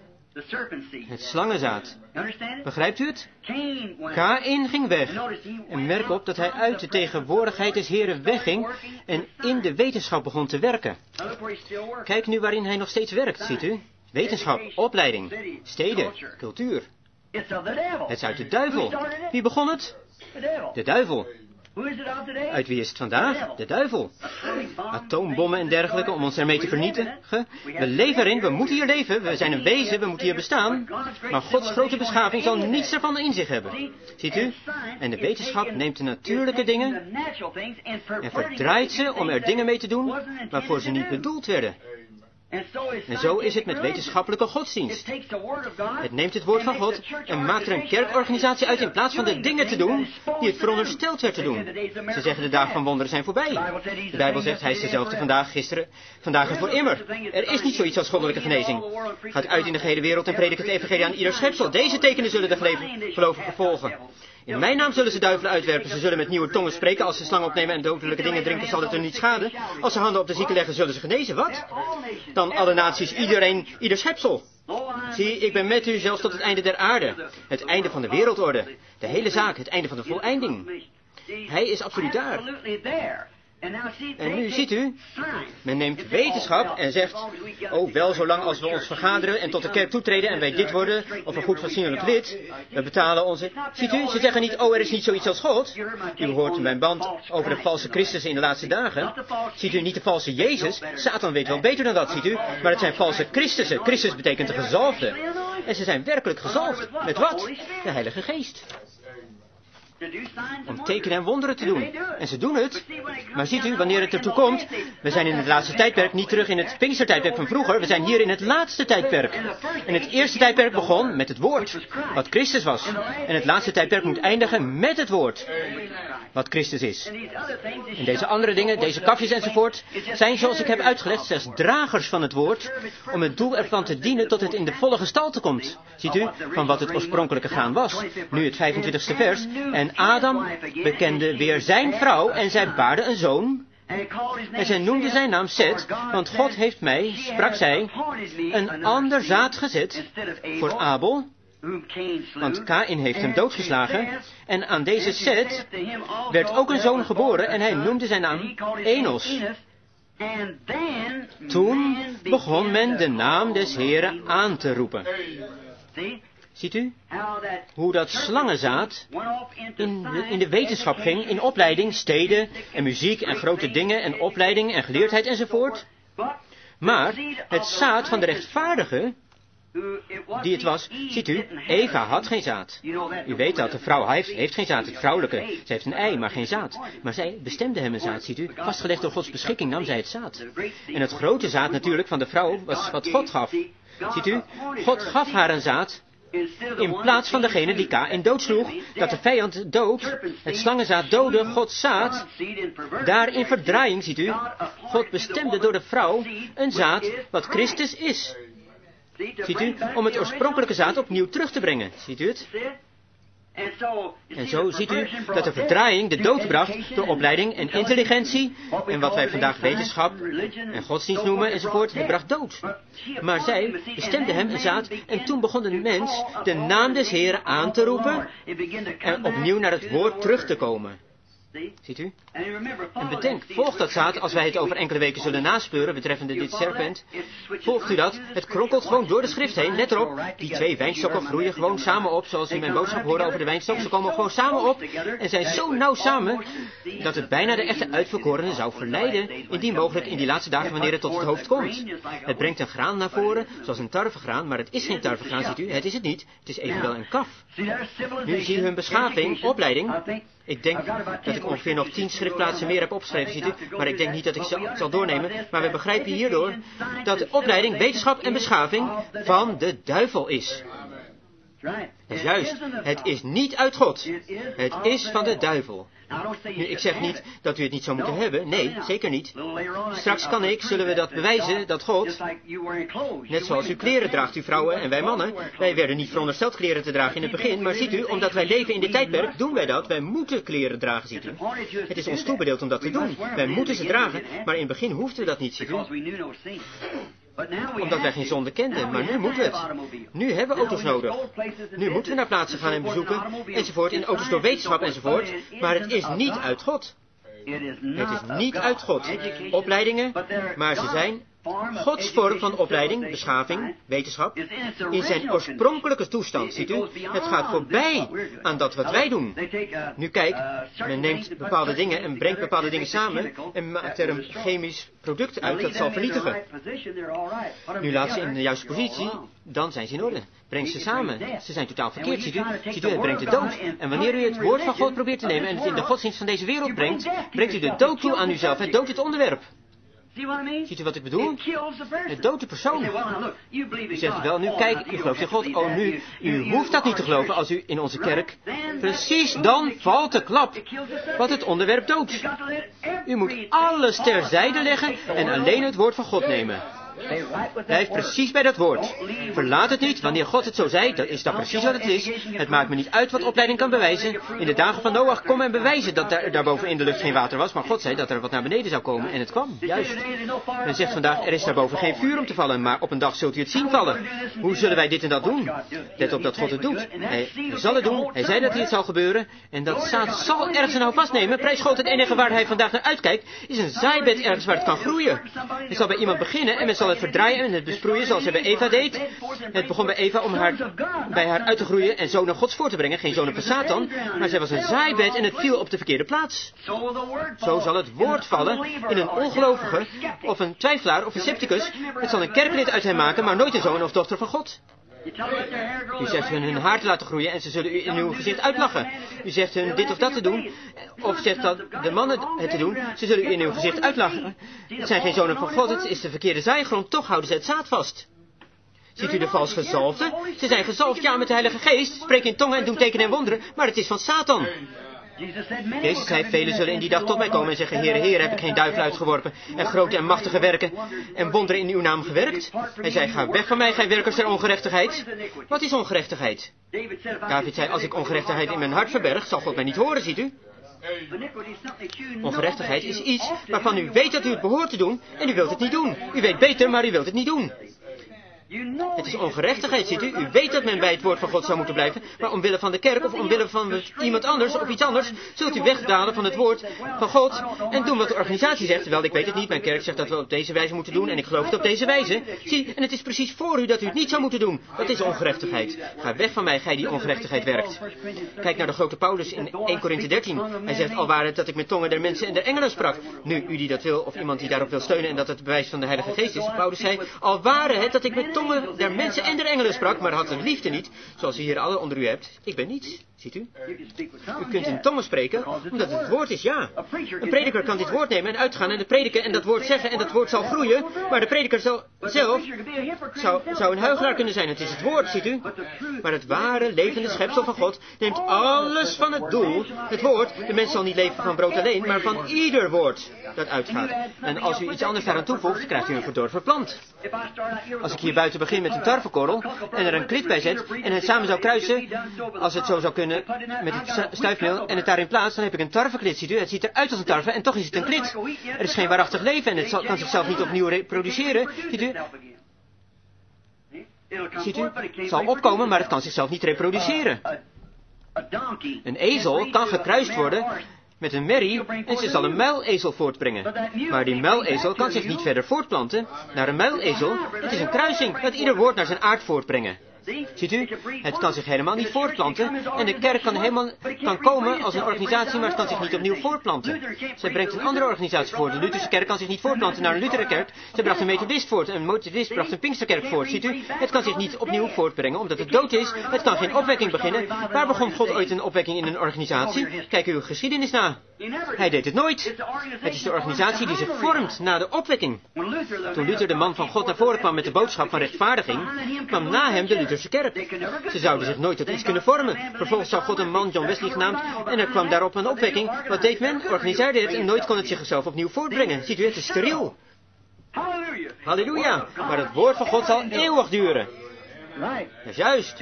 Het slangenzaad. Begrijpt u het? Kaïn ging weg. En merk op dat hij uit de tegenwoordigheid des Heren wegging en in de wetenschap begon te werken. Kijk nu waarin hij nog steeds werkt, ziet u? Wetenschap, opleiding, steden, cultuur. Het is uit de duivel. Wie begon het? De duivel. Uit wie is het vandaag? De duivel. Atoombommen en dergelijke om ons ermee te vernietigen. We leven erin, we moeten hier leven, we zijn een wezen, we moeten hier bestaan. Maar Gods grote beschaving zal niets ervan in zich hebben. Ziet u? En de wetenschap neemt de natuurlijke dingen en verdraait ze om er dingen mee te doen waarvoor ze niet bedoeld werden. En zo is het met wetenschappelijke godsdienst. Het neemt het woord van God en maakt er een kerkorganisatie uit in plaats van de dingen te doen die het verondersteld werd te doen. Ze zeggen de dagen van wonderen zijn voorbij. De Bijbel zegt hij is dezelfde vandaag, gisteren, vandaag en voor immer. Er is niet zoiets als goddelijke genezing. Gaat uit in de gehele wereld en predik het evangelie aan ieder schepsel. Deze tekenen zullen de gelovigen volgen. In mijn naam zullen ze duivelen uitwerpen, ze zullen met nieuwe tongen spreken, als ze slang opnemen en dodelijke dingen drinken zal het er niet schaden. Als ze handen op de zieken leggen zullen ze genezen, wat? Dan alle naties, iedereen, ieder schepsel. Zie, ik ben met u zelfs tot het einde der aarde, het einde van de wereldorde, de hele zaak, het einde van de voleinding. Hij is absoluut daar. En nu ziet u, men neemt wetenschap en zegt, oh wel zolang als we ons vergaderen en tot de kerk toetreden en wij dit worden, of een goed fatsoenlijk lid, we betalen onze... Ziet u, ze zeggen niet, oh er is niet zoiets als God. U hoort mijn band over de valse Christus in de laatste dagen. Ziet u, niet de valse Jezus, Satan weet wel beter dan dat, ziet u, maar het zijn valse Christussen. Christus betekent de gezalfde. En ze zijn werkelijk gezalfd. Met wat? De Heilige Geest. Om tekenen en wonderen te doen. En ze doen het. Maar ziet u, wanneer het ertoe komt, we zijn in het laatste tijdperk, niet terug in het Pinkstertijdperk van vroeger, we zijn hier in het laatste tijdperk. En het eerste tijdperk begon met het woord, wat Christus was. En het laatste tijdperk moet eindigen met het woord, wat Christus is. En deze andere dingen, deze kafjes enzovoort, zijn zoals ik heb uitgelegd, slechts dragers van het woord, om het doel ervan te dienen tot het in de volle gestalte komt. Ziet u, van wat het oorspronkelijke gaan was. Nu het 25e vers. En Adam bekende weer zijn vrouw en zij baarde een zoon. En zij noemde zijn naam Seth, want God heeft mij, sprak zij, een ander zaad gezet voor Abel, want Kaïn heeft hem doodgeslagen. En aan deze Seth werd ook een zoon geboren en hij noemde zijn naam Enos. Toen begon men de naam des Heren aan te roepen. Ziet u hoe dat slangenzaad in de wetenschap ging, in opleiding, steden en muziek en grote dingen en opleiding en geleerdheid enzovoort. Maar het zaad van de rechtvaardige, die het was, ziet u, Eva had geen zaad. U weet dat, de vrouw heeft geen zaad, het vrouwelijke. Zij heeft een ei, maar geen zaad. Maar zij bestemde hem een zaad, ziet u. Vastgelegd door Gods beschikking nam zij het zaad. En het grote zaad natuurlijk van de vrouw was wat God gaf. Ziet u, God gaf haar een zaad. In plaats van degene die Kaïn doodsloeg, dat de vijand dood, het slangenzaad doodde, Gods zaad, daar in verdraaiing, ziet u, God bestemde door de vrouw een zaad wat Christus is. Ziet u, om het oorspronkelijke zaad opnieuw terug te brengen, ziet u het? En zo ziet u dat de verdraaiing de dood bracht door opleiding en intelligentie en wat wij vandaag wetenschap en godsdienst noemen enzovoort, het bracht dood. Maar zij bestemde hem een zaad en toen begon de mens de naam des Heren aan te roepen en opnieuw naar het woord terug te komen. Ziet u? En bedenk, volgt dat zaad, als wij het over enkele weken zullen naspeuren betreffende dit serpent, volgt u dat? Het kronkelt gewoon door de schrift heen, let erop. Die 2 wijnstokken groeien gewoon samen op, zoals u mijn boodschap hoorde over de wijnstok. Ze komen gewoon samen op en zijn zo nauw samen, dat het bijna de echte uitverkorene zou verleiden, indien mogelijk in die laatste dagen wanneer het tot het hoofd komt. Het brengt een graan naar voren, zoals een tarwegraan, maar het is geen tarwegraan, ziet u, het is het niet. Het is evenwel een kaf. Nu zie je hun beschaving, opleiding. Ik denk dat ik ongeveer nog 10 schriftplaatsen meer heb opgeschreven, ziet u, maar ik denk niet dat ik ze zal doornemen. Maar we begrijpen hierdoor dat de opleiding, wetenschap en beschaving van de duivel is. Dat is juist, het is niet uit God. Het is van de duivel. Nu, ik zeg niet dat u het niet zou moeten hebben. Nee, zeker niet. Straks zullen we dat bewijzen, dat God, net zoals u kleren draagt, u vrouwen en wij mannen, wij werden niet verondersteld kleren te dragen in het begin, maar ziet u, omdat wij leven in dit tijdperk, doen wij dat. Wij moeten kleren dragen, ziet u. Het is ons toebedeeld om dat te doen. Wij moeten ze dragen, maar in het begin hoefden we dat niet, ziet u. Omdat wij geen zonde kenden, maar nu moeten we het. Nu hebben we auto's nodig. Nu moeten we naar plaatsen gaan en bezoeken, enzovoort, in auto's door wetenschap enzovoort, maar het is niet uit God. Het is niet uit God. Opleidingen, maar ze zijn Gods vorm van opleiding, beschaving, wetenschap, in zijn oorspronkelijke toestand, ziet u. Het gaat voorbij aan dat wat wij doen. Nu kijk, men neemt bepaalde dingen en brengt bepaalde dingen samen en maakt er een chemisch product uit dat zal vernietigen. Nu laat ze in de juiste positie, dan zijn ze in orde. Breng ze samen. Ze zijn totaal verkeerd, ziet u. Ziet u, het brengt de dood. En wanneer u het woord van God probeert te nemen en het in de godsdienst van deze wereld brengt, brengt u de dood toe aan uzelf. Het doodt het onderwerp. Ziet u wat ik bedoel? Het doodt de persoon. U zegt wel, nu kijk, u gelooft in God. Oh, nu, u hoeft dat niet te geloven als u in onze kerk. Precies dan valt de klap. Wat het onderwerp doodt. U moet alles terzijde leggen en alleen het woord van God nemen. Blijf precies bij dat woord. Verlaat het niet, wanneer God het zo zei, dan is dat precies wat het is. Het maakt me niet uit wat opleiding kan bewijzen. In de dagen van Noach kon men bewijzen dat daarboven in de lucht geen water was, maar God zei dat er wat naar beneden zou komen en het kwam, juist. Men zegt vandaag, er is daarboven geen vuur om te vallen, maar op een dag zult u het zien vallen. Hoe zullen wij dit en dat doen? Let op dat God het doet. Hij zal het doen, hij zei dat hij het zal gebeuren, en dat zaad zal ergens nou vastnemen. Prijs God, het enige waar hij vandaag naar uitkijkt, is een zaaibed ergens waar het kan groeien. Het zal bij iemand beginnen en men zal het verdraaien en het besproeien zoals hij bij Eva deed. Het begon bij Eva om bij haar uit te groeien en zonen Gods voor te brengen. Geen zonen van Satan, maar zij was een zaaibed en het viel op de verkeerde plaats. Zo zal het woord vallen in een ongelovige of een twijfelaar of een scepticus. Het zal een kerklid uit hem maken, maar nooit een zoon of dochter van God. U zegt hun haar te laten groeien en ze zullen u in uw gezicht uitlachen. U zegt hun dit of dat te doen, of zegt dat de mannen het te doen, ze zullen u in uw gezicht uitlachen. Het zijn geen zonen van God, het is de verkeerde zaaigrond, toch houden ze het zaad vast. Ziet u de vals gezalfden? Ze zijn gezalfd, ja, met de Heilige Geest, spreken in tongen en doen tekenen en wonderen, maar het is van Satan. Jezus zei, velen zullen in die dag tot mij komen en zeggen, Heere, Heere, heb ik geen duivel uitgeworpen en grote en machtige werken en wonderen in uw naam gewerkt? Hij zei, ga weg van mij, gij werkers der ongerechtigheid. Wat is ongerechtigheid? David zei, als ik ongerechtigheid in mijn hart verberg, zal God mij niet horen, ziet u? Ongerechtigheid is iets waarvan u weet dat u het behoort te doen en u wilt het niet doen. U weet beter, maar u wilt het niet doen. Het is ongerechtigheid, ziet u. U weet dat men bij het woord van God zou moeten blijven, maar omwille van de kerk of omwille van iemand anders of iets anders, zult u wegdalen van het woord van God en doen wat de organisatie zegt. Terwijl ik weet het niet, mijn kerk zegt dat we op deze wijze moeten doen en ik geloof het op deze wijze. Zie, en het is precies voor u dat u het niet zou moeten doen. Dat is ongerechtigheid. Ga weg van mij, gij die ongerechtigheid werkt. Kijk naar de grote Paulus in 1 Korinthe 13. Hij zegt, al waar het dat ik met tongen der mensen en der engelen sprak. Nu, u die dat wil, of iemand die daarop wil steunen en dat het bewijs van de Heilige Geest is. Paulus zei, al waren het dat ik met tongen der mensen en der engelen sprak, maar had de liefde niet, zoals u hier alle onder u hebt. Ik ben niets, ziet u. U kunt in tongen spreken, omdat het woord is ja. Een prediker kan dit woord nemen en uitgaan en de prediken en dat woord zeggen en dat woord zal groeien, maar de prediker zelf zou een huichelaar kunnen zijn. Het is het woord, ziet u. Maar het ware, levende schepsel van God neemt alles van het doel, het woord. De mens zal niet leven van brood alleen, maar van ieder woord dat uitgaat. En als u iets anders daaraan toevoegt, krijgt u een verdorven plant. Als ik hier buiten begin met een tarwekorrel en er een klit bij zet en het samen zou kruisen, als het zo zou kunnen met het stuifmeel en het daarin plaats, dan heb ik een tarweklit, ziet u. Het ziet eruit als een tarwe en toch is het een klit. Er is geen waarachtig leven en het kan zichzelf niet opnieuw reproduceren, ziet u. Ziet u, het zal opkomen, maar het kan zichzelf niet reproduceren. Een ezel kan gekruist worden met een merrie en ze zal een muilezel voortbrengen. Maar die muilezel kan zich niet verder voortplanten naar een muilezel. Het is een kruising, dat ieder woord naar zijn aard voortbrengen. Ziet u, het kan zich helemaal niet voortplanten en de kerk kan komen als een organisatie, maar het kan zich niet opnieuw voortplanten. Zij brengt een andere organisatie voort. De Lutherse kerk kan zich niet voortplanten naar een Lutherenkerk. Zij bracht een Methodist voort en een Methodist bracht een Pinksterkerk voort. Ziet u, het kan zich niet opnieuw voortbrengen omdat het dood is. Het kan geen opwekking beginnen. Waar begon God ooit een opwekking in een organisatie? Kijk uw geschiedenis na. Hij deed het nooit. Het is de organisatie die zich vormt na de opwekking. Toen Luther, de man van God, naar voren kwam met de boodschap van rechtvaardiging, kwam na hem de Lutherse kerk. Ze zouden zich nooit tot iets kunnen vormen. Vervolgens zou God een man, John Wesley genaamd, en er kwam daarop een opwekking. Wat deed men? Organiseerde het en nooit kon het zichzelf opnieuw voortbrengen. Ziet u, het is steriel. Halleluja. Maar het woord van God zal eeuwig duren. Dat is juist.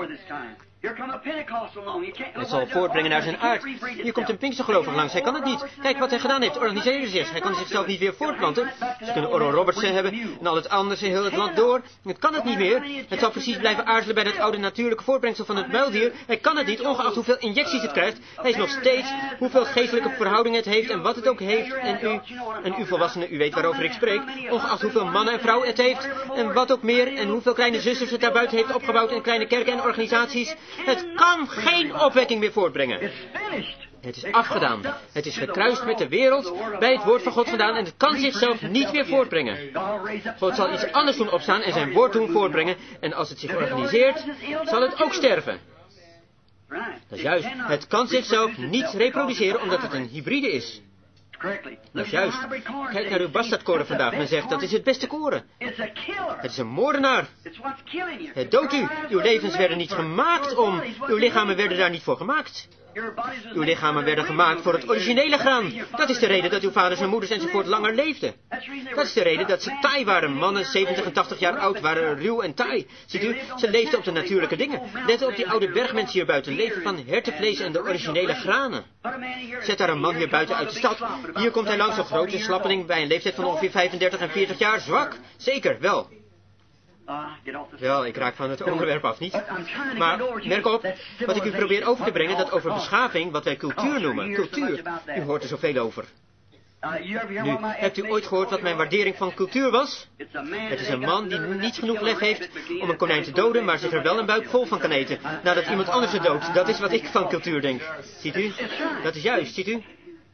Het zal voortbrengen naar zijn aard. Hier komt een Pinkstergelovige langs. Hij kan het niet. Kijk wat hij gedaan heeft. Organiseerde zich. Hij kan zichzelf niet weer voortplanten. Ze kunnen Oral Robertson hebben en al het anders in heel het land door. Het kan het niet meer. Het zal precies blijven aarzelen bij dat oude natuurlijke voortbrengsel van het muildier. Hij kan het niet, ongeacht hoeveel injecties het krijgt. Hij is nog steeds, hoeveel geestelijke verhoudingen het heeft en wat het ook heeft. En u volwassenen, u weet waarover ik spreek. Ongeacht hoeveel mannen en vrouwen het heeft en wat ook meer. En hoeveel kleine zusters het daarbuiten heeft opgebouwd en kleine kerken en organisaties. Het kan geen opwekking meer voortbrengen. Het is afgedaan. Het is gekruist met de wereld bij het woord van God vandaan en het kan zichzelf niet weer voortbrengen. God zal iets anders doen opstaan en zijn woord doen voortbrengen en als het zich organiseert, zal het ook sterven. Dat is juist. Het kan zichzelf niet reproduceren omdat het een hybride is. Dat is juist. Kijk naar uw bastardkoren vandaag. Men zegt, dat is het beste koren. Het is een moordenaar. Het doodt u. Uw levens werden niet gemaakt om. Uw lichamen werden daar niet voor gemaakt. Uw lichamen werden gemaakt voor het originele graan. Dat is de reden dat uw vaders en moeders enzovoort langer leefden. Dat is de reden dat ze taai waren. Mannen 70 en 80 jaar oud waren ruw en taai. Ziet u, ze leefden op de natuurlijke dingen. Let op die oude bergmensen hier buiten. Leven van hertenvlees en de originele granen. Zet daar een man hier buiten uit de stad. Hier komt hij langs, een grote slappeling bij een leeftijd van ongeveer 35 en 40 jaar. Zwak. Zeker, wel. Wel, ik raak van het onderwerp af, niet? Maar merk op, wat ik u probeer over te brengen, dat over beschaving, wat wij cultuur noemen. Cultuur. U hoort er zoveel over. Nu, hebt u ooit gehoord wat mijn waardering van cultuur was? Het is een man die niet genoeg lef heeft om een konijn te doden, maar zich er wel een buik vol van kan eten, nadat iemand anders het doodt. Dat is wat ik van cultuur denk. Ziet u? Dat is juist, ziet u?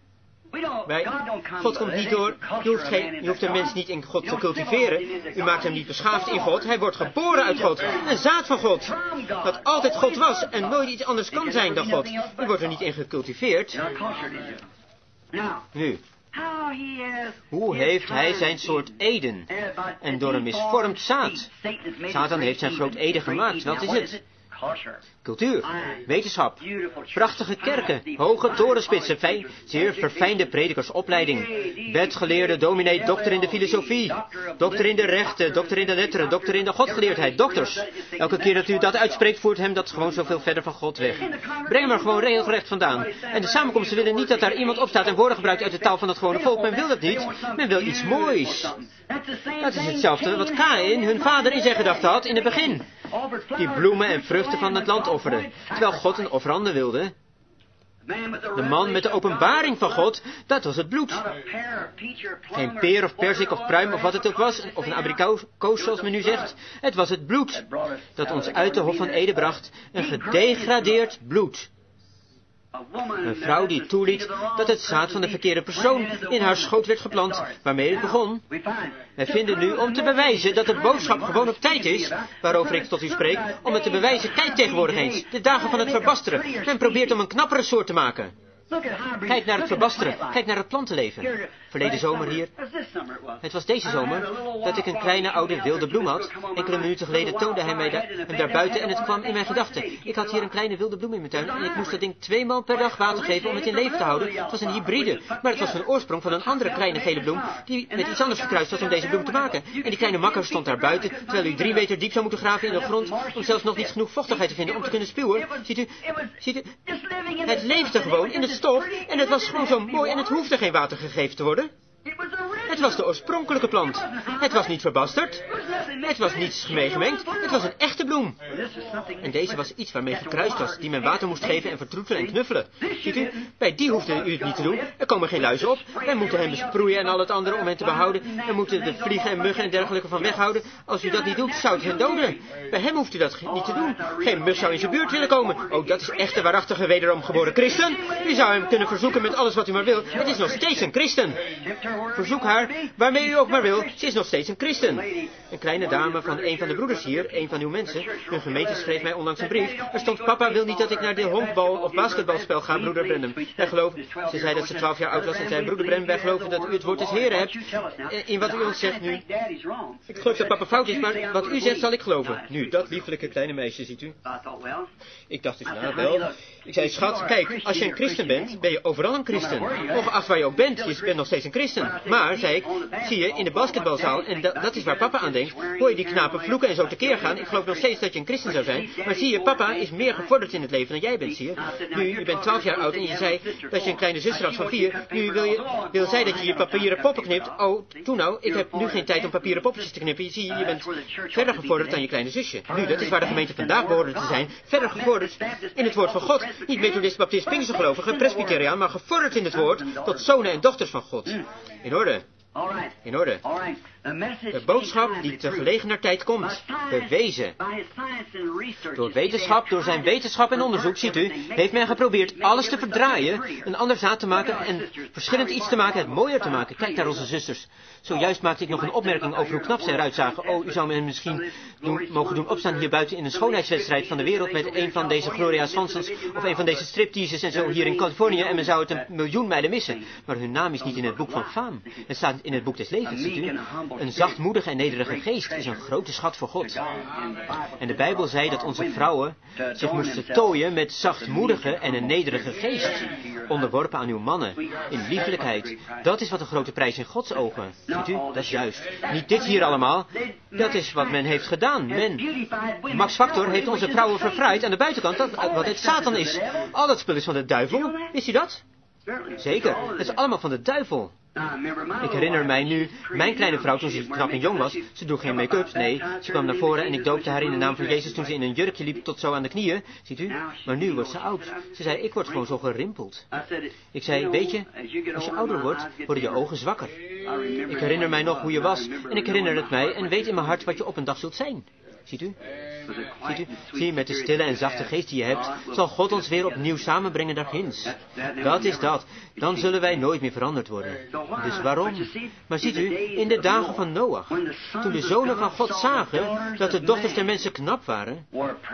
God komt niet door. Je hoeft een mens niet in God te cultiveren. U maakt hem niet beschaafd in God. Hij wordt geboren uit God. Een zaad van God. Dat altijd God was en nooit iets anders kan zijn dan God. U wordt er niet in gecultiveerd. Nu. Hoe heeft hij zijn soort Eden? En door een misvormd zaad. Satan heeft zijn groot Eden gemaakt. Wat is het? Cultuur, wetenschap, prachtige kerken, hoge torenspitsen, zeer verfijnde predikersopleiding, wetgeleerde dominee, dokter in de filosofie, dokter in de rechten, dokter in de letteren, dokter in de godgeleerdheid, dokters. Elke keer dat u dat uitspreekt, voert hem dat gewoon zoveel verder van God weg. Breng hem er gewoon regelrecht vandaan. En de samenkomsten willen niet dat daar iemand opstaat en woorden gebruikt uit de taal van het gewone volk. Men wil dat niet. Men wil iets moois. Dat is hetzelfde wat Kaïn, hun vader, in zijn gedachten had in het begin. Die bloemen en vruchten van het land offerde, terwijl God een offerande wilde. De man met de openbaring van God, dat was het bloed. Geen peer of perzik of pruim of wat het ook was, of een abrikoos zoals men nu zegt. Het was het bloed dat ons uit de Hof van Eden bracht, een gedegradeerd bloed. Een vrouw die toeliet dat het zaad van de verkeerde persoon in haar schoot werd geplant, waarmee het begon. Wij vinden nu, om te bewijzen dat de boodschap gewoon op tijd is, waarover ik tot u spreek, om het te bewijzen, kijk tegenwoordig eens, de dagen van het verbasteren. Men probeert om een knappere soort te maken. Kijk naar het verbasteren, kijk naar het plantenleven. Verleden zomer hier, het was deze zomer, dat ik een kleine oude wilde bloem had. Enkele minuten geleden toonde hij mij hem daar buiten en het kwam in mijn gedachten. Ik had hier een kleine wilde bloem in mijn tuin en ik moest dat ding 2 maal per dag water geven om het in leven te houden. Het was een hybride, maar het was van oorsprong van een andere kleine gele bloem die met iets anders gekruist was om deze bloem te maken. En die kleine makker stond daar buiten, terwijl u 3 meter diep zou moeten graven in de grond om zelfs nog niet genoeg vochtigheid te vinden om te kunnen spuwen. Ziet u, het leefde gewoon in het stof en het was gewoon zo mooi en het hoefde geen water gegeven te worden. Het was de oorspronkelijke plant. Het was niet verbasterd. Het was niets meegemengd. Het was een echte bloem. En deze was iets waarmee gekruist was, die men water moest geven en vertroetelen en knuffelen. Ziet u, bij die hoefde u het niet te doen. Er komen geen luizen op. Wij moeten hem besproeien en al het andere om hen te behouden. We moeten de vliegen en muggen en dergelijke van weghouden. Als u dat niet doet, zou het hen doden. Bij hem hoeft u dat niet te doen. Geen mug zou in zijn buurt willen komen. Oh, dat is echt de waarachtige wederom geboren christen. U zou hem kunnen verzoeken met alles wat u maar wil. Het is nog steeds een christen. Verzoek haar waarmee u ook maar wil. Ze is nog steeds een christen. Een kleine dame van een van de broeders hier, een van uw mensen. Hun gemeente schreef mij onlangs een brief. Er stond: papa wil niet dat ik naar de honkbal of basketbalspel ga, broeder Branham. Wij geloven, ze zei dat ze 12 jaar oud was en zei: broeder Branham, wij geloven dat u het woord des Heren hebt. In wat u ons zegt nu. Ik geloof dat papa fout is, maar wat u zegt zal ik geloven. Nu, dat liefelijke kleine meisje, ziet u. Ik dacht dus, nou wel. Ik zei: schat, kijk, als je een christen bent, ben je overal een christen. Ongeacht waar je ook bent, je bent nog steeds een christen. Maar, zei ik, zie je, in de basketbalzaal, en dat is waar papa aan denkt, hoor je die knapen vloeken en zo tekeer gaan. Ik geloof nog steeds dat je een christen zou zijn. Maar zie je, papa is meer gevorderd in het leven dan jij bent, zie je. Nu, je bent 12 jaar oud en je zei dat je een kleine zuster had van 4. Nu wil zij dat je je papieren poppen knipt. Oh, toen nou, ik heb nu geen tijd om papieren poppetjes te knippen. Zie je, je bent verder gevorderd dan je kleine zusje. Nu, dat is waar de gemeente vandaag behoorde te zijn. Verder gevorderd in het woord van God. Niet methodist, baptist, pinkstergelovigen, presbyteriaan, maar gevorderd in het woord tot zonen en dochters van God. In orde. In orde. De boodschap die te gelegener tijd komt, bewezen. Door wetenschap, door zijn wetenschap en onderzoek, ziet u, heeft men geprobeerd alles te verdraaien, een ander zaad te maken en verschillend iets te maken, het mooier te maken. Kijk naar onze zusters. Zojuist maakte ik nog een opmerking over hoe knap zij eruit zagen. Oh, u zou me misschien mogen doen opstaan hier buiten in een schoonheidswedstrijd van de wereld met een van deze Gloria Swansons of een van deze stripteases en zo hier in Californië en men zou het 1 miljoen mijlen missen. Maar hun naam is niet in het boek van faam. Het staat in het boek des levens, ziet u. Een zachtmoedige en nederige geest is een grote schat voor God. En de Bijbel zei dat onze vrouwen zich moesten tooien met zachtmoedige en een nederige geest. Onderworpen aan uw mannen, in liefelijkheid. Dat is wat een grote prijs in Gods ogen. Ziet u, dat is juist. Niet dit hier allemaal. Dat is wat men heeft gedaan. Max Factor heeft onze vrouwen verfraaid aan de buitenkant, wat het Satan is. Al dat spul is van de duivel. Wist u dat? Zeker, het is allemaal van de duivel. Ik herinner mij nu, mijn kleine vrouw toen ze knap en jong was, ze droeg geen make-up, nee, ze kwam naar voren en ik doopte haar in de naam van Jezus toen ze in een jurkje liep tot zo aan de knieën, ziet u, maar nu wordt ze oud. Ze zei, ik word gewoon zo gerimpeld. Ik zei, weet je, als je ouder wordt, worden je ogen zwakker. Ik herinner mij nog hoe je was en ik herinner het mij en weet in mijn hart wat je op een dag zult zijn. Ziet u? Zie, met de stille en zachte geest die je hebt, zal God ons weer opnieuw samenbrengen daarginds. Dat is dat. Dan zullen wij nooit meer veranderd worden. Dus waarom? Maar ziet u, in de dagen van Noach, toen de zonen van God zagen dat de dochters der mensen knap waren,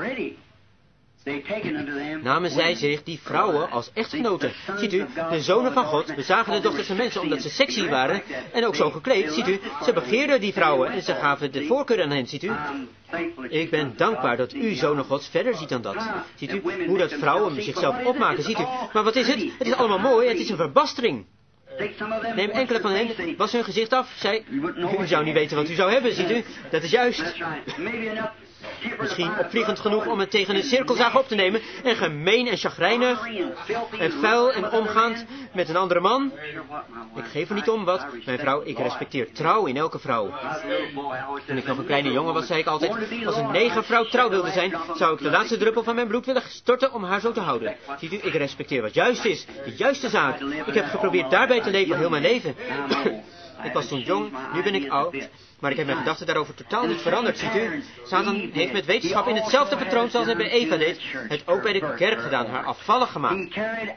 namen zij zich die vrouwen als echtgenoten. Ziet u, de zonen van God bezagen de dochters van mensen omdat ze sexy waren en ook zo gekleed. Ziet u, ze begeerden die vrouwen en ze gaven de voorkeur aan hen. Ziet u, ik ben dankbaar dat u zonen Gods verder ziet dan dat. Ziet u, hoe dat vrouwen zichzelf opmaken. Ziet u, maar wat is het? Het is allemaal mooi, het is een verbastering. Neem enkele van hen, was hun gezicht af, zei, u zou niet weten wat u zou hebben, ziet u. Dat is juist. Misschien opvliegend genoeg om het tegen een cirkelzaag op te nemen. En gemeen en chagrijnig. En vuil en omgaand met een andere man. Ik geef er niet om wat. Mijn vrouw, ik respecteer trouw in elke vrouw. Toen ik nog een kleine jongen was, zei ik altijd, als een negervrouw trouw wilde zijn, zou ik de laatste druppel van mijn bloed willen storten om haar zo te houden. Ziet u, ik respecteer wat juist is. De juiste zaak. Ik heb geprobeerd daarbij te leven heel mijn leven. Ik was toen jong, nu ben ik oud, maar ik heb mijn gedachten daarover totaal niet veranderd, ziet u. Satan heeft met wetenschap in hetzelfde patroon zoals hij bij Eva deed, het ook bij de kerk gedaan, haar afvallig gemaakt.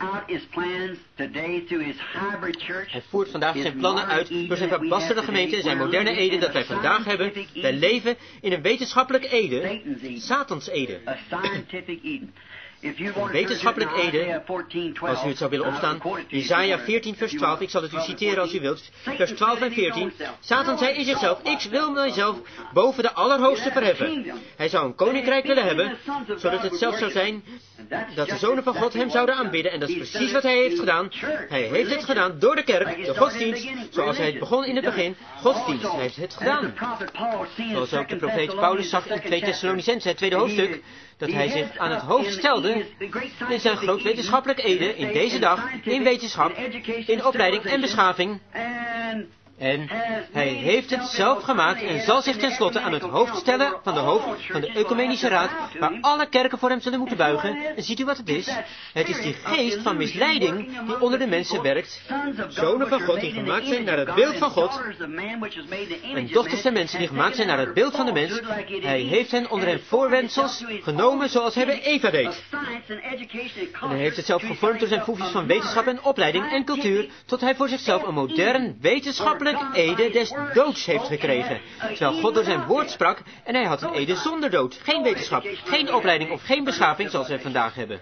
Hij voert vandaag zijn plannen uit door zijn verbasterde gemeente en zijn moderne Eden dat wij vandaag hebben. Wij leven in een wetenschappelijk Eden, Satans Eden. Een wetenschappelijk Ede, als u het zou willen opstaan, Jesaja 14 vers 12, ik zal het u citeren als u wilt, vers 12 en 14, Satan zei in zichzelf, ik wil mijzelf boven de Allerhoogste verheffen. Hij zou een koninkrijk willen hebben, zodat het zelfs zou zijn dat de zonen van God hem zouden aanbidden, en dat is precies wat hij heeft gedaan. Hij heeft het gedaan door de kerk, de godsdienst, zoals hij het begon in het begin, godsdienst, hij heeft het gedaan. Zoals ook de profeet Paulus zag in 2 Thessalonicenzen, het tweede hoofdstuk, dat hij zich aan het hoofd stelde in zijn groot wetenschappelijk Ede, in deze dag, in wetenschap, in opleiding en beschaving, En hij heeft het zelf gemaakt en zal zich tenslotte aan het hoofd stellen van de Ecumenische Raad, waar alle kerken voor hem zullen moeten buigen. En ziet u wat het is? Het is die geest van misleiding die onder de mensen werkt. Zonen van God die gemaakt zijn naar het beeld van God. En dochters der mensen die gemaakt zijn naar het beeld van de mens. Hij heeft hen onder hen voorwendsels genomen zoals hij bij Eva deed. En hij heeft het zelf gevormd door zijn voetjes van wetenschap en opleiding en cultuur, tot hij voor zichzelf een modern wetenschappelijk ede des doods heeft gekregen. Terwijl God door zijn woord sprak en hij had een ede zonder dood. Geen wetenschap, geen opleiding of geen beschaving zoals wij vandaag hebben.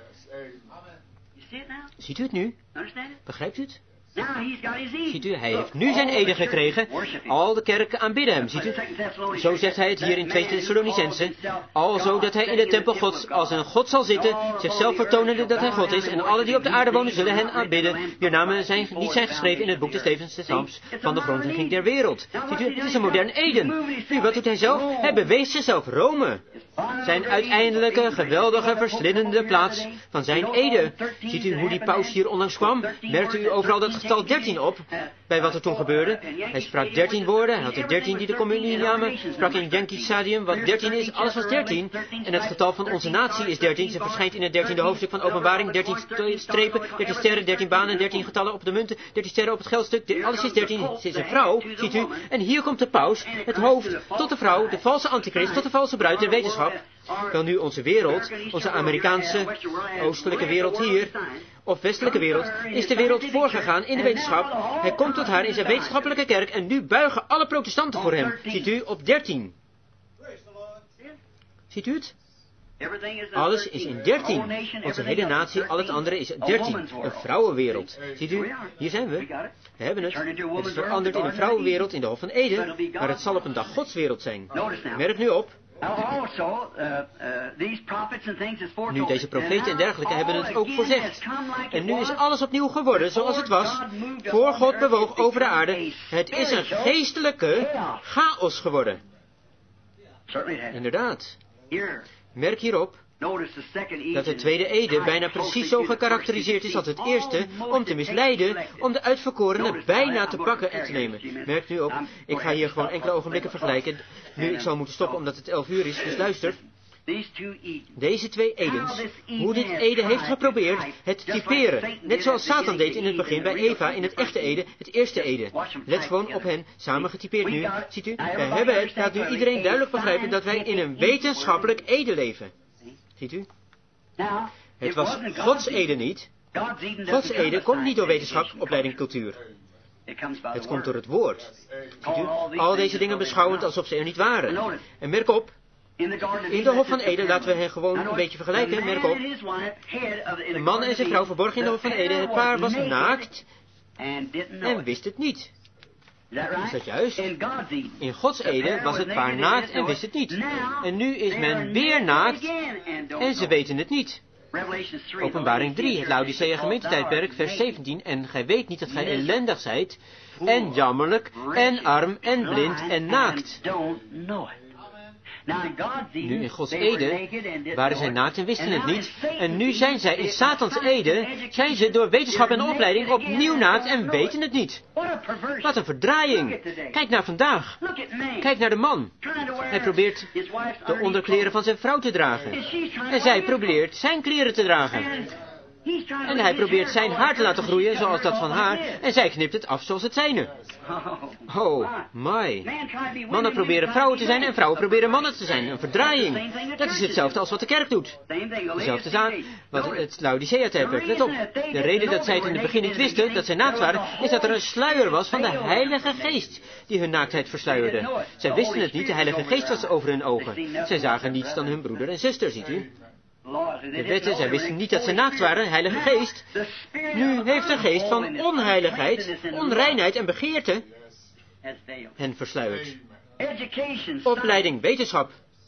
Ziet u het nu? Begrijpt u het? Ziet u, hij heeft nu zijn ede gekregen. Al de kerken aanbidden hem, ziet u. Zo zegt hij het hier in 2 Thessalonicenzen. Alzo dat hij in de tempel Gods als een God zal zitten, zichzelf vertonende dat hij God is, en alle die op de aarde wonen zullen hen aanbidden, wier namen niet zijn geschreven in het boek des levens des Psalms van de grondlegging der wereld. Ziet u, het is een modern Eden. Nu, wat doet hij zelf? Hij beweest zichzelf Rome. Zijn uiteindelijke, geweldige, verslindende plaats van zijn ede. Ziet u hoe die paus hier onlangs kwam? Merkte u overal dat getal 13 op, bij wat er toen gebeurde? Hij sprak 13 woorden, hij had er 13 die de communie namen, sprak in Yankee Stadium wat 13 is, alles was 13. En het getal van onze natie is 13, ze verschijnt in het 13e hoofdstuk van Openbaring, 13 strepen, 13 sterren, 13 banen, 13 getallen op de munten, 13 sterren op het geldstuk, alles is 13, ze is een vrouw, ziet u? En hier komt de paus, het hoofd tot de vrouw, de valse antichrist tot de valse bruid der wetenschap. Wel nu onze wereld, onze Amerikaanse, oostelijke wereld hier, of westelijke wereld, is de wereld voorgegaan in de wetenschap. Hij komt tot haar in zijn wetenschappelijke kerk en nu buigen alle protestanten voor hem. Ziet u, op 13. Ziet u het? Alles is in 13. Onze hele natie, al het andere is 13. Een vrouwenwereld. Ziet u, hier zijn we. We hebben het. Het is veranderd in een vrouwenwereld in de Hof van Eden, maar het zal op een dag Godswereld zijn. Merk nu op. Nu, deze profeten en dergelijke hebben het ook voorzegd. En nu is alles opnieuw geworden zoals het was, voor God bewoog over de aarde. Het is een geestelijke chaos geworden. Inderdaad. Merk hierop dat de tweede ede bijna precies zo gekarakteriseerd is als het eerste, om te misleiden, om de uitverkorenen bijna te pakken en te nemen. Merk nu op, ik ga hier gewoon enkele ogenblikken vergelijken. Nu, ik zal moeten stoppen omdat het 11 uur is, dus luister. Deze twee edens, hoe dit ede heeft geprobeerd het typeren, net zoals Satan deed in het begin bij Eva in het echte ede, het eerste ede. Let gewoon op hen, samen getypeerd nu. Ziet u, wij hebben het, laat nu iedereen duidelijk begrijpen dat wij in een wetenschappelijk ede leven. Ziet u? Het was Gods ede niet. Gods ede komt niet door wetenschap, opleiding, cultuur. Het komt door het woord. Ziet u? Al deze dingen beschouwend alsof ze er niet waren. En merk op, in de Hof van Eden, laten we hen gewoon een beetje vergelijken, merk op. Een man en zijn vrouw verborgen in de Hof van Eden. Het paar was naakt en wist het niet. Is dat juist? In Gods ede was het paar naakt en wist het niet. En nu is men weer naakt en ze weten het niet. Openbaring 3, het Laodicea gemeentetijdperk, vers 17. En gij weet niet dat gij ellendig zijt, en jammerlijk, en arm, en blind, en naakt. Nu in Gods ede waren zij naakt en wisten het niet. En nu zijn zij in Satans ede, zijn ze door wetenschap en opleiding opnieuw naakt en weten het niet. Wat een verdraaiing. Kijk naar vandaag. Kijk naar de man. Hij probeert de onderkleren van zijn vrouw te dragen. En zij probeert zijn kleren te dragen. En hij probeert zijn haar te laten groeien zoals dat van haar. En zij knipt het af zoals het zijne. Oh, my. Mannen proberen vrouwen te zijn en vrouwen proberen mannen te zijn. Een verdraaiing. Dat is hetzelfde als wat de kerk doet. Dezelfde zaak wat het Laodicea-tijdperk. Let op. De reden dat zij het in het begin niet wisten, dat zij naakt waren, is dat er een sluier was van de Heilige Geest die hun naaktheid versluierde. Zij wisten het niet, de Heilige Geest was over hun ogen. Zij zagen niets dan hun broeder en zuster, ziet u. De wetten, zij wisten niet dat ze naakt waren, Heilige Geest. Nu heeft de geest van onheiligheid, onreinheid en begeerte hen versluierd. Opleiding, wetenschap.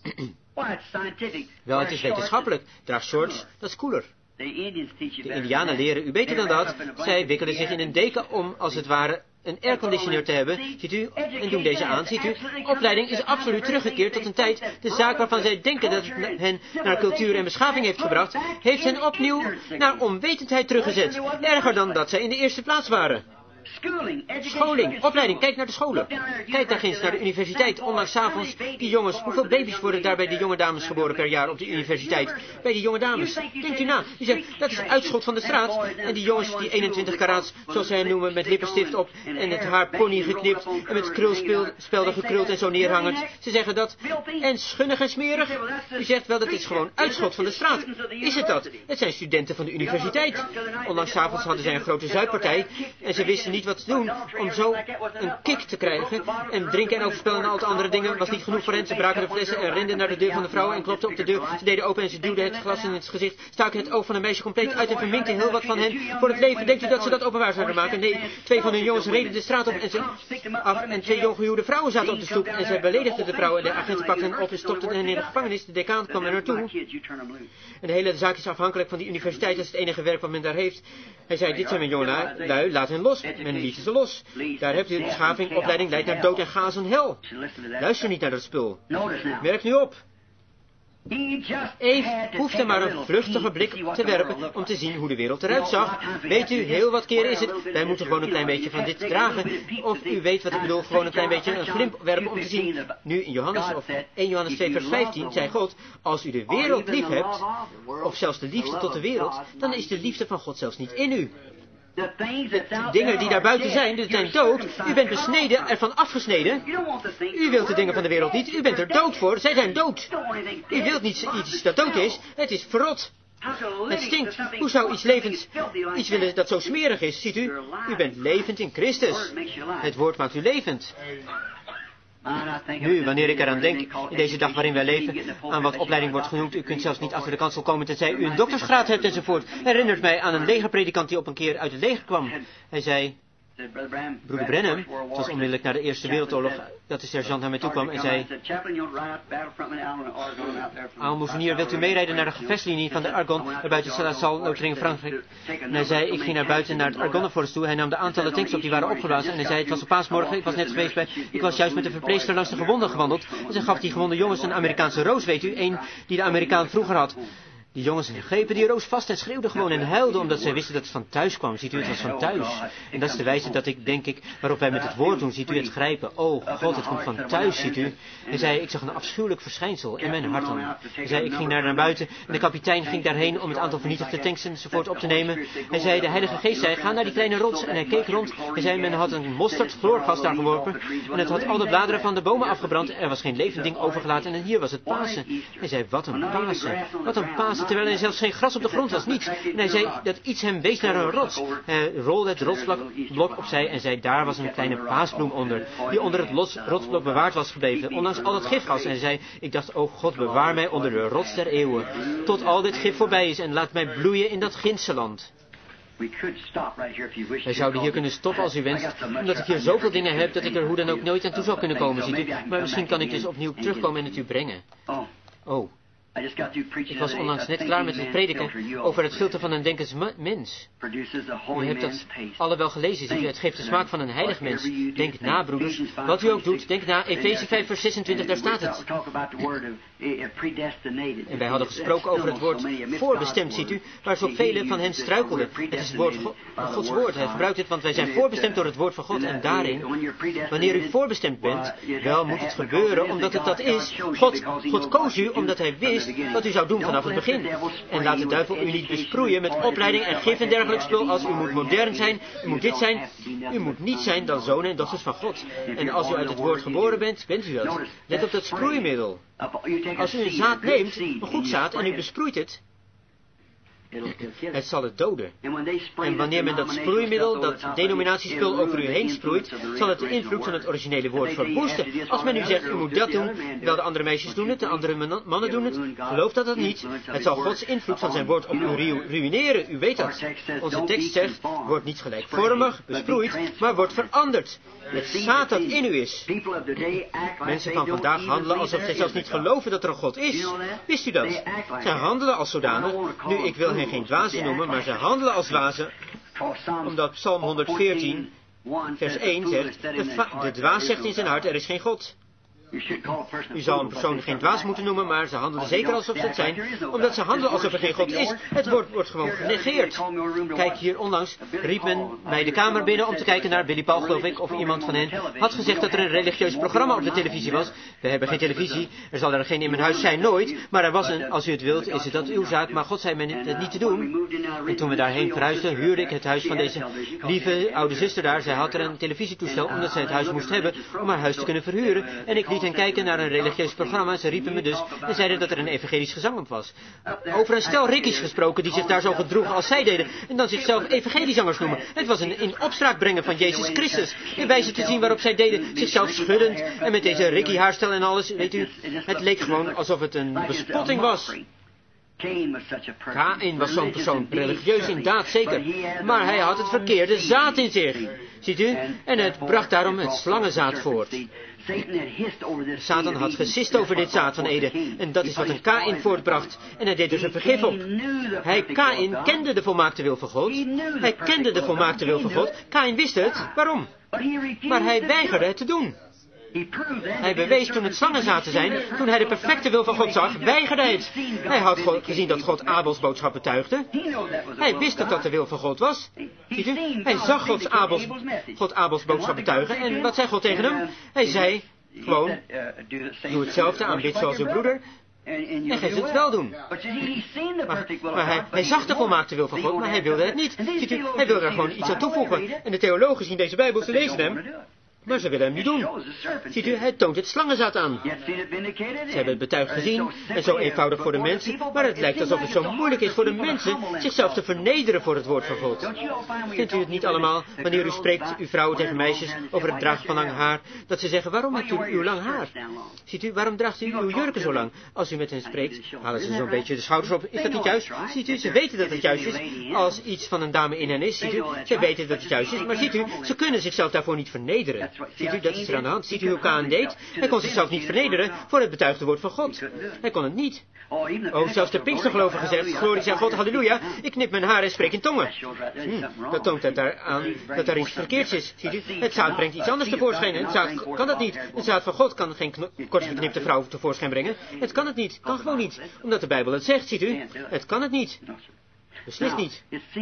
Wel, het is wetenschappelijk. Draag shorts, dat is cooler. De Indianen leren u beter dan dat. Zij wikkelen zich in een deken om, als het ware, een airconditioner te hebben, ziet u, en doen deze aan, ziet u. Opleiding is absoluut teruggekeerd tot een tijd. De zaak waarvan zij denken dat het hen naar cultuur en beschaving heeft gebracht, heeft hen opnieuw naar onwetendheid teruggezet. Erger dan dat zij in de eerste plaats waren. Scholing, opleiding, kijk naar de scholen. Kijk daar eens naar de universiteit. Onlangs 's avonds, die jongens, hoeveel baby's worden daar bij die jonge dames geboren per jaar op de universiteit? Bij die jonge dames. Denkt u na. U zegt, dat is uitschot van de straat. En die jongens, die 21 karaats, zoals zij hem noemen, met lippenstift op en het haar pony geknipt en met krulspelden gekruld en zo neerhangend. Ze zeggen dat. En schunnig en smerig. U zegt wel, dat is gewoon uitschot van de straat. Is het dat? Het zijn studenten van de universiteit. Onlangs 's avonds hadden zij een grote zuippartij en ze wisten niet wat te doen om zo een kick te krijgen. En drinken en overspelen en al het andere dingen was niet genoeg voor hen. Ze braken de flessen en renden naar de deur van de vrouw en klopten op de deur. Ze deden open en ze duwden het glas in het gezicht, staken het oog van een meisje compleet uit en verminkten heel wat van hen voor het leven. Denkt u dat ze dat openbaar zouden maken? Nee, 2 van hun jongens reden de straat op en 2 jonggehuwde vrouwen zaten op de stoep en zij beledigden de vrouw en de agenten pakten hen op en stopten hen in de gevangenis. De decaan kwam er naartoe. En de hele zaak is afhankelijk van die universiteit, dat is het enige werk wat men daar heeft. Hij zei, dit zijn mijn jongelui, laat hen los. Men liet ze los. Daar hebt u de beschaving, opleiding leidt naar dood en chaos en hel. Luister niet naar dat spul. Merk nu op. Eve hoefde maar een vluchtige blik te werpen om te zien hoe de wereld eruit zag. Weet u, heel wat keren is het, wij moeten gewoon een klein beetje van dit dragen. Of u weet wat ik bedoel, gewoon een klein beetje een glimp werpen om te zien. Nu in Johannes, of 1 Johannes 2 vers 15, zei God, als u de wereld lief hebt, of zelfs de liefde tot de wereld, dan is de liefde van God zelfs niet in u. De dingen die daar buiten zijn dood. U bent besneden, ervan afgesneden. U wilt de dingen van de wereld niet. U bent er dood voor. Zij zijn dood. U wilt niet iets dat dood is. Het is verrot. Het stinkt. Hoe zou iets levends, iets willen dat zo smerig is? Ziet u? U bent levend in Christus. Het woord maakt u levend. Nu, wanneer ik eraan denk, in deze dag waarin wij leven, aan wat opleiding wordt genoemd, u kunt zelfs niet achter de kansel komen tenzij u een doktersgraad hebt enzovoort, herinnert mij aan een legerpredikant die op een keer uit het leger kwam. Hij zei, broeder Branham, het was onmiddellijk na de Eerste Wereldoorlog, dat de sergeant naar mij toe kwam en zei, aalmoezenier, wilt u meerijden naar de gevechtslinie van de Argonne, daar buiten Salasal, Lotharingen, Frankrijk? En hij zei, ik ging naar buiten naar het Argonneforest toe, hij nam de aantallen tanks op die waren opgeblazen en hij zei, het was op paasmorgen, ik was net geweest ik was juist met de verpleegster langs de gewonden gewandeld en ze gaf die gewonde jongens een Amerikaanse roos, weet u, een die de Amerikaan vroeger had. Die jongens grepen die roos vast en schreeuwden gewoon en huilden omdat zij wisten dat het van thuis kwam. Ziet u, het was van thuis. En dat is de wijze dat ik, denk ik, waarop wij met het woord doen. Ziet u het grijpen? Oh God, het komt van thuis, ziet u. Hij zei, ik zag een afschuwelijk verschijnsel in mijn hart dan. Hij zei, ik ging naar buiten en de kapitein ging daarheen om het aantal vernietigde tanks enzovoort op te nemen. Hij zei, de Heilige Geest zei, ga naar die kleine rots. En hij keek rond. Hij zei, men had een mosterdchloorgas daar geworpen en het had al de bladeren van de bomen afgebrand. Er was geen levend ding overgelaten en hier was het Pasen. Hij zei, wat een Pasen. Wat een Pasen. Terwijl er zelfs geen gras op de grond was, niets. En hij zei dat iets hem wees naar een rots. Hij rolde het rotsblok opzij en zei, daar was een kleine paasbloem onder, die onder het rotsblok bewaard was gebleven, ondanks al het gifgas. En hij zei, ik dacht, oh God, bewaar mij onder de rots der eeuwen, tot al dit gif voorbij is en laat mij bloeien in dat gindsche land. Wij zouden hier kunnen stoppen als u wenst, omdat ik hier zoveel dingen heb dat ik er hoe dan ook nooit aan toe zou kunnen komen, ziet u. Maar misschien kan ik dus opnieuw terugkomen en het u brengen. Oh. Ik was onlangs net klaar met het prediken over het filter van een denkens mens. U hebt dat alle wel gelezen, ziet u. Het geeft de smaak van een heilig mens. Denk na, broeders. Wat u ook doet, denk na. Efeze 5 vers 26, daar staat het. En wij hadden gesproken over het woord voorbestemd, ziet u, waar zo velen van hen struikelden. Het is het woord Gods woord. Hij gebruikt het, want wij zijn voorbestemd door het woord van God. En daarin, wanneer u voorbestemd bent, wel moet het gebeuren, omdat het dat is. God koos u, omdat hij wist wat u zou doen vanaf het begin. En laat de duivel u niet besproeien met opleiding en gif en dergelijk spul als u moet modern zijn, u moet dit zijn, u moet niet zijn dan zonen en dochters van God. En als u uit het woord geboren bent, bent u dat. Let op dat sproeimiddel. Als u een zaad neemt, een goed zaad, en u besproeit het, het zal het doden. En wanneer men dat sproeimiddel, dat denominatiespul over u heen sproeit, zal het de invloed van het originele woord verwoesten. Als men u zegt, u moet dat doen, wel de andere meisjes doen het, de andere mannen doen het, geloof dat niet. Het zal Gods invloed van zijn woord op u ruïneren, u weet dat. Onze tekst zegt, wordt niet gelijkvormig, besproeid, maar wordt veranderd. Het zaad dat in u is. Mensen van vandaag handelen alsof zij zelfs niet geloven dat er een God is. Wist u dat? Zij handelen als zodanig. Nu, ik wil hen geen dwazen noemen, maar zij handelen als dwazen, omdat Psalm 114, vers 1 zegt, de dwaas zegt in zijn hart, er is geen God. U zal een persoon geen dwaas moeten noemen, maar ze handelen zeker alsof ze het zijn, omdat ze handelen alsof er geen God is. Het woord wordt gewoon genegeerd. Kijk, hier onlangs riep men mij de kamer binnen om te kijken naar Billy Paul, geloof ik, of iemand van hen had gezegd dat er een religieus programma op de televisie was. We hebben geen televisie, er zal er geen in mijn huis zijn, nooit, maar er was een, als u het wilt, is het dat uw zaak, maar God zei mij het niet te doen. En toen we daarheen verhuisden, huurde ik het huis van deze lieve oude zuster daar. Zij had er een televisietoestel, omdat zij het huis moest hebben om haar huis te kunnen verhuren. En ik liet hen kijken naar een religieus programma. Ze riepen me dus en zeiden dat er een evangelisch gezang op was. Over een stel rikkies gesproken die zich daar zo gedroegen als zij deden. En dan zichzelf evangeliezangers noemen. Het was een in opspraak brengen van Jezus Christus. In wijze te zien waarop zij deden, zichzelf schuddend. En met deze rikkie haarstel en alles, weet u. Het leek gewoon alsof het een bespotting was. Kaïn was zo'n persoon, religieus inderdaad zeker, maar hij had het verkeerde zaad in zich, ziet u, en het bracht daarom het slangenzaad voort. Satan had gesist over dit zaad van Eden, en dat is wat een Kaïn voortbracht, en hij deed dus een vergif op. Kaïn kende de volmaakte wil van God, hij kende de volmaakte wil van God, Kaïn wist het, waarom? Maar hij weigerde het te doen. Hij bewees toen het slangenzaad te zijn, toen hij de perfecte wil van God zag, weigerde hij het. Hij had gezien dat God Abels boodschap betuigde. Hij wist dat dat de wil van God was. Ziet u? Hij zag God Abels boodschap betuigen. En wat zei God tegen hem? Hij zei gewoon, doe hetzelfde, aanbid zoals uw broeder. En gij zult het wel doen. Maar hij zag de volmaakte wil van God, maar hij wilde het niet. Ziet u? Hij wilde er gewoon iets aan toevoegen. En de theologen zien deze Bijbel, ze lezen hem. Maar ze willen hem niet doen. Ziet u, hij toont het slangenzaad aan. Ze hebben het betuigd gezien, en zo eenvoudig voor de mensen, maar het lijkt alsof het zo moeilijk is voor de mensen zichzelf te vernederen voor het woord van God. Vindt u het niet allemaal, wanneer u spreekt, uw vrouwen tegen meisjes, over het dragen van lang haar, dat ze zeggen, waarom hebt u uw lang haar? Ziet u, waarom draagt u uw jurken zo lang? Als u met hen spreekt, halen ze zo'n beetje de schouders op. Is dat niet juist? Ziet u, ze weten dat het juist is, als iets van een dame in hen is, ziet u, ze weten dat het juist is, maar ziet u, ze kunnen zichzelf daarvoor niet vernederen. Ziet u, dat is er aan de hand. Ziet u hoe Kaïn deed? Hij kon zichzelf niet vernederen voor het betuigde woord van God. Hij kon het niet. Oh, zelfs de Pinkstergelovigen gezegd, glorie zij God, halleluja, ik knip mijn haar en spreek in tongen. Dat toont het daaraan dat daar iets verkeerds is. Ziet u, het zaad brengt iets anders tevoorschijn. Het zaad kan dat niet. Het zaad van God kan geen kortgeknipte vrouw tevoorschijn brengen. Het kan het niet. Kan gewoon niet. Omdat de Bijbel het zegt, ziet u. Het kan het niet. Beslist niet.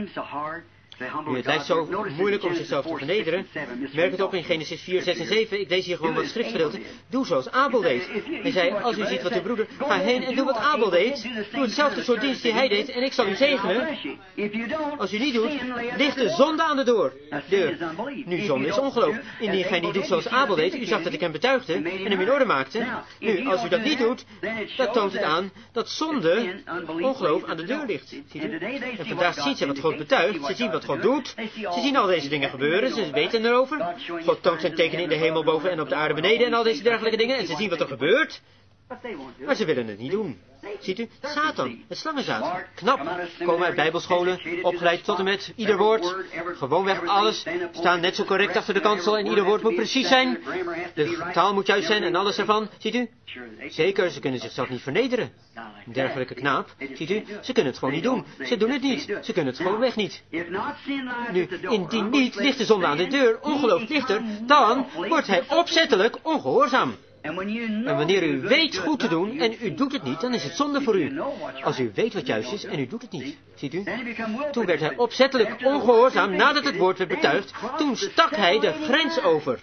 Nu, het lijkt zo moeilijk om zichzelf te vernederen. Merk het op in Genesis 4, 6 en 7. Ik lees hier gewoon wat schriftgedeelte. Doe zoals Abel deed. Hij zei, als u ziet wat uw broeder, ga heen en doe wat Abel deed. Doe hetzelfde soort dienst die hij deed en ik zal u zegenen. Als u niet doet, ligt de zonde aan de deur. Nu, zonde is ongeloof. Indien gij niet doet zoals Abel deed, u zag dat ik hem betuigde en hem in orde maakte. Nu, als u dat niet doet, dat toont het aan dat zonde, ongeloof, aan de deur ligt. Ziet u? En vandaag zien ze wat God betuigt. Ze zien wat God doet. Ze zien al deze dingen gebeuren. Ze weten erover. God toont zijn tekenen in de hemel boven en op de aarde beneden en al deze dergelijke dingen. En ze zien wat er gebeurt. Maar ze willen het niet doen. Ziet u? Satan, het slangenzaad. Knap. Komen uit bijbelscholen, opgeleid tot en met ieder woord. Gewoonweg alles. Staan net zo correct achter de kansel en ieder woord moet precies zijn. De taal moet juist zijn en alles ervan. Ziet u? Zeker, ze kunnen zichzelf niet vernederen. Een dergelijke knaap, ziet u? Ze kunnen het gewoon niet doen. Ze doen het niet. Ze kunnen het gewoonweg niet. Nu, indien niet ligt de zonde aan de deur, ongeloof ligt er, dan wordt hij opzettelijk ongehoorzaam. En wanneer u weet goed te doen en u doet het niet, dan is het zonde voor u. Als u weet wat juist is en u doet het niet, ziet u? Toen werd hij opzettelijk ongehoorzaam nadat het woord werd betuigd. Toen stak hij de grens over.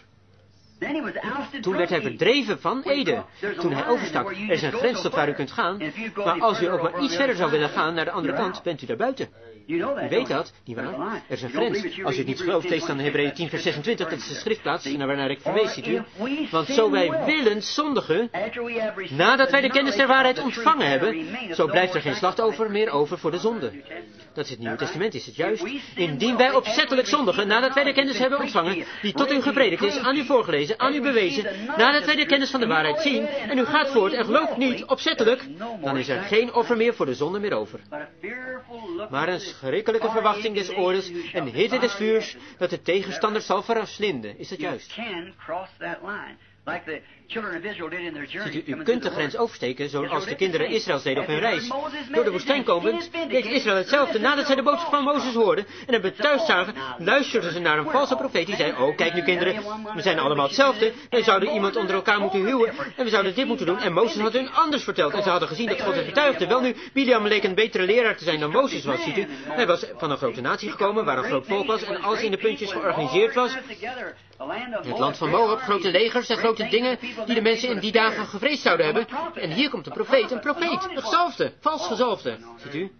Toen werd hij verdreven van Eden. Toen hij overstak. Er is een grens tot waar u kunt gaan. Maar als u ook maar iets verder zou willen gaan naar de andere kant, bent u daar buiten. U weet dat, nietwaar? Er is een grens. Als u het niet gelooft, lees dan Hebreeën 10 vers 26. Dat is de schriftplaats waarnaar ik verwees, ziet u. Want zo wij willen zondigen, nadat wij de kennis der waarheid ontvangen hebben, zo blijft er geen slachtoffer meer over voor de zonde. Dat is het Nieuwe Testament, is het juist. Indien wij opzettelijk zondigen, nadat wij de kennis hebben ontvangen, die tot u gepredikt is, aan u voorgelezen, aan u bewezen, nadat wij de kennis van de waarheid zien, en u gaat voort en gelooft niet opzettelijk, dan is er geen offer meer voor de zonde meer over. Maar een schrikkelijke verwachting des oordeels en hitte des vuurs, dat de tegenstander zal verslinden. Is dat juist? Ziet u, u kunt de grens oversteken zoals de kinderen Israëls deden op hun reis. Door de woestijn komend deed Israël hetzelfde. Nadat zij de boodschap van Mozes hoorden en het betuigd zagen, luisterden ze naar een valse profeet die zei, oh kijk nu kinderen, we zijn allemaal hetzelfde. Wij zouden iemand onder elkaar moeten huwen en we zouden dit moeten doen. En Mozes had hun anders verteld en ze hadden gezien dat God het betuigde. Wel nu, Biliam leek een betere leraar te zijn dan Mozes was, ziet u. Hij was van een grote natie gekomen waar een groot volk was en alles in de puntjes georganiseerd was. Het land van Moab, grote legers en grote dingen die de mensen in die dagen gevreesd zouden hebben. En hier komt een profeet, een gezalfde, vals gezalfde. Ziet u?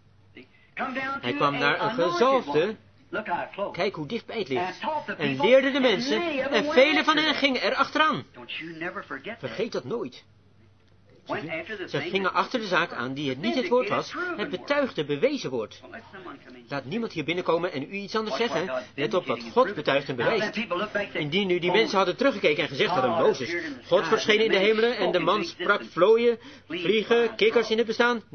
Hij kwam naar een gezalfde. Kijk hoe dichtbij het ligt. En leerde de mensen en velen van hen gingen er achteraan. Vergeet dat nooit. Ze gingen achter de zaak aan die het niet het woord was, het betuigde, bewezen woord. Laat niemand hier binnenkomen en u iets anders zeggen. Let op wat God betuigt en bewijst. Indien nu die mensen hadden teruggekeken en gezegd hadden, Mozes, God verscheen in de hemelen en de man sprak vlooien, vliegen, kikkers in het bestaan.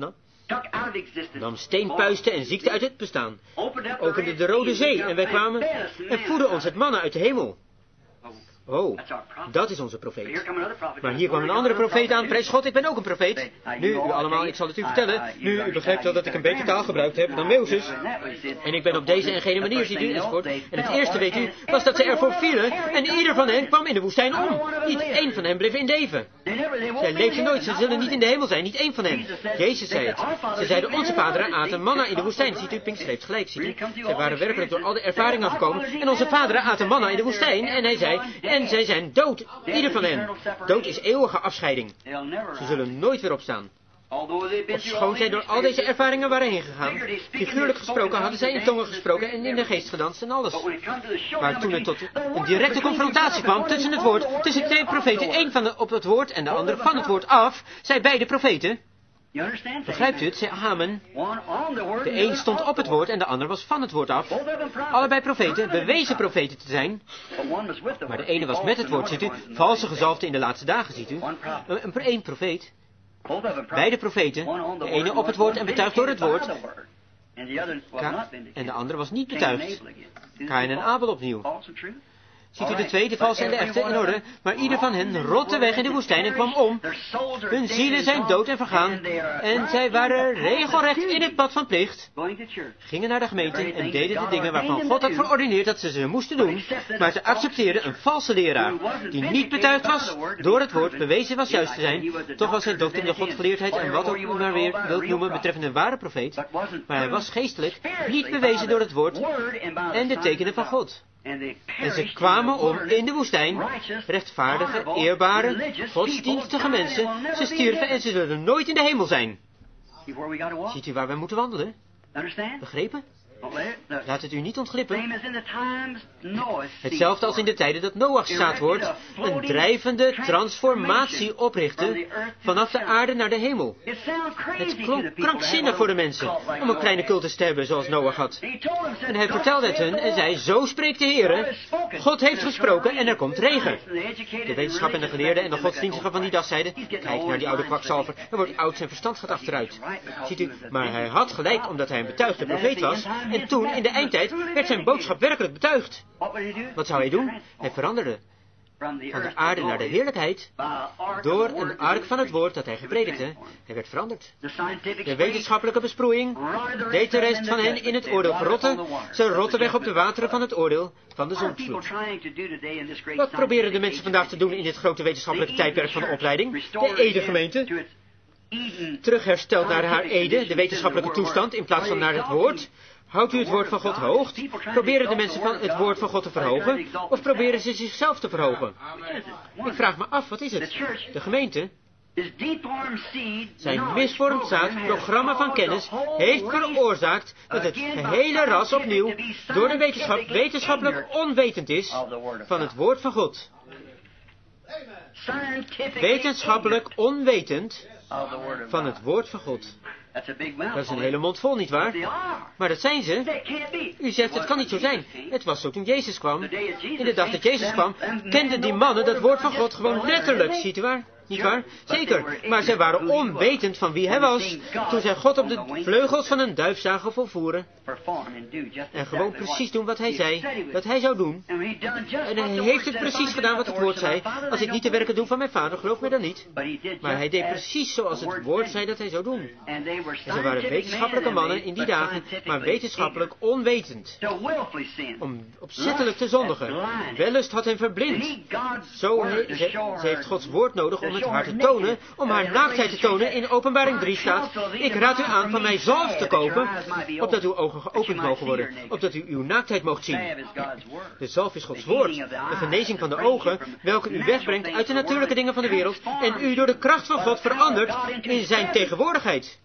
Nam steenpuisten en ziekte uit het bestaan. Opende de Rode Zee en wij kwamen en voedden ons het manna uit de hemel. Oh, dat is onze profeet. Maar hier kwam een andere profeet aan. Prijs God, ik ben ook een profeet. Nu, u allemaal, ik zal het u vertellen. Nu, u begrijpt wel dat ik een betere taal gebruikt heb dan Mozes. En ik ben op deze en gene manier, ziet u, enzovoort. En het eerste, weet u, was dat ze ervoor vielen. En ieder van hen kwam in de woestijn om. Niet één van hen bleef in leven. Zij leefden nooit, ze zullen niet in de hemel zijn, niet één van hen. Jezus zei het. Ze zeiden, onze vaderen aten manna in de woestijn. Ziet u, Pinkster heeft gelijk, ziet u. Zij waren werkelijk door al de ervaringen gekomen. En onze vaderen aten manna in de woestijn. En hij zei, en zij zijn dood, ieder van hen. Dood is eeuwige afscheiding. Ze zullen nooit weer opstaan. Ofschoon zij door al deze ervaringen waren heen gegaan. Figuurlijk gesproken hadden zij in tongen gesproken en in de geest gedanst en alles. Maar toen het tot een directe confrontatie kwam tussen het woord, tussen twee profeten, één van op het woord en de andere van het woord af, zei beide profeten. Begrijpt u het? Zei amen. De een stond op het woord en de ander was van het woord af. Allebei profeten, bewezen profeten te zijn. Maar de ene was met het woord, ziet u. Valse gezalfde in de laatste dagen, ziet u. Eén profeet. Beide profeten. De ene op het woord en betuigd door het woord. En de andere was niet betuigd. Kain en Abel opnieuw. Ziet u de twee, de valse en de echte, in orde, maar ieder van hen rotte weg in de woestijn en kwam om. Hun zielen zijn dood en vergaan, en zij waren regelrecht in het pad van plicht, gingen naar de gemeente en deden de dingen waarvan God had verordeneerd dat ze moesten doen, maar ze accepteerden een valse leraar, die niet betuigd was, door het woord bewezen was juist te zijn, toch was hij dood in de godgeleerdheid en wat ook u maar weer wilt noemen betreffende een ware profeet, maar hij was geestelijk, niet bewezen door het woord en de tekenen van God. En ze kwamen om in de woestijn, rechtvaardige, eerbare, godsdienstige mensen. Ze stierven en ze zullen nooit in de hemel zijn. Ziet u waar wij moeten wandelen? Begrepen? Laat het u niet ontglippen. Hetzelfde als in de tijden dat Noach zaad wordt, een drijvende transformatie oprichten vanaf de aarde naar de hemel. Het klonk krankzinnig voor de mensen om een kleine cultus te hebben zoals Noach had. En hij vertelde het hun en zei, zo spreekt de Heere, God heeft gesproken en er komt regen. De wetenschap en de geleerden en de godsdienstigen van die dag zeiden, kijk naar die oude kwakzalver, hij wordt oud, zijn verstand gaat achteruit. Ziet u, maar hij had gelijk omdat hij een betuigde profeet was. En toen, in de eindtijd, werd zijn boodschap werkelijk betuigd. Wat zou hij doen? Hij veranderde van de aarde naar de heerlijkheid door een ark van het woord dat hij gepredikt. Hij werd veranderd. De wetenschappelijke besproeiing deed de rest van hen in het oordeel verrotten. Ze rotten weg op de wateren van het oordeel van de zondvloed. Wat proberen de mensen vandaag te doen in dit grote wetenschappelijke tijdperk van de opleiding? De Ede-gemeente terugherstelt naar haar Ede, de wetenschappelijke toestand, in plaats van naar het woord. Houdt u het woord van God hoog? Proberen de mensen van het woord van God te verhogen? Of proberen ze zichzelf te verhogen? Ik vraag me af, wat is het? De gemeente? Zijn misvormd zaad, programma van kennis, heeft veroorzaakt dat het gehele ras opnieuw door de wetenschap wetenschappelijk onwetend is van het woord van God. Wetenschappelijk onwetend van het woord van God. Dat is een hele mond vol, nietwaar? Maar dat zijn ze. U zegt, het kan niet zo zijn. Het was zo toen Jezus kwam. In de dag dat Jezus kwam, kenden die mannen dat woord van God gewoon letterlijk, ziet u waar? Niet waar? Zeker. Maar zij waren onwetend van wie hij was, toen zij God op de vleugels van een duif zagen volvoeren. En gewoon precies doen wat hij zei, dat hij zou doen. En hij heeft het precies gedaan wat het woord zei. Als ik niet de werken doe van mijn vader, geloof mij dan niet. Maar hij deed precies zoals het woord zei dat hij zou doen. En ze waren wetenschappelijke mannen in die dagen, maar wetenschappelijk onwetend. Om opzettelijk te zondigen. Wellust had hen verblind. Ze heeft Gods woord nodig om het haar te tonen, om haar naaktheid te tonen. In Openbaring 3 staat, ik raad u aan van mij zalf te kopen, opdat uw ogen geopend mogen worden, opdat u uw naaktheid moogt zien. De zalf is Gods woord, de genezing van de ogen, welke u wegbrengt uit de natuurlijke dingen van de wereld en u door de kracht van God verandert in zijn tegenwoordigheid.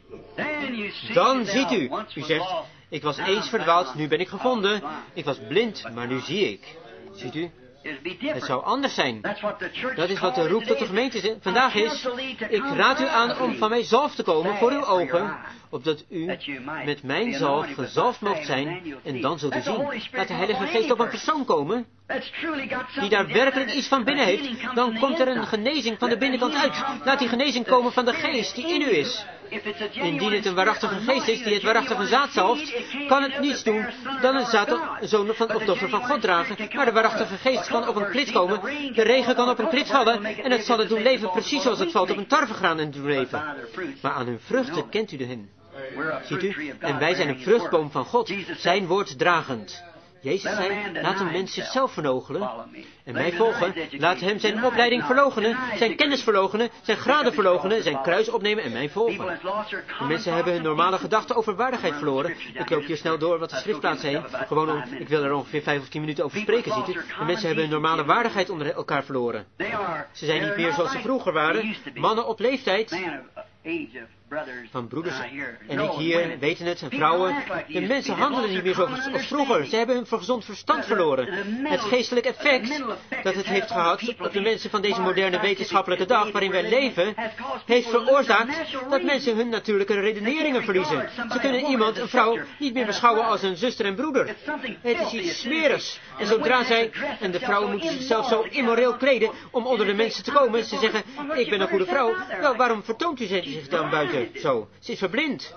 Dan ziet u zegt, ik was eens verdwaald, nu ben ik gevonden. Ik was blind, maar nu zie ik. Ziet u? Het zou anders zijn. Dat is wat de roep tot de gemeente vandaag is. Ik raad u aan om van mij zalf te komen voor uw ogen, opdat u met mijn zalf gezalfd moogt zijn, en dan zult u zien. Laat de Heilige Geest op een persoon komen, die daar werkelijk iets van binnen heeft, dan komt er een genezing van de binnenkant uit. Laat die genezing komen van de Geest die in u is. Indien het een waarachtige geest is die het waarachtige zaad zalft, kan het niets doen dan een zoon of dochter van God dragen. Maar de waarachtige geest kan op een klit komen, de regen kan op een klit vallen en het zal het doen leven precies zoals het valt op een tarwegraan en doen leven. Maar aan hun vruchten kent u de hen. Ziet u? En wij zijn een vruchtboom van God, zijn woord dragend. Jezus zei, laat een mens zichzelf vernoochelen en mij volgen. Laat hem zijn opleiding verloochenen, zijn kennis verloochenen, zijn graden verloochenen, zijn kruis opnemen en mij volgen. De mensen hebben hun normale gedachten over waardigheid verloren. Ik loop hier snel door wat de schriftplaats heen. Gewoon ik wil er ongeveer 5 of 10 minuten over spreken, ziet u. De mensen hebben hun normale waardigheid onder elkaar verloren. Ze zijn niet meer zoals ze vroeger waren. Mannen op leeftijd van broeders en ik hier weten het, en vrouwen. De mensen handelen niet meer zoals vroeger. Ze hebben hun gezond verstand verloren. Het geestelijk effect dat het heeft gehad op de mensen van deze moderne wetenschappelijke dag waarin wij leven, heeft veroorzaakt dat mensen hun natuurlijke redeneringen verliezen. Ze kunnen iemand, een vrouw, niet meer beschouwen als een zuster en broeder. Het is iets smerigs. En zodra zij, en de vrouwen moeten zichzelf zo immoreel kleden om onder de mensen te komen, ze zeggen, ik ben een goede vrouw. Wel, waarom vertoont u zich dan buiten zo? Ze is verblind.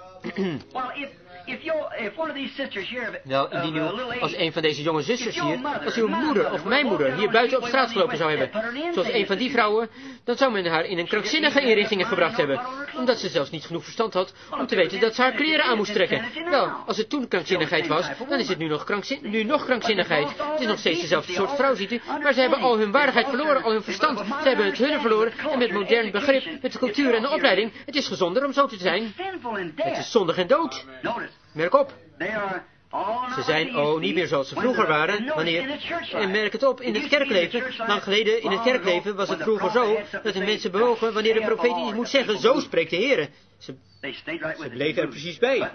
Nou, indien u als een van deze jonge zusters hier, als uw moeder of mijn moeder hier buiten op straat gelopen zou hebben, zoals een van die vrouwen, dan zou men haar in een krankzinnige inrichting gebracht hebben, omdat ze zelfs niet genoeg verstand had om te weten dat ze haar kleren aan moest trekken. Wel, als het toen krankzinnigheid was, dan is het nu nog krankzinnigheid. Het is nog steeds dezelfde soort vrouw, ziet u, maar ze hebben al hun waardigheid verloren, al hun verstand. Ze hebben het hunne verloren en met modern begrip, met de cultuur en de opleiding, het is gezonder om zo te zijn. Het is zondig en dood. Merk op. Ze zijn, niet meer zoals ze vroeger waren. Wanneer? En merk het op, in het kerkleven. Lang geleden in het kerkleven was het vroeger zo, dat de mensen bewogen, wanneer de profeet iets moet zeggen, zo spreekt de Heer. Ze bleven er precies bij.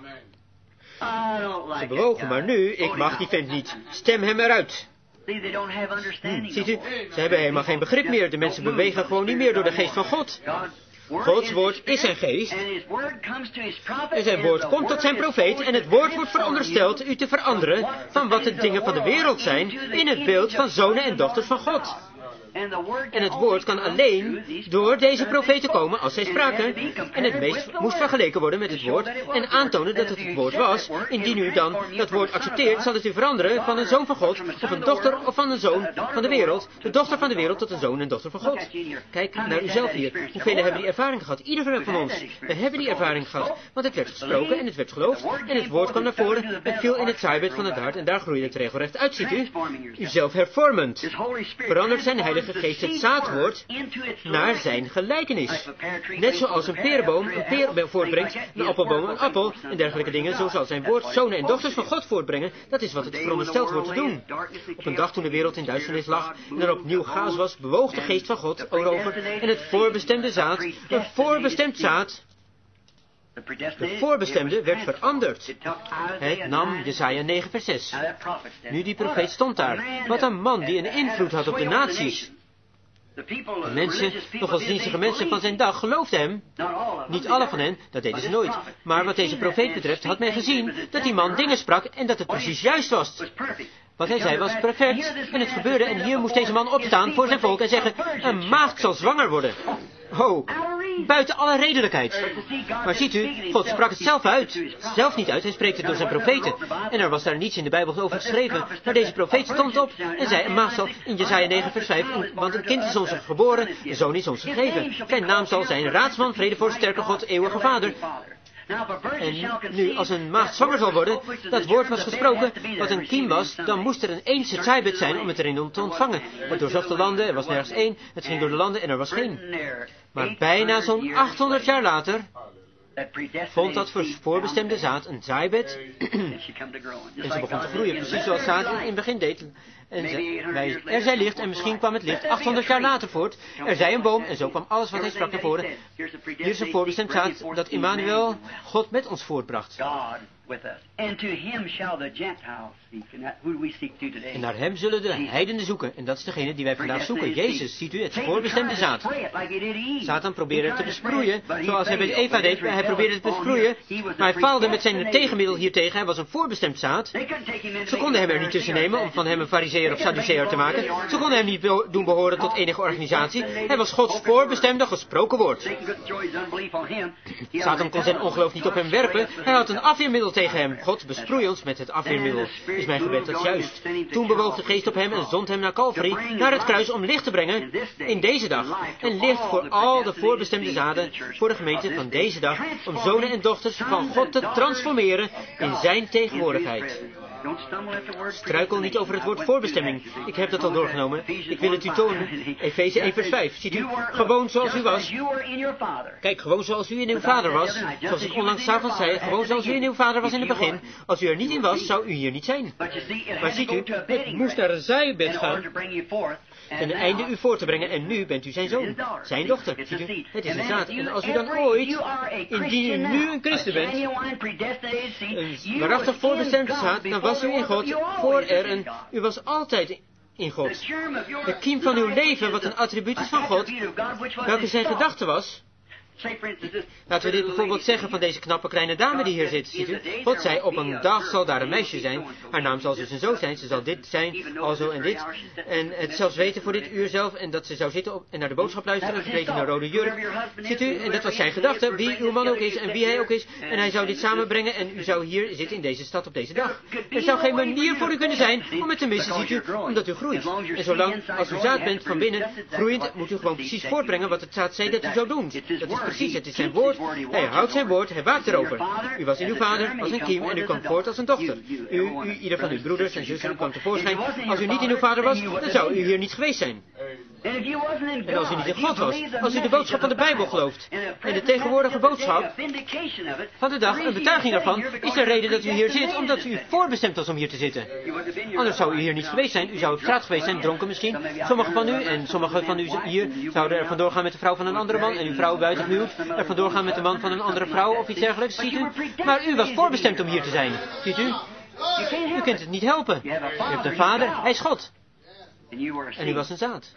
Ze bewogen, maar nu, ik mag die vent niet. Stem hem eruit. Ziet u, ze hebben helemaal geen begrip meer. De mensen bewegen gewoon niet meer door de geest van God. Gods woord is zijn geest. En zijn woord komt tot zijn profeet. En het woord wordt verondersteld u te veranderen van wat de dingen van de wereld zijn in het beeld van zonen en dochters van God. En het woord kan alleen door deze profeten komen als zij spraken. En het meest moest vergeleken worden met het woord en aantonen dat het het woord was. Indien u dan dat woord accepteert, zal het u veranderen van een zoon van God, of een dochter of van een zoon van de wereld. De dochter van de wereld tot een zoon en dochter van God. Kijk naar uzelf hier. Hoeveel hebben die ervaring gehad? Iedereen van ons. We hebben die ervaring gehad. Want het werd gesproken en het werd geloofd. En het woord kwam naar voren. Het viel in het zaaibed van het hart en daar groeide het regelrecht uit. Ziet u? Uzelf hervormend. Verandert zijn heilige Geest het zaadwoord naar zijn gelijkenis. Net zoals een perenboom een peer voortbrengt, een appelboom een appel en dergelijke dingen, zo zal zijn woord zonen en dochters van God voortbrengen. Dat is wat het verondersteld wordt te doen. Op een dag toen de wereld in duisternis lag en er opnieuw chaos was, bewoog de geest van God erover en het voorbestemde zaad, een voorbestemd zaad, de voorbestemde werd veranderd. Het nam Jesaja 9 vers 6. Nu die profeet stond daar. Wat een man die een invloed had op de naties. De mensen, nog als dienstige mensen van zijn dag, geloofden hem. Niet alle van hen, dat deden ze nooit. Maar wat deze profeet betreft, had men gezien dat die man dingen sprak en dat het precies juist was. Wat hij zei was perfect. En het gebeurde en hier moest deze man opstaan voor zijn volk en zeggen, een maagd zal zwanger worden. Oh, buiten alle redelijkheid. Maar ziet u, God sprak het zelf uit. Zelf niet uit, hij spreekt het door zijn profeten. En er was daar niets in de Bijbel over geschreven. Maar deze profeet stond op en zei, een maagd zal, in Jesaja 9 vers 5, want een kind is ons geboren, een zoon is ons gegeven. Zijn naam zal zijn raadsman, vredevorst, sterke God, eeuwige vader. En nu, als een maagd zwanger zal worden, dat woord was gesproken, wat een kiem was, dan moest er een eense tzaibet zijn om het erin te ontvangen. Het doorzocht de landen, er was nergens één, het ging door de landen en er was geen. Maar bijna zo'n 800 jaar later vond dat voorbestemde zaad een tzaibet en ze begon te groeien, precies zoals zaad in het begin deed. En er zij licht en misschien kwam het licht 800 jaar later voort. Er zij een boom en zo kwam alles wat hij sprak naar voren. Hier is een voorbestemd zaad dat Immanuel, God met ons voortbracht. En naar hem zullen de heidenen zoeken. En dat is degene die wij vandaag zoeken. Jezus, ziet u, het voorbestemde zaad. Satan probeerde het te besproeien, zoals hij bij Eva deed. Hij probeerde het te besproeien, maar hij faalde met zijn tegenmiddel hiertegen. Hij was een voorbestemd zaad. Ze konden hem er niet tussen nemen om van hem een farizeer of sadduceër te maken. Ze konden hem niet doen behoren tot enige organisatie. Hij was Gods voorbestemde gesproken woord. Satan kon zijn ongeloof niet op hem werpen. Hij had een afweermiddel tegen hem. God, besproei ons met het afweermiddel, is mijn gebed, dat is juist. Toen bewoog de geest op hem en zond hem naar Calvary, naar het kruis, om licht te brengen in deze dag. En licht voor al de voorbestemde zaden, voor de gemeente van deze dag, om zonen en dochters van God te transformeren in zijn tegenwoordigheid. Struikel niet over het woord voorbestemming. Ik heb dat al doorgenomen. Ik wil het u tonen. Efeze 1 vers 5. Ziet u, gewoon zoals u was. Kijk, gewoon zoals u in uw vader was. Zoals ik onlangs 's avonds zei, gewoon zoals u in uw vader was in het begin. Als u er niet in was, zou u hier niet zijn. Maar ziet u, het moest naar een zijbed gaan ten einde u voor te brengen, en nu bent u zijn zoon, zijn dochter. Ziet u, het is een zaad. En als u dan ooit, indien u nu een christen bent, een waarachtig voorbestemd zaad, dan was u in God, u was altijd in God. De kiem van uw leven, wat een attribuut is van God, welke zijn gedachte was. Laten we dit bijvoorbeeld zeggen van deze knappe kleine dame die hier zit, ziet u. God zei, op een dag zal daar een meisje zijn. Haar naam zal dus en zo zijn. Ze zal dit zijn, alzo en dit. En het zelfs weten voor dit uur zelf. En dat ze zou zitten en naar de boodschap luisteren. Verkleed in een rode jurk. Ziet u, en dat was zijn gedachte. Wie uw man ook is en wie hij ook is. En hij zou dit samenbrengen en u zou hier zitten in deze stad op deze dag. Er zou geen manier voor u kunnen zijn om het te missen, ziet u. Omdat u groeit. En zolang als u zaad bent van binnen, groeiend, moet u gewoon precies voortbrengen wat het zaad zei dat u zou doen. Dat is precies, het is zijn woord, hij houdt zijn woord, hij waakt erover. U was in uw vader als een kiem en u kwam voort als een dochter. Ieder van uw broeders en zussen kwam tevoorschijn. Als u niet in uw vader was, dan zou u hier niet geweest zijn. En als u niet in God was, als u de boodschap van de Bijbel gelooft, en de tegenwoordige boodschap van de dag, een betuiging daarvan, is de reden dat u hier zit, omdat u voorbestemd was om hier te zitten. Anders zou u hier niet geweest zijn, u zou op straat geweest zijn, dronken misschien. Sommigen van u, en sommigen van u hier, zouden er vandoor gaan met de vrouw van een andere man, en uw vrouw buiten gehuwd, er vandoor gaan met de man van een andere vrouw, of iets dergelijks, ziet u. Maar u was voorbestemd om hier te zijn, ziet u. U kunt het niet helpen. U hebt een vader, hij is God. En u was een zaad.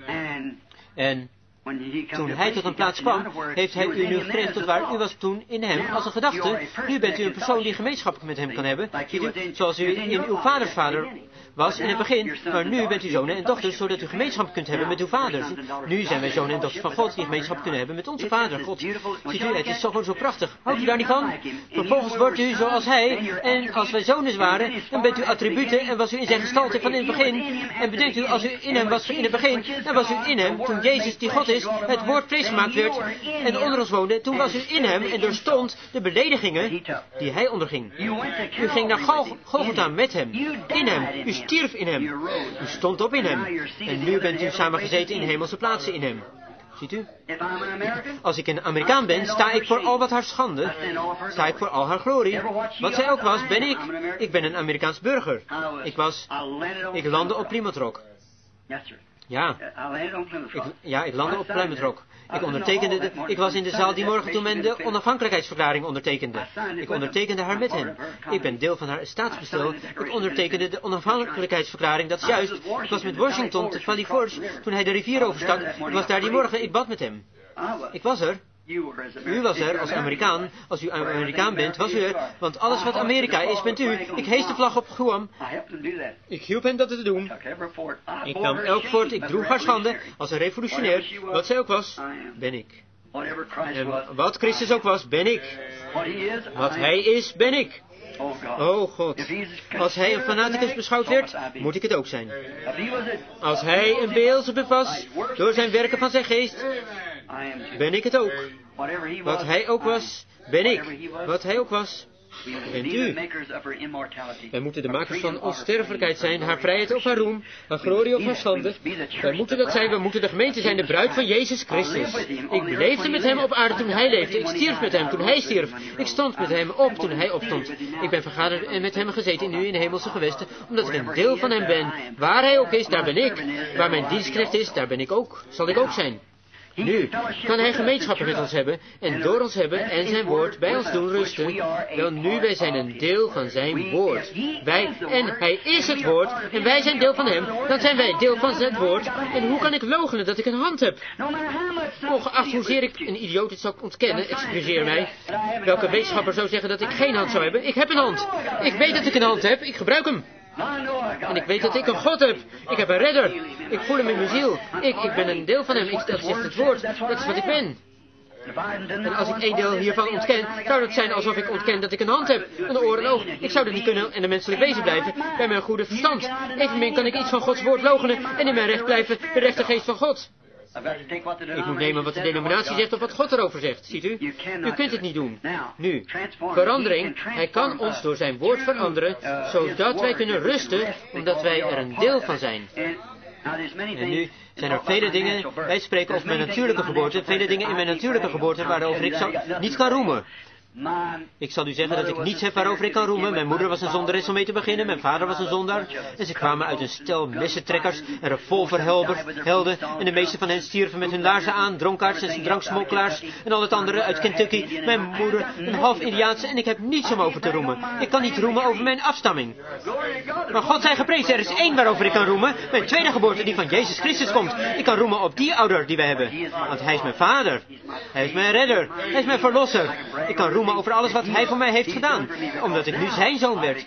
En toen hij tot een plaats kwam, heeft hij u nu gekregen tot waar u was toen in hem als een gedachte. Nu bent u een persoon die gemeenschap met hem kan hebben, ziet u, zoals u in uw vaders vader was in het begin, maar nu bent u zonen en dochters, zodat u gemeenschap kunt hebben met uw vader. Nu zijn wij zonen en dochters van God, die gemeenschap kunnen hebben met onze vader, God. Ziet u, het is zo prachtig. Houdt u daar niet van? Vervolgens wordt u zoals hij, en als wij zonen waren, dan bent u attributen, en was u in zijn gestalte van in het begin. En bedenkt u, als u in hem was in het begin, dan was u in hem, toen Jezus, die God is, het woord vlees gemaakt werd, en onder ons woonde, toen was u in hem, en doorstond de beledigingen die hij onderging. U ging naar Golgotha met hem, in hem, u stierf in hem, u stond op in hem, en nu bent u samengezeten in hemelse plaatsen in hem. Ziet u? Als ik een Amerikaan ben, sta ik voor al wat haar schande, sta ik voor al haar glorie. Wat zij ook was, ben ik. Ik ben een Amerikaans burger. Ik landde op Plymouth Rock. Ja, ik landde op Plymouth Rock. Ik was in de zaal die morgen toen men de onafhankelijkheidsverklaring ondertekende. Ik ondertekende haar met hen. Ik ben deel van haar staatsbestel. Ik ondertekende de onafhankelijkheidsverklaring, dat is juist. Ik was met Washington te Valley Forge toen hij de rivier overstak. Ik was daar die morgen, ik bad met hem. Ik was er. U was er als Amerikaan. Als u Amerikaan bent, was u er. Want alles wat Amerika is, bent u. Ik hees de vlag op Guam. Ik hielp hen dat te doen. Ik nam elk fort, ik droeg haar schande. Als een revolutionair, wat zij ook was, ben ik. En wat Christus ook was, ben ik. Wat hij is, ben ik. Oh God, als hij een fanaticus beschouwd werd, moet ik het ook zijn. Als hij een Beelzebub was, door zijn werken van zijn geest, ben ik het ook. Wat hij ook was, ben ik. Wat hij ook was, bent u. Wij moeten de makers van onsterfelijkheid zijn, haar vrijheid of haar roem, haar glorie of haar schande. Wij moeten dat zijn, we moeten de gemeente zijn, de bruid van Jezus Christus. Ik leefde met hem op aarde toen hij leefde, ik stierf met hem toen hij stierf. Ik stond met hem op toen hij opstond. Ik ben vergaderd en met hem gezeten nu in de hemelse gewesten, omdat ik een deel van hem ben. Waar hij ook is, daar ben ik. Waar mijn dienstknecht is, daar ben ik ook. Zal ik ook zijn. Nu kan hij gemeenschappen met ons hebben en door ons hebben en zijn woord bij ons doen rusten. Wel nu, wij zijn een deel van zijn woord. Wij, en hij is het woord en wij zijn deel van hem, dan zijn wij deel van zijn woord. En hoe kan ik loochenen dat ik een hand heb? Ongeacht hoezeer ik een idioot het zou ontkennen, excuseer mij. Welke wetenschapper zou zeggen dat ik geen hand zou hebben? Ik heb een hand. Ik weet dat ik een hand heb, ik gebruik hem. En ik weet dat ik een God heb. Ik heb een redder. Ik voel hem in mijn ziel. Ik ben een deel van hem. Dat zegt het woord. Dat is wat ik ben. En als ik één deel hiervan ontken, zou het zijn alsof ik ontken dat ik een hand heb, een oor en oog. Ik zou dat niet kunnen en een menselijk wezen blijven, bij mijn goede verstand. Evenmin kan ik iets van Gods woord loochenen en in mijn recht blijven, de rechte geest van God. Ik moet nemen wat de denominatie zegt of wat God erover zegt, ziet u? U kunt het niet doen. Nu, verandering, hij kan ons door zijn woord veranderen, zodat wij kunnen rusten, omdat wij er een deel van zijn. En nu zijn er vele dingen, wij spreken over mijn natuurlijke geboorte, vele dingen in mijn natuurlijke geboorte waarover ik niet kan roemen. Ik zal u zeggen dat ik niets heb waarover ik kan roemen. Mijn moeder was een zondares om mee te beginnen. Mijn vader was een zondaar. En ze kwamen uit een stel messentrekkers en revolverhelden. En de meeste van hen stierven met hun laarzen aan. Dronkaards en dranksmokkelaars en al het andere uit Kentucky. Mijn moeder een half Indiaanse en ik heb niets om over te roemen. Ik kan niet roemen over mijn afstamming. Maar God zij geprezen, er is één waarover ik kan roemen. Mijn tweede geboorte die van Jezus Christus komt. Ik kan roemen op die ouder die wij hebben. Want hij is mijn vader. Hij is mijn redder. Hij is mijn verlosser. Ik kan roemen over alles wat hij voor mij heeft gedaan, omdat ik nu zijn zoon werd.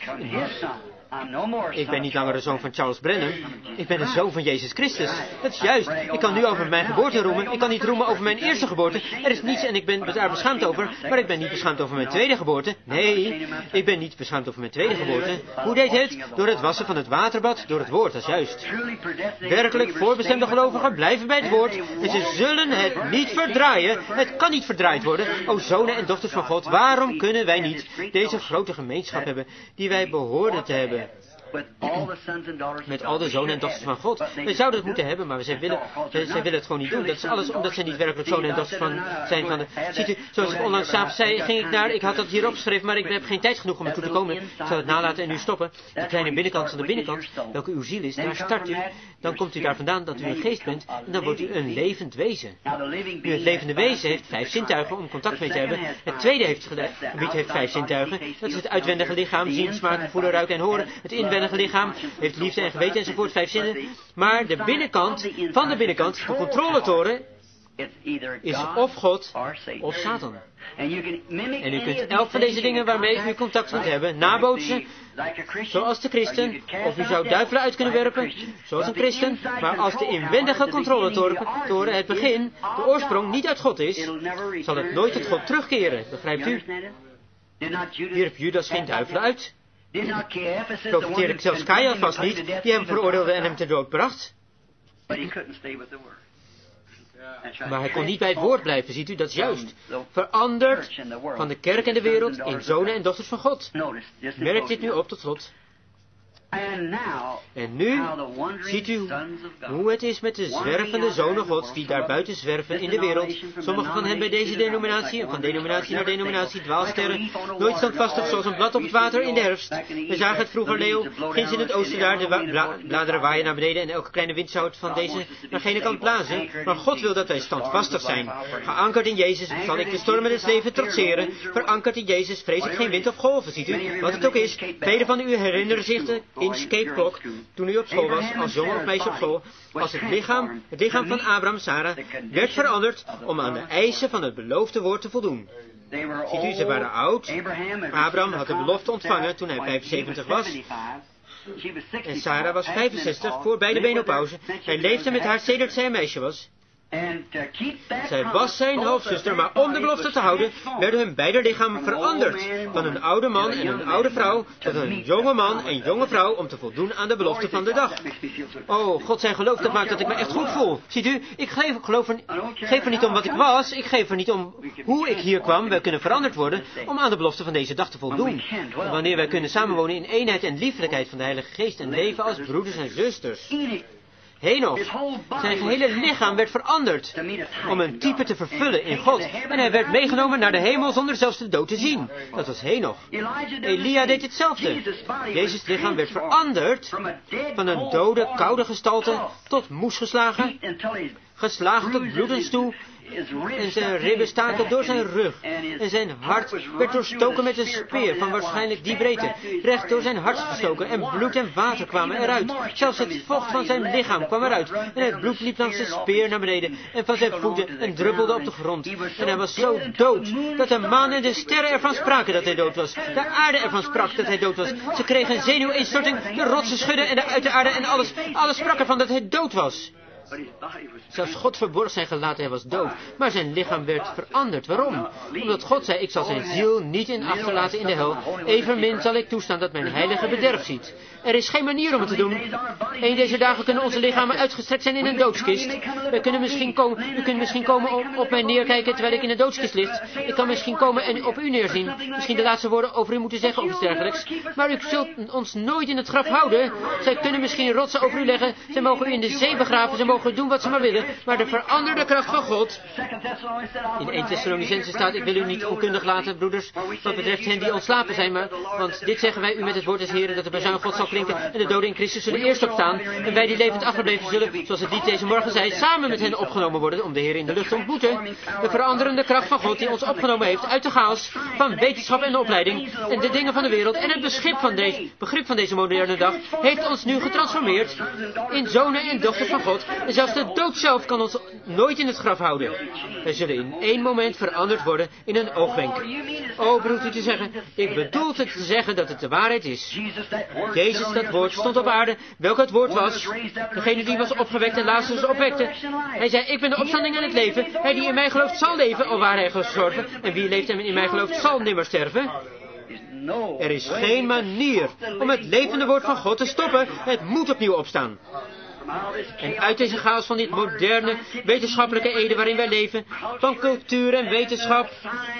Ik ben niet langer de zoon van Charles Brennan. Ik ben de zoon van Jezus Christus. Dat is juist. Ik kan nu over mijn geboorte roemen. Ik kan niet roemen over mijn eerste geboorte. Er is niets en ik ben daar beschaamd over. Maar ik ben niet beschaamd over mijn tweede geboorte. Nee, ik ben niet beschaamd over mijn tweede geboorte. Hoe deed het? Door het wassen van het waterbad, door het woord. Dat is juist. Werkelijk voorbestemde gelovigen blijven bij het woord. En ze zullen het niet verdraaien. Het kan niet verdraaid worden. O zonen en dochters van God, waarom kunnen wij niet deze grote gemeenschap hebben die wij behoorden te hebben? Met al de zonen en dochters van God. Wij zouden het moeten hebben, maar zij willen het gewoon niet doen. Dat is alles omdat zij niet werkelijk zonen en dochters zijn van de... Ziet u, zoals ik onlangs s'avonds zei, ik had dat hier opgeschreven, maar ik heb geen tijd genoeg om er toe te komen. Ik zal het nalaten en nu stoppen. De kleine binnenkant van de binnenkant, welke uw ziel is, daar start u. Dan komt u daar vandaan dat u een geest bent en dan wordt u een levend wezen. Nu, het levende wezen heeft 5 zintuigen om contact mee te hebben. Het tweede heeft 5 zintuigen. Dat is het uitwendige lichaam, zien, smaken, voelen, ruiken en horen. Het inwendige lichaam heeft liefde en geweten enzovoort, 5 zinnen. Maar de binnenkant van de binnenkant, de controletoren, is of God of Satan. En u kunt elk van deze dingen waarmee u contact kunt hebben, nabootsen, zoals de christen, of u zou duivelen uit kunnen werpen, zoals een christen, maar als de inwendige controletoren, het begin, de oorsprong, niet uit God is, zal het nooit tot God terugkeren, begrijpt u? Wierp Judas geen duivelen uit? Profiteerde zelfs Caiaphas niet, die hem veroordeelde en hem ter dood bracht? Maar hij kon niet bij het woord blijven, ziet u, dat is juist. Veranderd van de kerk en de wereld in zonen en dochters van God. Merk dit nu op tot slot. En nu ziet u hoe het is met de zwervende zonen Gods die daar buiten zwerven in de wereld. Sommigen van hen bij deze denominatie en van denominatie naar denominatie dwaalsterren. Nooit standvastig zoals een blad op het water in de herfst. We zagen het vroeger, Leo, ginds in het oosten daar, de bladeren waaien naar beneden en elke kleine wind zou het van deze naar geen kant blazen. Maar God wil dat wij standvastig zijn. Geankerd in Jezus zal ik de stormen des levens trotseren. Verankerd in Jezus vrees ik geen wind of golven, ziet u. Wat het ook is, velen van u herinneren zich in Cape Cod, toen hij op school was, als jongen of meisje op school, als het lichaam van Abraham, Sarah, werd veranderd om aan de eisen van het beloofde woord te voldoen. Ziet u, ze waren oud. Abraham had de belofte ontvangen toen hij 75 was. En Sarah was 65, voor beide benen op pauze. Hij leefde met haar sedert zij een meisje was. Zij was zijn halfzuster, maar om de belofte te houden, werden hun beide lichamen veranderd. Van een oude man en een oude vrouw, tot een jonge man en jonge vrouw, om te voldoen aan de belofte van de dag. Oh, God zijn geloof, dat maakt dat ik me echt goed voel. Ziet u, ik geef er niet om wat ik was, ik geef er niet om hoe ik hier kwam. Wij kunnen veranderd worden om aan de belofte van deze dag te voldoen. En wanneer wij kunnen samenwonen in eenheid en liefelijkheid van de Heilige Geest en leven als broeders en zusters. Henoch, zijn gehele lichaam werd veranderd om een type te vervullen in God. En hij werd meegenomen naar de hemel zonder zelfs de dood te zien. Dat was Henoch. Elia deed hetzelfde. Jezus' lichaam werd veranderd van een dode, koude gestalte tot moes geslagen tot bloedens toe. En zijn ribben staken door zijn rug. En zijn hart werd doorstoken met een speer van waarschijnlijk die breedte. Recht door zijn hart gestoken. En bloed en water kwamen eruit. Zelfs het vocht van zijn lichaam kwam eruit. En het bloed liep langs de speer naar beneden. En van zijn voeten en druppelde op de grond. En hij was zo dood, dat de maan en de sterren ervan spraken dat hij dood was. De aarde ervan sprak dat hij dood was. Ze kregen een zenuwinstorting, de rotsen schudden en uit de aarde en alles sprak ervan dat hij dood was. Zelfs God verborg zijn gelaat, hij was dood. Maar zijn lichaam werd veranderd. Waarom? Omdat God zei, ik zal zijn ziel niet in achterlaten in de hel. Evenmin zal ik toestaan dat mijn heilige bederf ziet. Er is geen manier om het te doen. Een deze dagen kunnen onze lichamen uitgestrekt zijn in een doodskist. U kunt misschien komen op mij neerkijken terwijl ik in een doodskist ligt. Ik kan misschien komen en op u neerzien. Misschien de laatste woorden over u moeten zeggen of iets dergelijks. Maar u zult ons nooit in het graf houden. Zij kunnen misschien rotsen over u leggen. Zij mogen u in de zee begraven. Zij mogen doen wat ze maar willen. Maar de veranderde kracht van God. In 1 Thessalonicenzen staat, ik wil u niet onkundig laten, broeders, wat betreft hen die ontslapen zijn. Maar, want dit zeggen wij u met het woord des Heren, dat de bazuin God zal klinken en de doden in Christus zullen eerst opstaan. En wij die levend achterbleven zullen, zoals het lied deze morgen zei, samen met hen opgenomen worden om de Heer in de lucht te ontmoeten. De veranderende kracht van God die ons opgenomen heeft uit de chaos van wetenschap en opleiding en de dingen van de wereld en het begrip van deze moderne dag heeft ons nu getransformeerd in zonen en dochters van God. En zelfs de dood zelf kan ons nooit in het graf houden. Wij zullen in één moment veranderd worden in een oogwenk. Oh, bedoelt u te zeggen, ik bedoel te zeggen dat het de waarheid is. Jezus, dat woord, stond op aarde, welk het woord was. Degene die was opgewekt en Lazarus opwekte. Hij zei, ik ben de opstanding en het leven. Hij die in mij gelooft zal leven, al waar hij gestorven. En wie leeft en in mij gelooft zal nimmer sterven. Er is geen manier om het levende woord van God te stoppen. Het moet opnieuw opstaan. En uit deze chaos van dit moderne wetenschappelijke ede waarin wij leven, van cultuur en wetenschap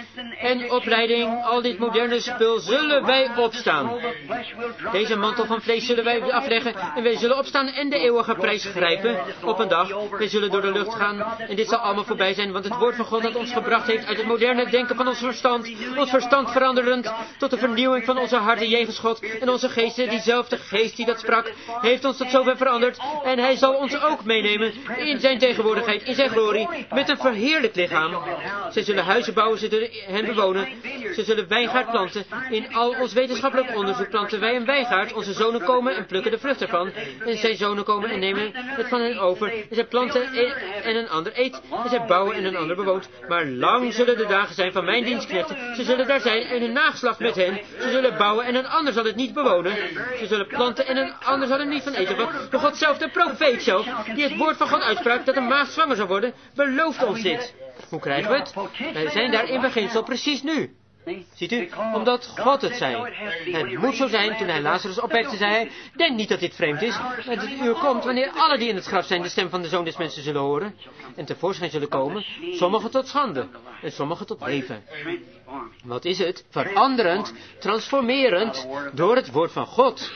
en opleiding, al dit moderne spul, zullen wij opstaan. Deze mantel van vlees zullen wij afleggen en wij zullen opstaan en de eeuwige prijs grijpen op een dag. Wij zullen door de lucht gaan en dit zal allemaal voorbij zijn, want het woord van God dat ons gebracht heeft uit het moderne denken van ons verstand veranderend tot de vernieuwing van onze harten jegens God en onze geesten, diezelfde geest die dat sprak, heeft ons tot zover veranderd. En hij zal ons ook meenemen in zijn tegenwoordigheid, in zijn glorie, met een verheerlijkt lichaam. Zij zullen huizen bouwen, ze zullen hen bewonen. Ze zullen wijngaard planten. In al ons wetenschappelijk onderzoek planten wij een wijngaard. Onze zonen komen en plukken de vrucht ervan. En zijn zonen komen en nemen het van hen over. En zij planten en een ander eet. En zij bouwen en een ander bewoont. Maar lang zullen de dagen zijn van mijn dienstknechten. Ze zullen daar zijn en hun nageslacht met hen. Ze zullen bouwen en een ander zal het niet bewonen. Ze zullen planten en een ander zal er niet van eten. Want God zelf, de profeet zelf, die het woord van God uitsprak dat een maagd zwanger zou worden, belooft ons dit. Hoe krijgen we het? Wij zijn daar in beginsel precies nu. Ziet u? Omdat God het zei. Het moet zo zijn, toen hij Lazarus opwekte, zei hij, denk niet dat dit vreemd is. Dat het uur komt wanneer alle die in het graf zijn de stem van de Zoon des Mensen zullen horen. En tevoorschijn zullen komen, sommigen tot schande en sommigen tot leven. Wat is het? Veranderend, transformerend door het woord van God.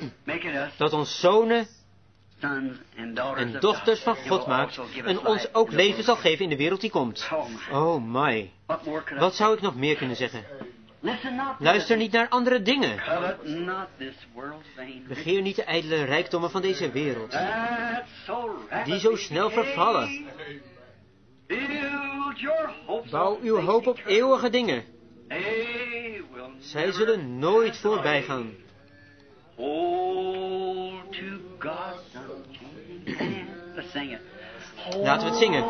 Dat ons zonen en dochters van God maakt en ons ook leven zal geven in de wereld die komt. Oh my, wat zou ik nog meer kunnen zeggen? Luister niet naar andere dingen. Begeer niet de ijdele rijkdommen van deze wereld, die zo snel vervallen. Bouw uw hoop op eeuwige dingen. Zij zullen nooit voorbij gaan. Laten we het zingen.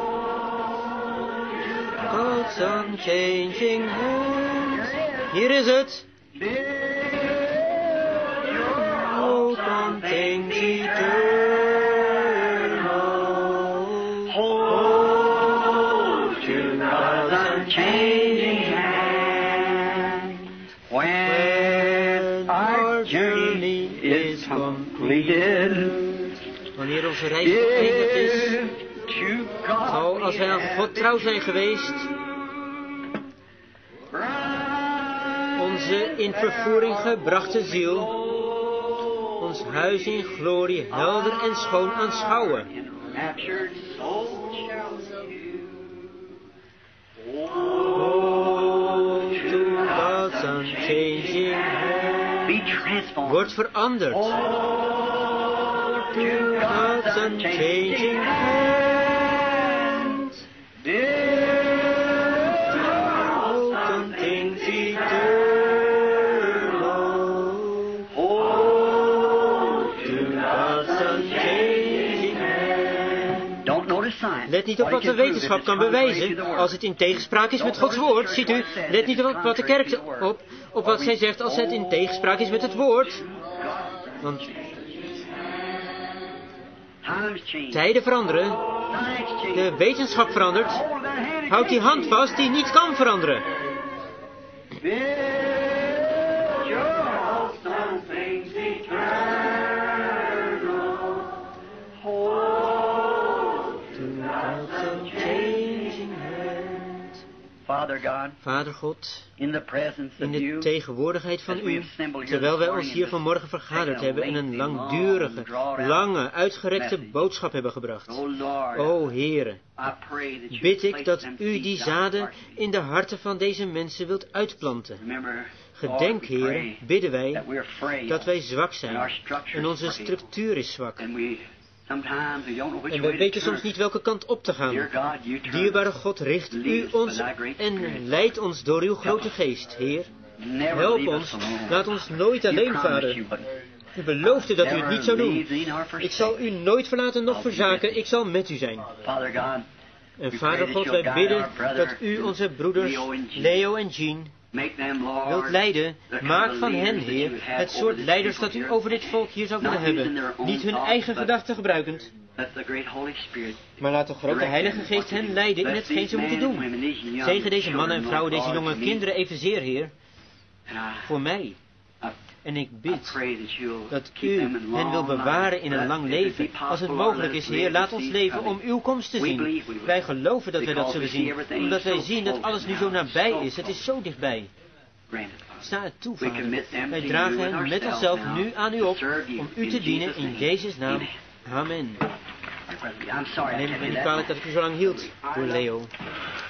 God's unchanging hand. Hier is het. Hope on things eternal. Hold to God's unchanging hand. When our journey is completed. Wanneer onze reis geëindigd is. Als wij aan God trouw zijn geweest, onze in vervoering gebrachte ziel, ons huis in glorie helder en schoon aanschouwen. Oh, to God's unchanging hand. Word veranderd. To God's unchanging hand. Hope on things eternal. Hold to God's unchanging hand. Let niet op wat de wetenschap kan bewijzen als het in tegenspraak is met Gods woord. Ziet u, let niet op wat de kerk op wat zij zegt als het in tegenspraak is met het woord. Want tijden veranderen. De wetenschap verandert. Houd die hand vast die niet kan veranderen. Vader God, in de tegenwoordigheid van u, terwijl wij ons hier vanmorgen vergaderd hebben en een langdurige, lange, uitgerekte boodschap hebben gebracht. O Heere, bid ik dat u die zaden in de harten van deze mensen wilt uitplanten. Gedenk, Heere, bidden wij, dat wij zwak zijn en onze structuur is zwak. En we weten soms niet welke kant op te gaan. Dierbare God, richt u ons en leid ons door uw grote geest, Heer. Help ons, laat ons nooit alleen varen. U beloofde dat u het niet zou doen. Ik zal u nooit verlaten noch verzaken, ik zal met u zijn. En Vader God, wij bidden dat u onze broeders Leo en Jean wilt leiden. Maak van hen, Heer, het soort leiders dat u over dit volk hier zou willen hebben. Niet hun eigen gedachten gebruikend, maar laat de grote Heilige Geest hen leiden in hetgeen ze moeten doen. Zegen deze mannen en vrouwen, deze jonge kinderen evenzeer, Heer, voor mij. En ik bid dat u hen wil bewaren in een lang leven. Als het mogelijk is, Heer, laat ons leven om uw komst te zien. Wij geloven dat wij dat zullen zien, omdat wij zien dat alles nu zo nabij is. Het is zo dichtbij. Sta het toe, Vader. Wij dragen hen met onszelf nu aan u op, om u te dienen in Jezus' naam. Amen. Neem het me niet kwalijk dat ik u zo lang hield, voor Leo.